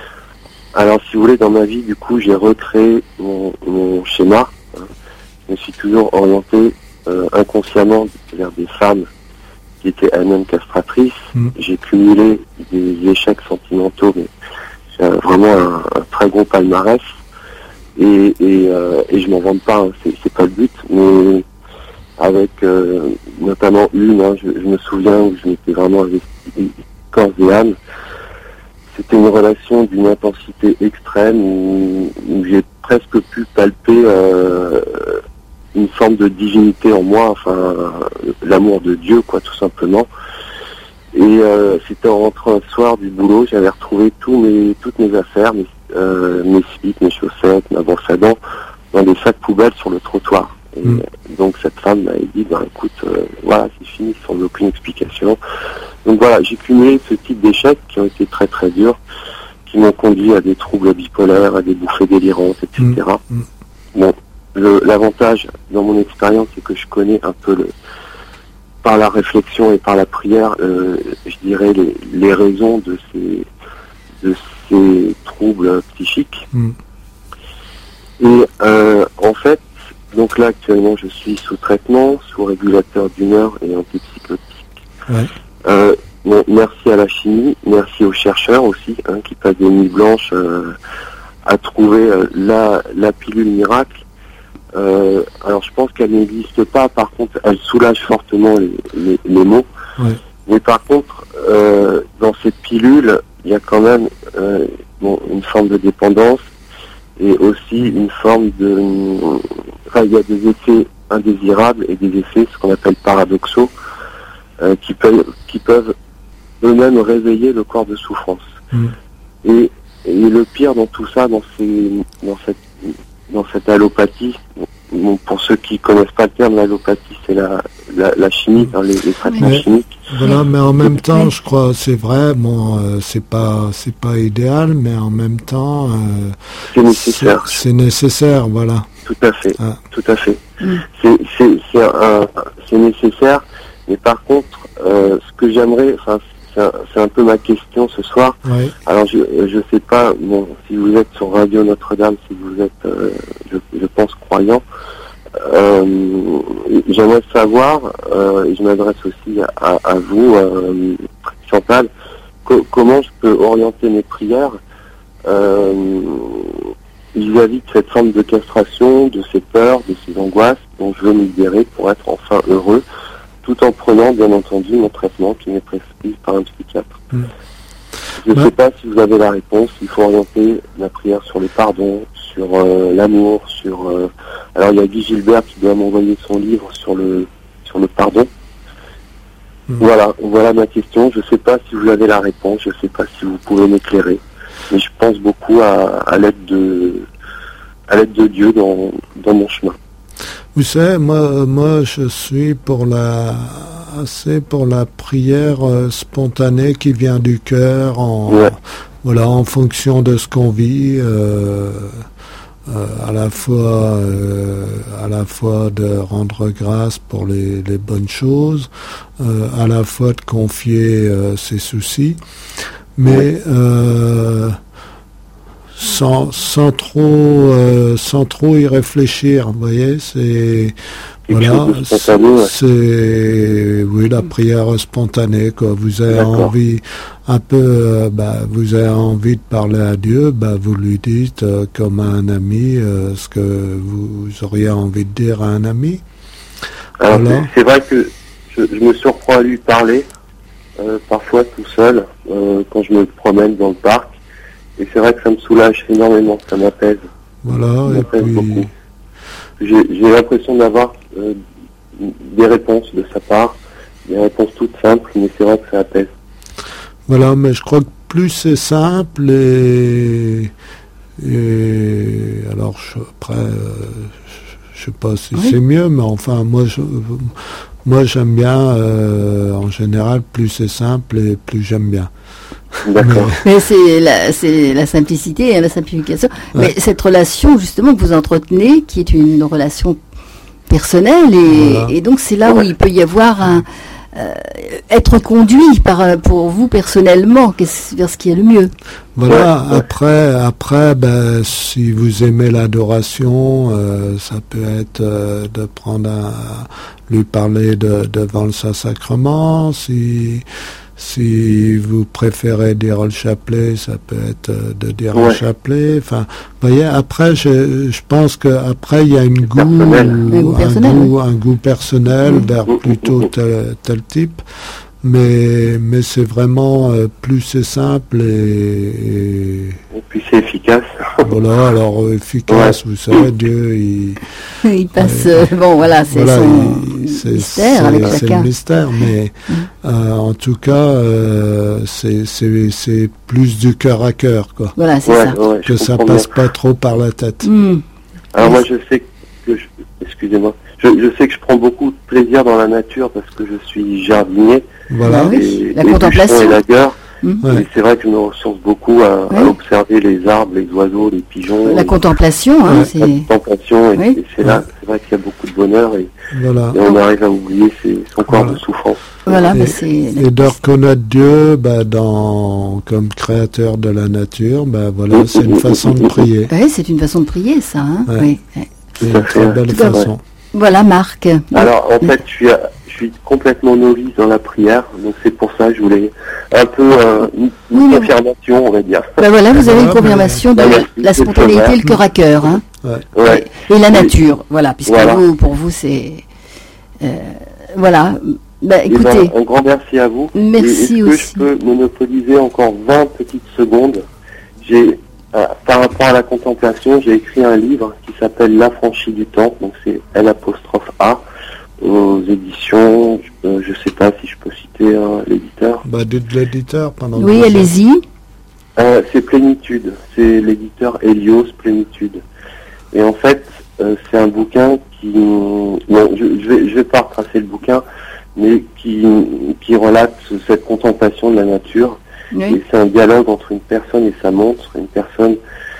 Alors, si vous voulez, dans ma vie, du coup, j'ai recréé mon, mon schéma. hein. Je me suis toujours orienté euh, inconsciemment vers des femmes qui étaient elles-mêmes castratrices. Mm. J'ai cumulé des échecs sentimentaux, mais j'ai un- vraiment un, un très gros palmarès. Et, et, euh, et je m'en vante pas, hein, c'est, c'est pas le but, mais avec euh, notamment une, hein, je, je me souviens où je m'étais vraiment investi corps et âme. C'était une relation d'une intensité extrême où, où j'ai presque pu palper euh, une forme de divinité en moi, enfin l'amour de Dieu, quoi, tout simplement. Et euh, c'était en rentrant un soir du boulot, j'avais retrouvé tous mes, toutes mes affaires, mes, euh, mes slips, mes chaussettes, ma brosse à dents, dans des sacs poubelles sur le trottoir. Et Mm. donc cette femme m'avait dit, ben écoute, euh, voilà, c'est fini, sans aucune explication. donc voilà, j'ai cumulé ce type d'échecs qui ont été très très durs, qui m'ont conduit à des troubles bipolaires, à des bouffées délirantes, et cetera. Mmh. Bon, le, l'avantage dans mon expérience, c'est que je connais un peu le, par la réflexion et par la prière, euh, je dirais les, les raisons de ces, de ces troubles psychiques. Mmh. Et euh, en fait, donc là actuellement, je suis sous traitement, sous régulateur d'humeur et antipsychotique. Ouais. Euh, bon, merci à la chimie, merci aux chercheurs aussi, hein, qui passent des nuits blanches euh, à trouver euh, la, la pilule miracle. Euh, alors je pense qu'elle n'existe pas, par contre elle soulage fortement les, les, les maux. Ouais. Mais par contre, euh, dans cette pilule, il y a quand même euh, bon, une forme de dépendance et aussi une forme de... Enfin, il y a des effets indésirables et des effets, ce qu'on appelle paradoxaux, euh, qui peuvent, qui peuvent eux-mêmes réveiller le corps de souffrance. Mmh. Et, et le pire dans tout ça, dans, ces, dans, cette, dans cette allopathie, bon, pour ceux qui connaissent pas le terme, l'allopathie, c'est la, la, la chimie, dans les, les traitements mais, chimiques. Voilà, mais en même temps, je crois, c'est vrai, bon, euh, c'est pas, c'est pas idéal, mais en même temps, euh, c'est nécessaire. C'est, c'est nécessaire, voilà. Tout à fait, ah. tout à fait. Mm. C'est, c'est, c'est, un, c'est nécessaire, mais par contre, euh, ce que j'aimerais, enfin, c'est un, c'est un peu ma question ce soir. Oui. Alors, je, je sais pas, bon, si vous êtes sur Radio Notre-Dame, si vous êtes, euh, je, je pense, croyant, euh, j'aimerais savoir, euh, et je m'adresse aussi à, à vous, euh, Chantal, co- comment je peux orienter mes prières euh, vis-à-vis de cette forme de castration, de ces peurs, de ces angoisses dont je veux me libérer pour être enfin heureux, tout en prenant bien entendu mon traitement qui m'est prescrit par un psychiatre. Mmh. Je ne ouais. sais pas si vous avez la réponse. Il faut orienter la prière sur le pardon, sur euh, l'amour, sur... Euh... Alors il y a Guy Gilbert qui doit m'envoyer son livre sur le sur le pardon. Mmh. Voilà, voilà ma question. Je ne sais pas si vous avez la réponse, je ne sais pas si vous pouvez m'éclairer. Mais je pense beaucoup à, à l'aide de à l'aide de Dieu dans, dans mon chemin. Vous savez, moi, moi, je suis pour la, assez pour la prière euh, spontanée qui vient du cœur, en, ouais. voilà, en fonction de ce qu'on vit, euh, euh, à la fois, euh, à la fois de rendre grâce pour les, les bonnes choses, euh, à la fois de confier euh, ses soucis, mais ouais. euh, Sans, sans trop, euh, sans trop y réfléchir, vous voyez, c'est, voilà, c'est, c'est, oui, la prière spontanée, quoi. Vous avez D'accord. envie, un peu, euh, bah, vous avez envie de parler à Dieu, bah, vous lui dites, euh, comme à un ami, euh, ce que vous auriez envie de dire à un ami. Alors, voilà. c'est, c'est vrai que je, je me surprends à lui parler, euh, parfois tout seul, euh, quand je me promène dans le parc. Et c'est vrai que ça me soulage énormément, ça m'apaise. Voilà, ça m'apaise et puis... beaucoup. J'ai, j'ai l'impression d'avoir euh, des réponses de sa part, des réponses toutes simples, mais c'est vrai que ça apaise. Voilà, mais je crois que plus c'est simple et... et alors, je, après, euh, je, je sais pas si oui. c'est mieux, mais enfin, moi, je, moi j'aime bien, euh, en général, plus c'est simple et plus j'aime bien. D'accord. Mais c'est la, c'est la simplicité et la simplification. Ouais. Mais cette relation, justement, que vous entretenez, qui est une relation personnelle, et, voilà. et donc c'est là où il peut y avoir un, euh, être conduit par, pour vous personnellement vers ce qui est le mieux. Voilà. Ouais. Après, après, ben, si vous aimez l'adoration, euh, ça peut être euh, de prendre un, lui parler de, devant le Saint-Sacrement. Si Si vous préférez dire le chapelet, ça peut être de dire ouais. le chapelet. Enfin, vous voyez, après, je, je pense qu'après, il y a une goût, un, goût un, goût, un goût personnel mmh. vers plutôt tel, tel type. Mais, mais c'est vraiment, euh, plus c'est simple et, et... et puis c'est efficace. Voilà, alors euh, efficace, ouais. vous savez, Dieu, il... il passe, euh, bon voilà, c'est voilà, son il, c'est, mystère c'est, avec c'est chacun. le mystère, mais mmh. euh, en tout cas, euh, c'est, c'est, c'est plus du cœur à cœur, quoi. Voilà, c'est ouais, ça. Ouais, que ça passe bien. Pas trop par la tête. Mmh. Alors moi, je sais que, je, excusez-moi. Je, je sais que je prends beaucoup de plaisir dans la nature parce que je suis jardinier. Voilà. Et, Oui, la les contemplation. bûcherons et lagueurs. Mmh. Et c'est vrai que je me ressource beaucoup à, Ouais. à observer les arbres, les oiseaux, les pigeons. La et- contemplation, hein, la c'est... contemplation, et, Oui. et c'est là, c'est vrai qu'il y a beaucoup de bonheur et, Voilà. et on arrive à oublier ses, son corps Voilà. de souffrance. Voilà, et, mais c'est... et de reconnaître Dieu bah, dans, comme créateur de la nature, bah, voilà, c'est une façon de prier. Ouais, c'est une façon de prier, ça. Hein. Ouais. Oui, ouais. C'est une très belle Tout à fait. façon. Voilà, Marc. Alors, en fait, je suis, à- je suis complètement novice dans la prière, donc c'est pour ça que je voulais un peu euh, une, une confirmation, on va dire. Ben voilà, vous avez une Ouais, confirmation de bah, la, merci, la c'est spontanéité vrai. et le cœur à cœur. Hein. Ouais. Et la nature, voilà, puisque Voilà. vous, pour vous, c'est... euh, voilà. Ben, Eh ben, écoutez, un grand merci à vous. Merci Et est-ce aussi. que je peux monopoliser encore vingt petites secondes? J'ai, euh, par rapport à la contemplation, j'ai écrit un livre qui s'appelle L'affranchi du temps, donc c'est L apostrophe A, aux éditions, euh, je sais pas si je peux citer euh, l'éditeur. Bah, dites l'éditeur pendant que oui, vous- allez-y. Euh, c'est Plénitude, c'est l'éditeur Helios Plénitude. Et en fait, euh, c'est un bouquin qui, bon, je, je vais, je vais pas retracer le bouquin, mais qui, qui relate cette contemplation de la nature. Oui. Et c'est un dialogue entre une personne et sa montre, une personne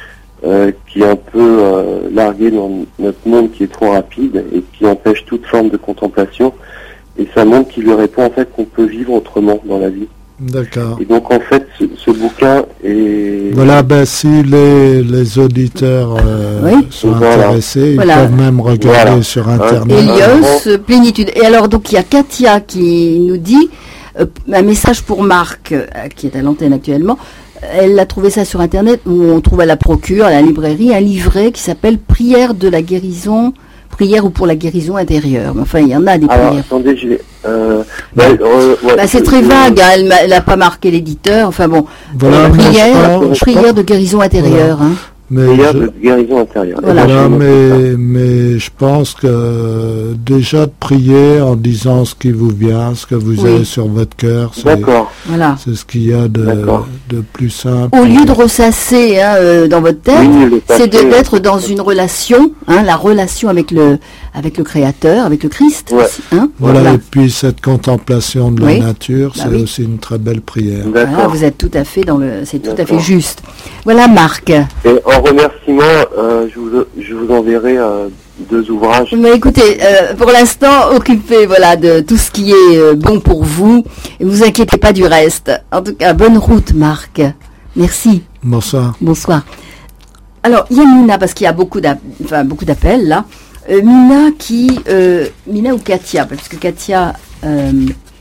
euh, qui est un peu euh, larguée dans notre monde qui est trop rapide et qui empêche toute forme de contemplation. Et sa montre qui lui répond en fait qu'on peut vivre autrement dans la vie. D'accord. Et donc en fait, ce, ce bouquin est... Voilà, ben, si les, les auditeurs euh, Oui. sont Voilà. intéressés, Voilà. ils peuvent même regarder Voilà. sur Hein. Internet. Hélios, plénitude. Et alors, donc, il y a Katia qui nous dit, euh, un message pour Marc, euh, qui est à l'antenne actuellement. Elle a trouvé ça sur Internet, où on trouve à la procure, à la librairie, un livret qui s'appelle Prière de la guérison, prière ou pour la guérison intérieure. Mais enfin, il y en a des Alors, prières. attendez, j'ai... Euh, ouais, euh, ouais, Bah, c'est je- très je- vague, hein, elle m'a- elle n'a pas marqué l'éditeur. Enfin bon, Voilà, euh, mais prière, je pense- prière de guérison intérieure. Voilà. Hein. Mais Prière je- de guérison intérieure. Voilà. Voilà, Et moi, je me fais mais, mais je pense que déjà de prier en disant ce qui vous vient, ce que vous Oui. avez sur votre cœur, ça. c'est D'accord. Voilà. c'est ce qu'il y a de, D'accord. de plus simple. Au lieu de ressasser hein, euh, dans votre tête, Oui, le c'est de- passé, d'être ouais. dans une relation, hein, la relation avec le, avec le Créateur, avec le Christ. Ouais. aussi, hein. Voilà, Voilà. et puis cette contemplation de Oui. la nature, Bah c'est oui. aussi une très belle prière. Voilà, D'accord. vous êtes tout à fait dans le, c'est tout à fait D'accord. juste. Voilà, Marc. Et en remerciement, euh, je, vous, je vous enverrai euh, deux ouvrages. Mais écoutez, euh, pour l'instant, occupez voilà de tout ce qui est euh, bon pour vous. Et vous inquiétez pas du reste. En tout cas, bonne route, Marc. Merci. Bonsoir. Bonsoir. Alors, il y a Mina, parce qu'il y a beaucoup d'app- enfin, beaucoup d'appels là. Euh, Mina qui... euh, Mina ou Katia, parce que Katia... euh,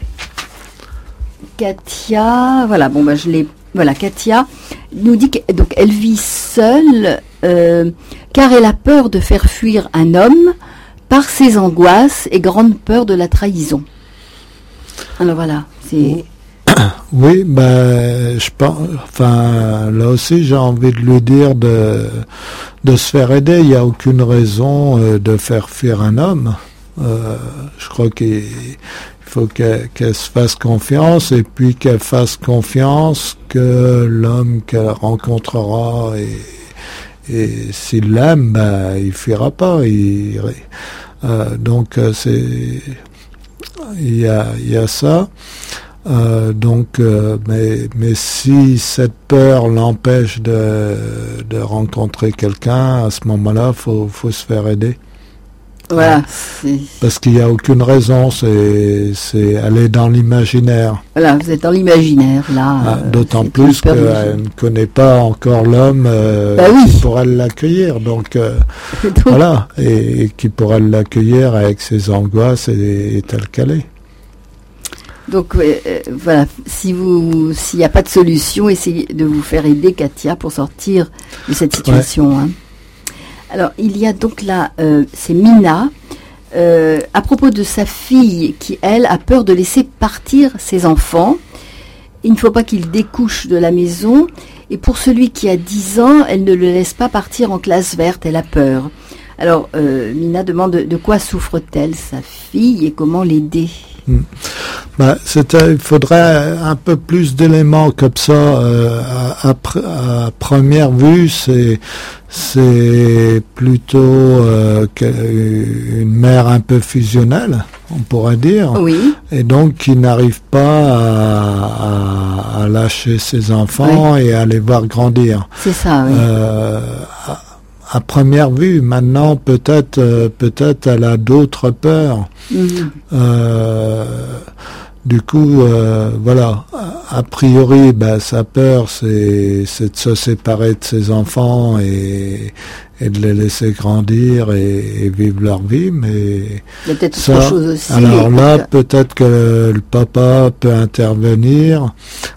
Katia... Voilà, bon, bah, je l'ai... Voilà, Katia nous dit que donc elle vit seule euh, car elle a peur de faire fuir un homme par ses angoisses et grande peur de la trahison. Alors voilà, c'est... Oui, ben, je pense, enfin, là aussi, j'ai envie de lui dire de, de se faire aider. Il n'y a aucune raison euh, de faire fuir un homme. Euh, je crois qu'il faut qu'elle qu'elle se fasse confiance et puis qu'elle fasse confiance que l'homme qu'elle rencontrera et, et s'il l'aime, ben, il fuira pas. Il, euh, donc, euh, c'est, il y a, il y a ça. Euh, donc, euh, mais, mais si cette peur l'empêche de, de rencontrer quelqu'un, à ce moment-là, faut, faut se faire aider. Voilà, parce qu'il n'y a aucune raison, c'est, c'est aller dans l'imaginaire. Voilà, vous êtes dans l'imaginaire, là. Ah, euh, d'autant c'est plus une peur qu'elle ne connaît pas encore l'homme euh, Bah oui. qui pourra l'accueillir. Donc, euh, Donc- voilà, et, et qui pourra l'accueillir avec ses angoisses et, et tel qu'elle est. Donc euh, euh, voilà, si vous, s'il n'y a pas de solution, essayez de vous faire aider, Katia, pour sortir de cette situation. Hein. Alors il y a donc là, euh, c'est Mina, euh, à propos de sa fille qui, elle, a peur de laisser partir ses enfants. Il ne faut pas qu'il découche de la maison. Et pour celui qui a dix ans, elle ne le laisse pas partir en classe verte, elle a peur. Alors, euh, Mina demande de, de quoi souffre-t-elle, sa fille, et comment l'aider? Hmm. Bah, il faudrait un peu plus d'éléments comme ça. Euh, à, à, à première vue, c'est c'est plutôt euh, une mère un peu fusionnelle, on pourrait dire, oui. Et donc qui n'arrive pas à, à, à lâcher ses enfants, oui. Et à les voir grandir. C'est ça, oui. Euh, à, à première vue, maintenant peut-être euh, peut-être elle a d'autres peurs. Mmh. Euh, Du coup, euh, voilà, a priori, ben, sa peur, c'est, c'est de se séparer de ses enfants et, et de les laisser grandir et, et vivre leur vie, mais il y a peut-être ça, autre chose aussi. Alors là, peut-être que le papa peut intervenir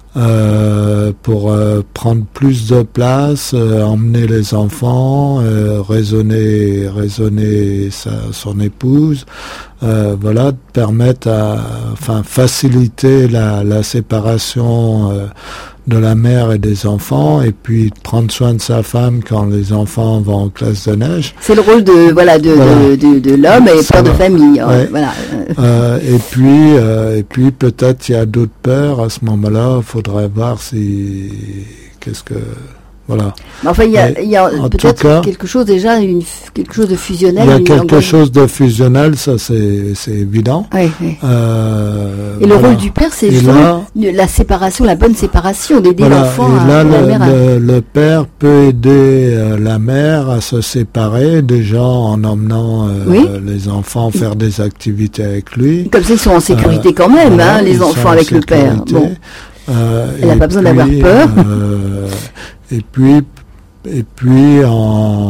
euh, pour euh, prendre plus de place, euh, emmener les enfants, euh, raisonner, raisonner sa, son épouse. Euh, voilà, permettre à, enfin, faciliter la, la séparation euh, de la mère et des enfants, et puis prendre soin de sa femme quand les enfants vont en classe de neige. C'est le rôle de voilà de voilà. de, de, de l'homme et père de famille. Hein, ouais. Voilà. Euh, et puis euh, et puis peut-être il y a d'autres peurs à ce moment-là. Il faudrait voir si qu'est-ce que Voilà. Enfin, il y a, il y a peut-être cas, quelque chose déjà, une, quelque chose de fusionnel. Il y a quelque langage... chose de fusionnel, ça c'est, c'est évident. Oui, oui. Euh, et le voilà. rôle du père, c'est justement là, la séparation, la bonne séparation, d'aider voilà, l'enfant et là, à, le, la mère. À... Le, le père peut aider euh, la mère à se séparer, déjà en emmenant euh, oui. les enfants faire des activités avec lui. Comme ça, ils sont en sécurité euh, quand même, voilà, hein, les enfants avec le père. Bon. Euh, Elle n'a pas besoin d'avoir peur. Euh, et puis, et puis en,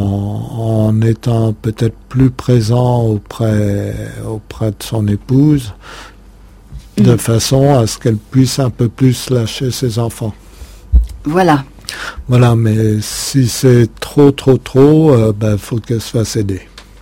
en étant peut-être plus présent auprès, auprès de son épouse, mmh. de façon à ce qu'elle puisse un peu plus lâcher ses enfants. Voilà. Voilà, mais si c'est trop, trop, trop, euh, ben, faut qu'elle se fasse aider.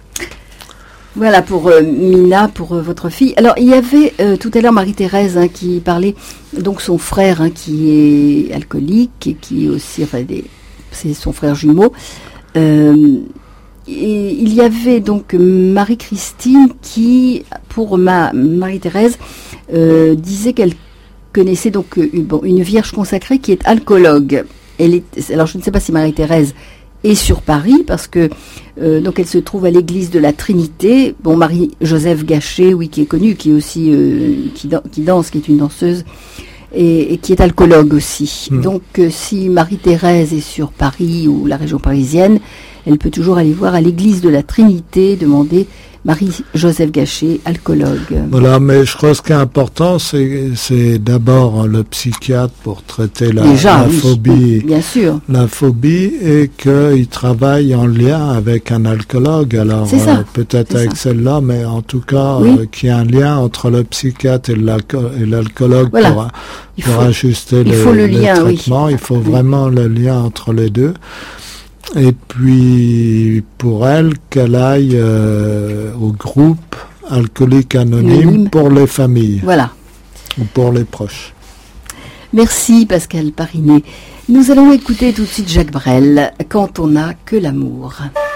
Voilà pour euh, Mina, pour euh, votre fille. Alors il y avait euh, tout à l'heure Marie-Thérèse hein, qui parlait, donc son frère hein, qui est alcoolique et qui est aussi, enfin des, c'est son frère jumeau. Euh, et il y avait donc Marie-Christine qui, pour ma Marie-Thérèse, euh, disait qu'elle connaissait donc une, bon, une vierge consacrée qui est alcoologue. Elle est, alors je ne sais pas si Marie-Thérèse est sur Paris parce que euh, donc elle se trouve à l'église de la Trinité. Bon, Marie-Joseph Gachet, oui, qui est connue, qui est aussi euh, qui, dan- qui danse, qui est une danseuse et, et qui est alcoologue aussi. Mmh. Donc euh, si Marie-Thérèse est sur Paris ou la région parisienne, elle peut toujours aller voir à l'église de la Trinité, demander Marie-Joseph Gachet, alcoologue. Voilà, mais je crois que ce qui est important, c'est, c'est d'abord le psychiatre pour traiter la, Déjà, la oui, phobie. Bien sûr. La phobie et qu'il travaille en lien avec un alcoologue. Alors, c'est ça, euh, peut-être c'est avec ça. celle-là, mais en tout cas, oui. euh, qu'il y ait un lien entre le psychiatre et, l'alco- et l'alcoologue voilà. pour, il pour faut, ajuster il les, faut le les lien, traitements. Oui. Il faut oui. vraiment le lien entre les deux. Et puis, pour elle, qu'elle aille euh, au groupe Alcooliques Anonymes Anonyme. Pour les familles. Voilà. Ou pour les proches. Merci Pascal Parinet. Nous allons écouter tout de suite Jacques Brel, Quand on n'a que l'amour.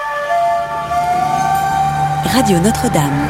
Radio Notre-Dame.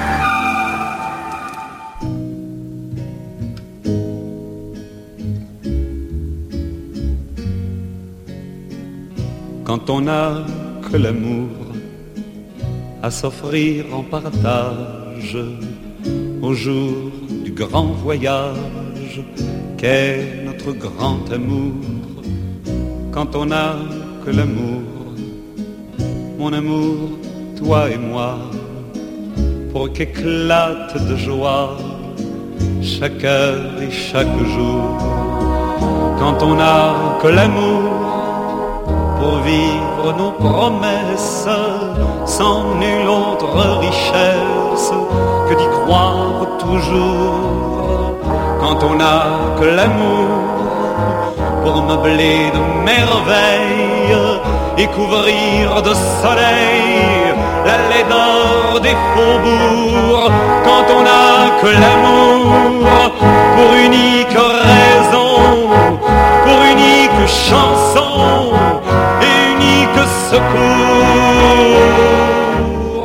Quand on n'a que l'amour à s'offrir en partage au jour du grand voyage qu'est notre grand amour. Quand on n'a que l'amour, mon amour, toi et moi, pour qu'éclate de joie chaque heure et chaque jour. Quand on n'a que l'amour pour vivre nos promesses, sans nulle autre richesse que d'y croire toujours. Quand on n'a que l'amour pour meubler de merveilles et couvrir de soleil la laideur des faubourgs. Quand on n'a que l'amour pour unique raison, pour unique chanson et unique secours.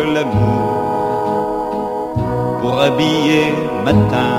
que l'amour pour habiller matin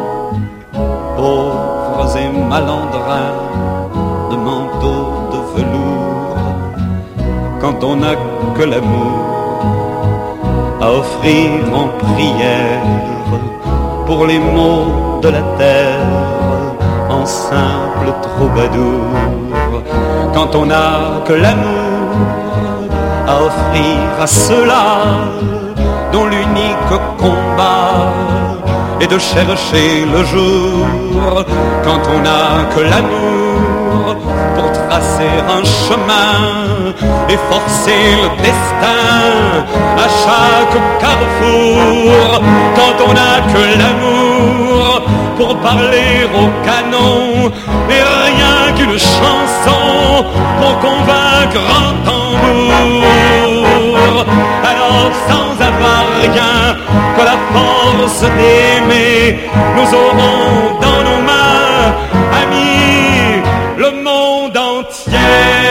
pauvres et malandrins de manteaux de velours, quand on n'a que l'amour à offrir en prière pour les maux de la terre en simple troubadour, quand on n'a que l'amour à offrir à ceux-là dont l'unique combat est de chercher le jour, quand on n'a que l'amour pour tracer un chemin et forcer le destin à chaque carrefour, quand on n'a que l'amour pour parler au canon et rien qu'une chanson pour convaincre un tambour, alors sans avoir rien que la force d'aimer, nous aurons dans nos mains, amis, le monde entier.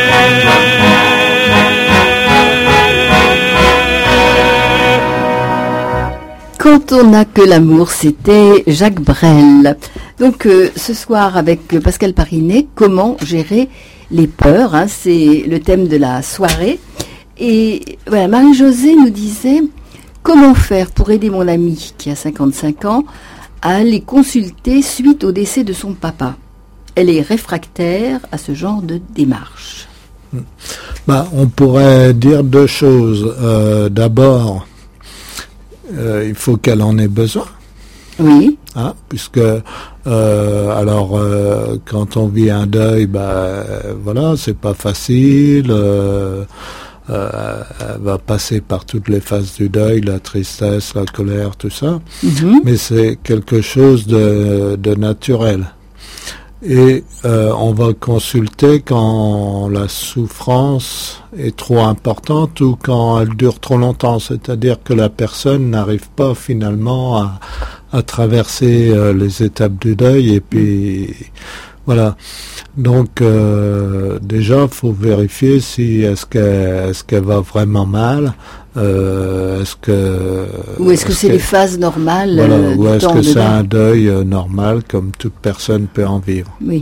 Quand on n'a que l'amour, c'était Jacques Brel. Donc euh, ce soir avec Pascal Parinet, comment gérer les peurs, hein, c'est le thème de la soirée. Et voilà, Marie-Josée nous disait comment faire pour aider mon amie qui a cinquante-cinq ans à aller consulter suite au décès de son papa. Elle est réfractaire à ce genre de démarche. Bah, on pourrait dire deux choses. Euh, d'abord, euh, il faut qu'elle en ait besoin. Oui. Hein, puisque euh, alors euh, quand on vit un deuil, bah voilà, c'est pas facile. Euh, euh, elle va passer par toutes les phases du deuil, la tristesse, la colère, tout ça. Mm-hmm. Mais c'est quelque chose de, de naturel. Et euh, on va consulter quand la souffrance est trop importante ou quand elle dure trop longtemps, c'est-à-dire que la personne n'arrive pas finalement à, à traverser euh, les étapes du deuil et puis voilà. Donc euh, déjà, faut vérifier si est-ce qu'elle est-ce qu'elle va vraiment mal. Euh, est-ce que ou est-ce que est-ce c'est que, les phases normales voilà, euh, ou est-ce que c'est dedans. un deuil euh, normal comme toute personne peut en vivre. Oui.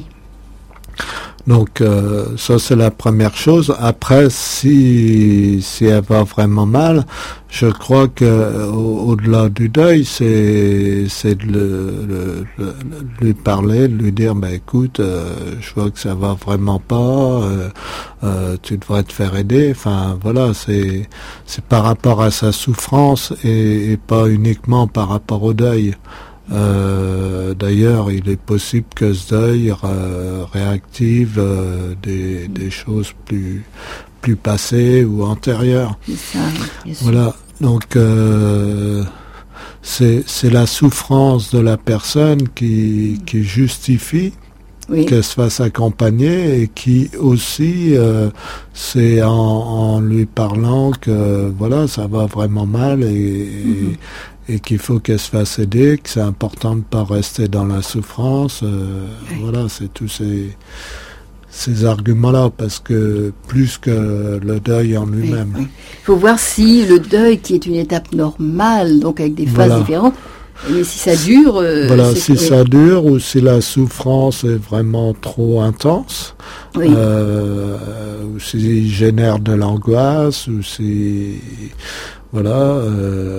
Donc euh, ça c'est la première chose. Après, si si elle va vraiment mal, je crois que au, au-delà du deuil, c'est c'est de le, le, le, lui parler, de lui dire bah écoute, euh, je vois que ça va vraiment pas, euh, euh, tu devrais te faire aider. Enfin voilà, c'est c'est par rapport à sa souffrance et, et pas uniquement par rapport au deuil. Euh, d'ailleurs, il est possible que ce deuil euh, réactive euh, des, des choses plus plus passées ou antérieures. C'est ça, bien sûr. Voilà. Donc euh, c'est c'est la souffrance de la personne qui qui justifie oui. qu'elle se fasse accompagner et qui aussi euh, c'est en, en lui parlant que voilà ça va vraiment mal et, mm-hmm. et et qu'il faut qu'elle se fasse aider, que c'est important de ne pas rester dans la souffrance. Euh, oui. Voilà, c'est tous ces, ces arguments-là, parce que plus que le deuil en lui-même. Il oui, oui. faut voir si le deuil, qui est une étape normale, donc avec des phases voilà. différentes, mais si ça dure... Euh, voilà, c'est si que... ça dure, ou si la souffrance est vraiment trop intense, oui. euh, ou s'il génère de l'angoisse, ou si... Voilà... Euh,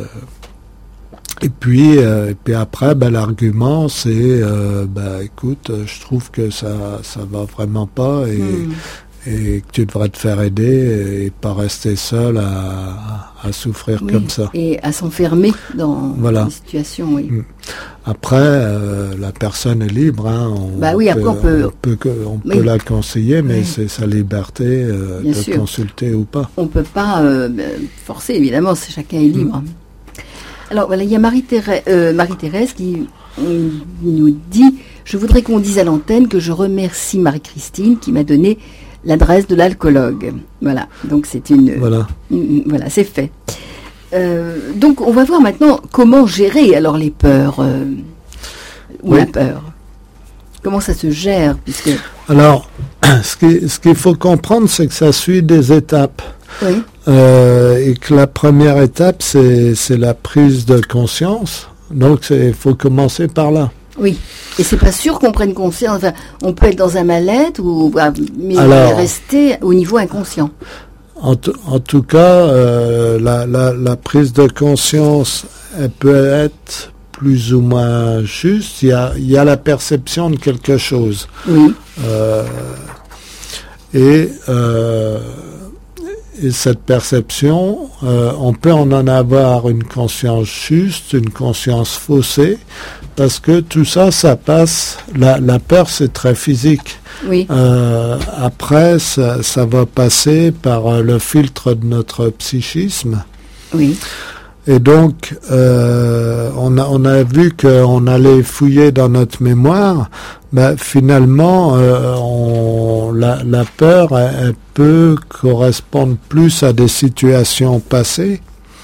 Et puis, euh, et puis après, ben, l'argument, c'est, euh, ben, écoute, je trouve que ça, ça va vraiment pas et, mm. et que tu devrais te faire aider et pas rester seul à, à souffrir oui, comme ça. Et à s'enfermer dans voilà. une situation, oui. Mm. Après, euh, la personne est libre, hein. On bah oui, peut, après on peut, on peut, on oui. peut la conseiller, mais oui. c'est sa liberté euh, de sûr. consulter ou pas. On peut pas euh, forcer, évidemment, chacun est libre. Mm. Alors voilà, il y a Marie-Thérèse, euh, Marie-Thérèse qui euh, nous dit « Je voudrais qu'on dise à l'antenne que je remercie Marie-Christine qui m'a donné l'adresse de l'alcoologue. » Voilà, donc c'est une... Voilà, une, voilà, c'est fait. Euh, donc on va voir maintenant comment gérer alors les peurs euh, ou oui. la peur. Comment ça se gère puisque... Alors, ce, qui, ce qu'il faut comprendre, c'est que ça suit des étapes. oui. euh, et que la première étape, c'est, c'est la prise de conscience. Donc, il faut commencer par là. Oui, et c'est pas sûr qu'on prenne conscience. Enfin, on peut être dans un mal-être, ou, mais Alors, rester au niveau inconscient. En, t- en tout cas, euh, la, la, la prise de conscience, elle peut être plus ou moins juste. Il y a, il y a la perception de quelque chose. Oui. Euh, et, euh, et cette perception, euh, on peut en en avoir une conscience juste, une conscience faussée, parce que tout ça, ça passe. La, la peur, c'est très physique. Oui. Euh, après, ça, ça va passer par euh, le filtre de notre psychisme. Oui. Et donc, euh, on a, on a vu qu'on allait fouiller dans notre mémoire. Ben, finalement, euh, on, la, la peur, elle, elle peut correspondre plus à des situations passées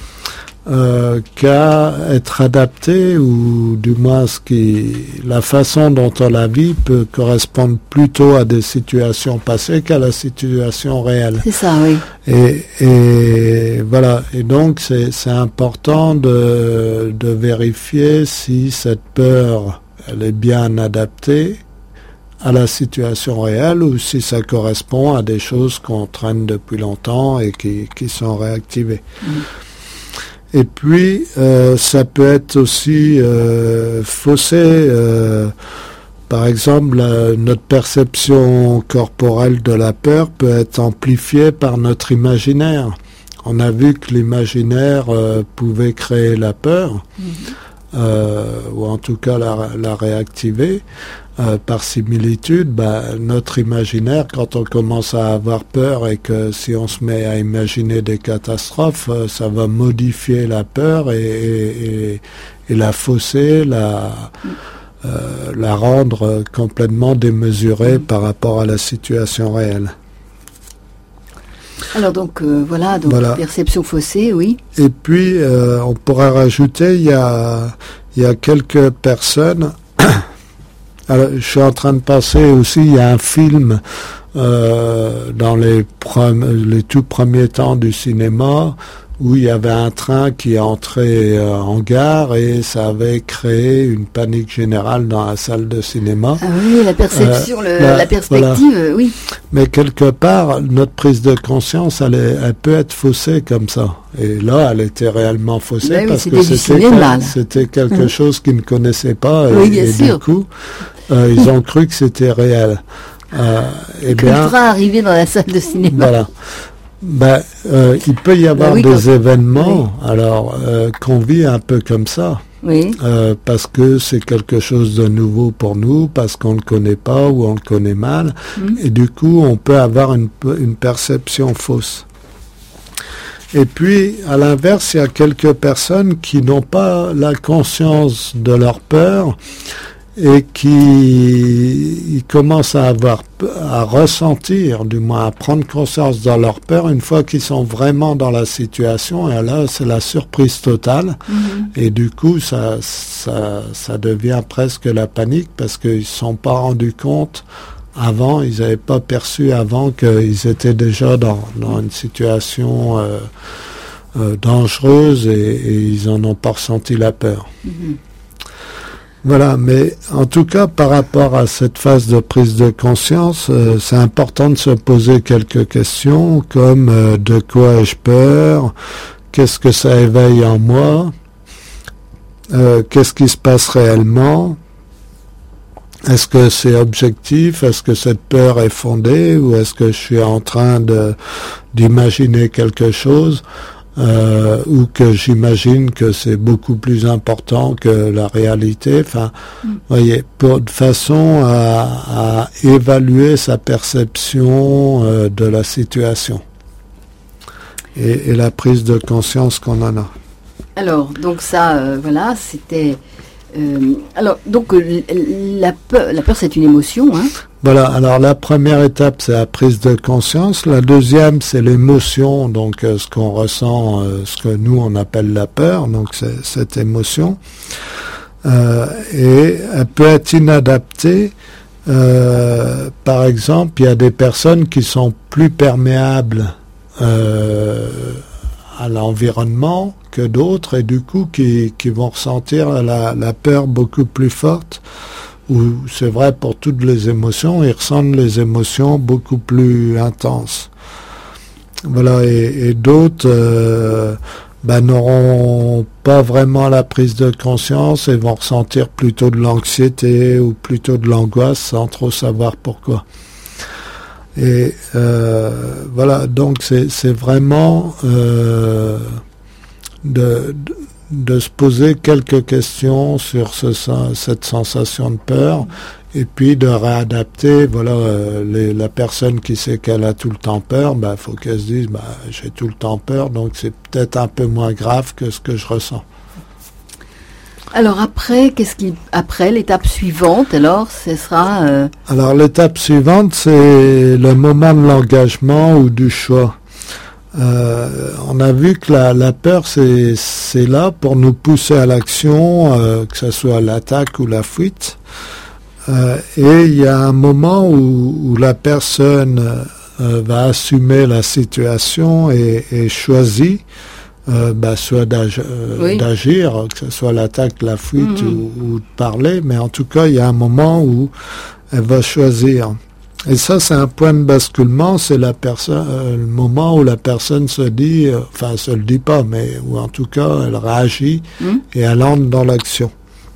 euh, qu'à être adaptée, ou du moins ce qui, la façon dont on la vit peut correspondre plutôt à des situations passées qu'à la situation réelle. C'est ça, oui. Et, et voilà. Et donc, c'est, c'est important de, de vérifier si cette peur, elle est bien adaptée à la situation réelle, ou si ça correspond à des choses qu'on traîne depuis longtemps et qui, qui sont réactivées. Mmh. Et puis, euh, ça peut être aussi euh, faussé. Euh, par exemple, la, notre perception corporelle de la peur peut être amplifiée par notre imaginaire. On a vu que l'imaginaire euh, pouvait créer la peur, mmh. euh, ou en tout cas la, la réactiver. Euh, par similitude, bah, notre imaginaire, quand on commence à avoir peur et que si on se met à imaginer des catastrophes, euh, ça va modifier la peur et, et, et, et la fausser, la, euh, la rendre complètement démesurée mmh. par rapport à la situation réelle. Alors donc euh, voilà, donc voilà. Perception faussée, oui. Et puis euh, on pourrait rajouter, il y a, il y a quelques personnes. Alors, je suis en train de penser aussi, il y a un film euh, dans les, pre- les tout premiers temps du cinéma où il y avait un train qui entrait euh, en gare et ça avait créé une panique générale dans la salle de cinéma. Ah oui, la perception, euh, le, la, la perspective, voilà. oui. Mais quelque part, notre prise de conscience, elle, est, elle peut être faussée comme ça. Et là, elle était réellement faussée ben parce oui, que c'était, c'était, quel, c'était quelque chose qu'ils ne connaissaient pas. Et, oui, bien et sûr. du coup, euh, ils ont cru que c'était réel. Euh, et que bien, le train arrivait dans la salle de cinéma. Voilà. Ben, euh, il peut y avoir ben oui, des quand... événements, oui. alors euh, qu'on vit un peu comme ça, oui. euh, parce que c'est quelque chose de nouveau pour nous, parce qu'on ne le connaît pas ou on le connaît mal, mmh. et du coup on peut avoir une, une perception fausse. Et puis, à l'inverse, il y a quelques personnes qui n'ont pas la conscience de leur peur et qui ils commencent à avoir, à ressentir, du moins à prendre conscience de leur peur une fois qu'ils sont vraiment dans la situation. Et là, c'est la surprise totale. Mm-hmm. Et du coup, ça, ça, ça devient presque la panique parce qu'ils ne se sont pas rendus compte avant, ils n'avaient pas perçu avant qu'ils étaient déjà dans, dans une situation euh, euh, dangereuse et, et ils n'en ont pas ressenti la peur. Mm-hmm. Voilà, mais en tout cas, par rapport à cette phase de prise de conscience, euh, c'est important de se poser quelques questions comme euh, de quoi ai-je peur, qu'est-ce que ça éveille en moi, euh, qu'est-ce qui se passe réellement, est-ce que c'est objectif, est-ce que cette peur est fondée ou est-ce que je suis en train de d'imaginer quelque chose. Euh, ou que j'imagine que c'est beaucoup plus important que la réalité. Enfin, mm. voyez, pour, de façon à, à évaluer sa perception euh, de la situation et, et la prise de conscience qu'on en a. Alors, donc ça, euh, voilà, c'était. Euh, alors, donc euh, la peur, la peur, c'est une émotion, hein. Voilà, alors la première étape, c'est la prise de conscience. La deuxième, c'est l'émotion, donc euh, ce qu'on ressent, euh, ce que nous, on appelle la peur, donc c'est cette émotion. Euh, et elle peut être inadaptée. Euh, par exemple, il y a des personnes qui sont plus perméables euh, à l'environnement que d'autres, et du coup qui, qui vont ressentir la, la peur beaucoup plus forte, ou c'est vrai pour toutes les émotions, ils ressentent les émotions beaucoup plus intenses. Voilà, et, et d'autres euh, ben, n'auront pas vraiment la prise de conscience et vont ressentir plutôt de l'anxiété ou plutôt de l'angoisse sans trop savoir pourquoi. Et euh, voilà, donc c'est, c'est vraiment euh, de, de, de se poser quelques questions sur ce, cette sensation de peur, et puis de réadapter. Voilà, euh, les, la personne qui sait qu'elle a tout le temps peur, bah, faut qu'elle se dise, bah, j'ai tout le temps peur, donc c'est peut-être un peu moins grave que ce que je ressens. Alors après, qu'est-ce qui, après l'étape suivante, alors, ce sera... Euh... Alors l'étape suivante, c'est le moment de l'engagement ou du choix. Euh, on a vu que la, la peur, c'est, c'est là pour nous pousser à l'action, euh, que ce soit l'attaque ou la fuite. Euh, et il y a un moment où, où la personne euh, va assumer la situation et, et choisit Euh, bah, soit d'ag- euh, oui. d'agir, que ce soit l'attaque, la fuite mmh. ou, ou de parler, mais en tout cas, il y a un moment où elle va choisir. Et ça, c'est un point de basculement, c'est la personne, euh, le moment où la personne se dit, euh, enfin, elle se le dit pas, mais où en tout cas, elle réagit mmh. et elle entre dans l'action.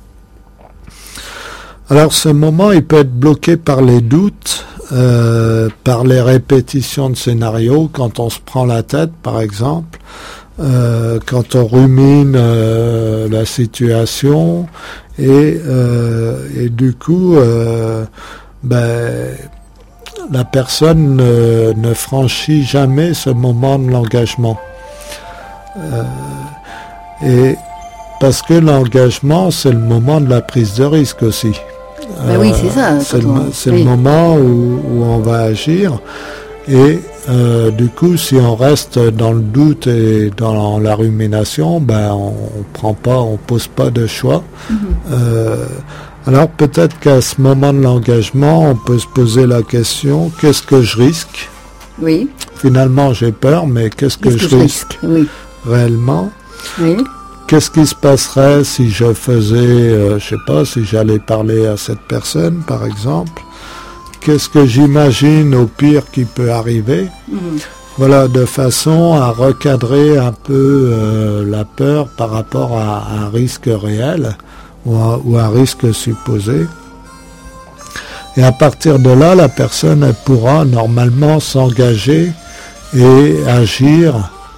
Alors, ce moment, il peut être bloqué par les doutes, euh, par les répétitions de scénarios, quand on se prend la tête, par exemple. Euh, quand on rumine euh, la situation et, euh, et du coup euh, ben, la personne ne, ne franchit jamais ce moment de l'engagement euh, et parce que l'engagement c'est le moment de la prise de risque aussi. Ben euh, oui, c'est ça. C'est, le, on... c'est oui. le moment où, où on va agir. Et euh, du coup, si on reste dans le doute et dans la rumination, ben on, on prend pas, on pose pas de choix. Mm-hmm. Euh, alors peut-être qu'à ce moment de l'engagement, on peut se poser la question qu'est-ce que je risque ? Oui. Finalement, j'ai peur, mais qu'est-ce que, qu'est-ce je, que risque je risque oui. réellement ? Oui. Qu'est-ce qui se passerait si je faisais, euh, je sais pas, si j'allais parler à cette personne, par exemple ? Qu'est-ce que j'imagine au pire qui peut arriver ? Mmh. Voilà, de façon à recadrer un peu euh, la peur par rapport à, à un risque réel ou à, ou à un risque supposé. Et à partir de là, la personne elle pourra normalement s'engager et agir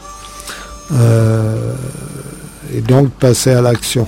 euh, et donc passer à l'action.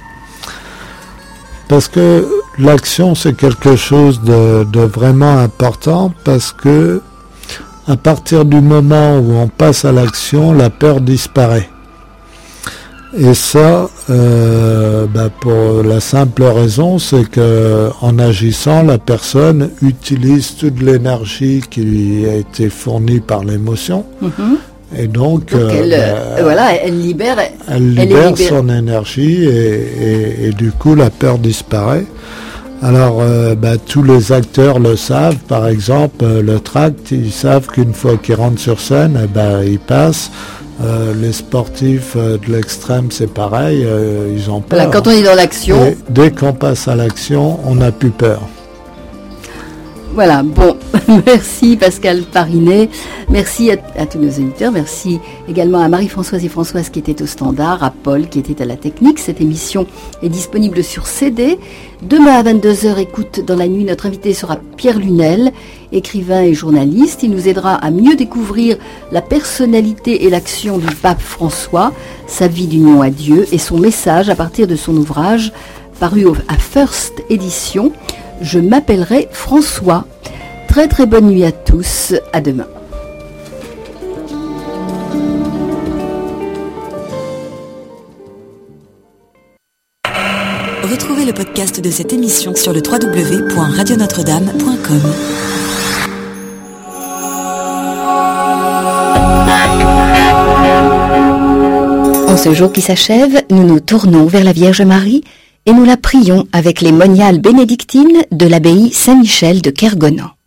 Parce que l'action, c'est quelque chose de, de vraiment important, parce que à partir du moment où on passe à l'action, la peur disparaît. Et ça, euh, bah pour la simple raison, c'est que en agissant, la personne utilise toute l'énergie qui lui a été fournie par l'émotion. Mm-hmm. Et donc, donc elle, euh, bah, voilà, elle libère, elle libère elle son énergie et, et, et du coup la peur disparaît. Alors, euh, bah, tous les acteurs le savent. Par exemple, euh, le tract, ils savent qu'une fois qu'ils rentrent sur scène, eh ben, ils passent. Euh, les sportifs euh, de l'extrême, c'est pareil, euh, ils ont peur. Voilà, quand on est dans l'action. Et dès qu'on passe à l'action, on n'a plus peur. Voilà, bon, merci Pascal Parinet, merci à, à tous nos auditeurs, merci également à Marie-Françoise et Françoise qui étaient au standard, à Paul qui était à la technique. Cette émission est disponible sur C D. Demain à vingt-deux heures, écoute dans la nuit, notre invité sera Pierre Lunel, écrivain et journaliste. Il nous aidera à mieux découvrir la personnalité et l'action du pape François, sa vie d'union à Dieu et son message à partir de son ouvrage paru à First Édition. Je m'appellerai François. Très très bonne nuit à tous. À demain. Retrouvez le podcast de cette émission sur le w w w point radio notre dame point com. En ce jour qui s'achève, nous nous tournons vers la Vierge Marie et nous la prions avec les moniales bénédictines de l'abbaye Saint-Michel de Kergonan.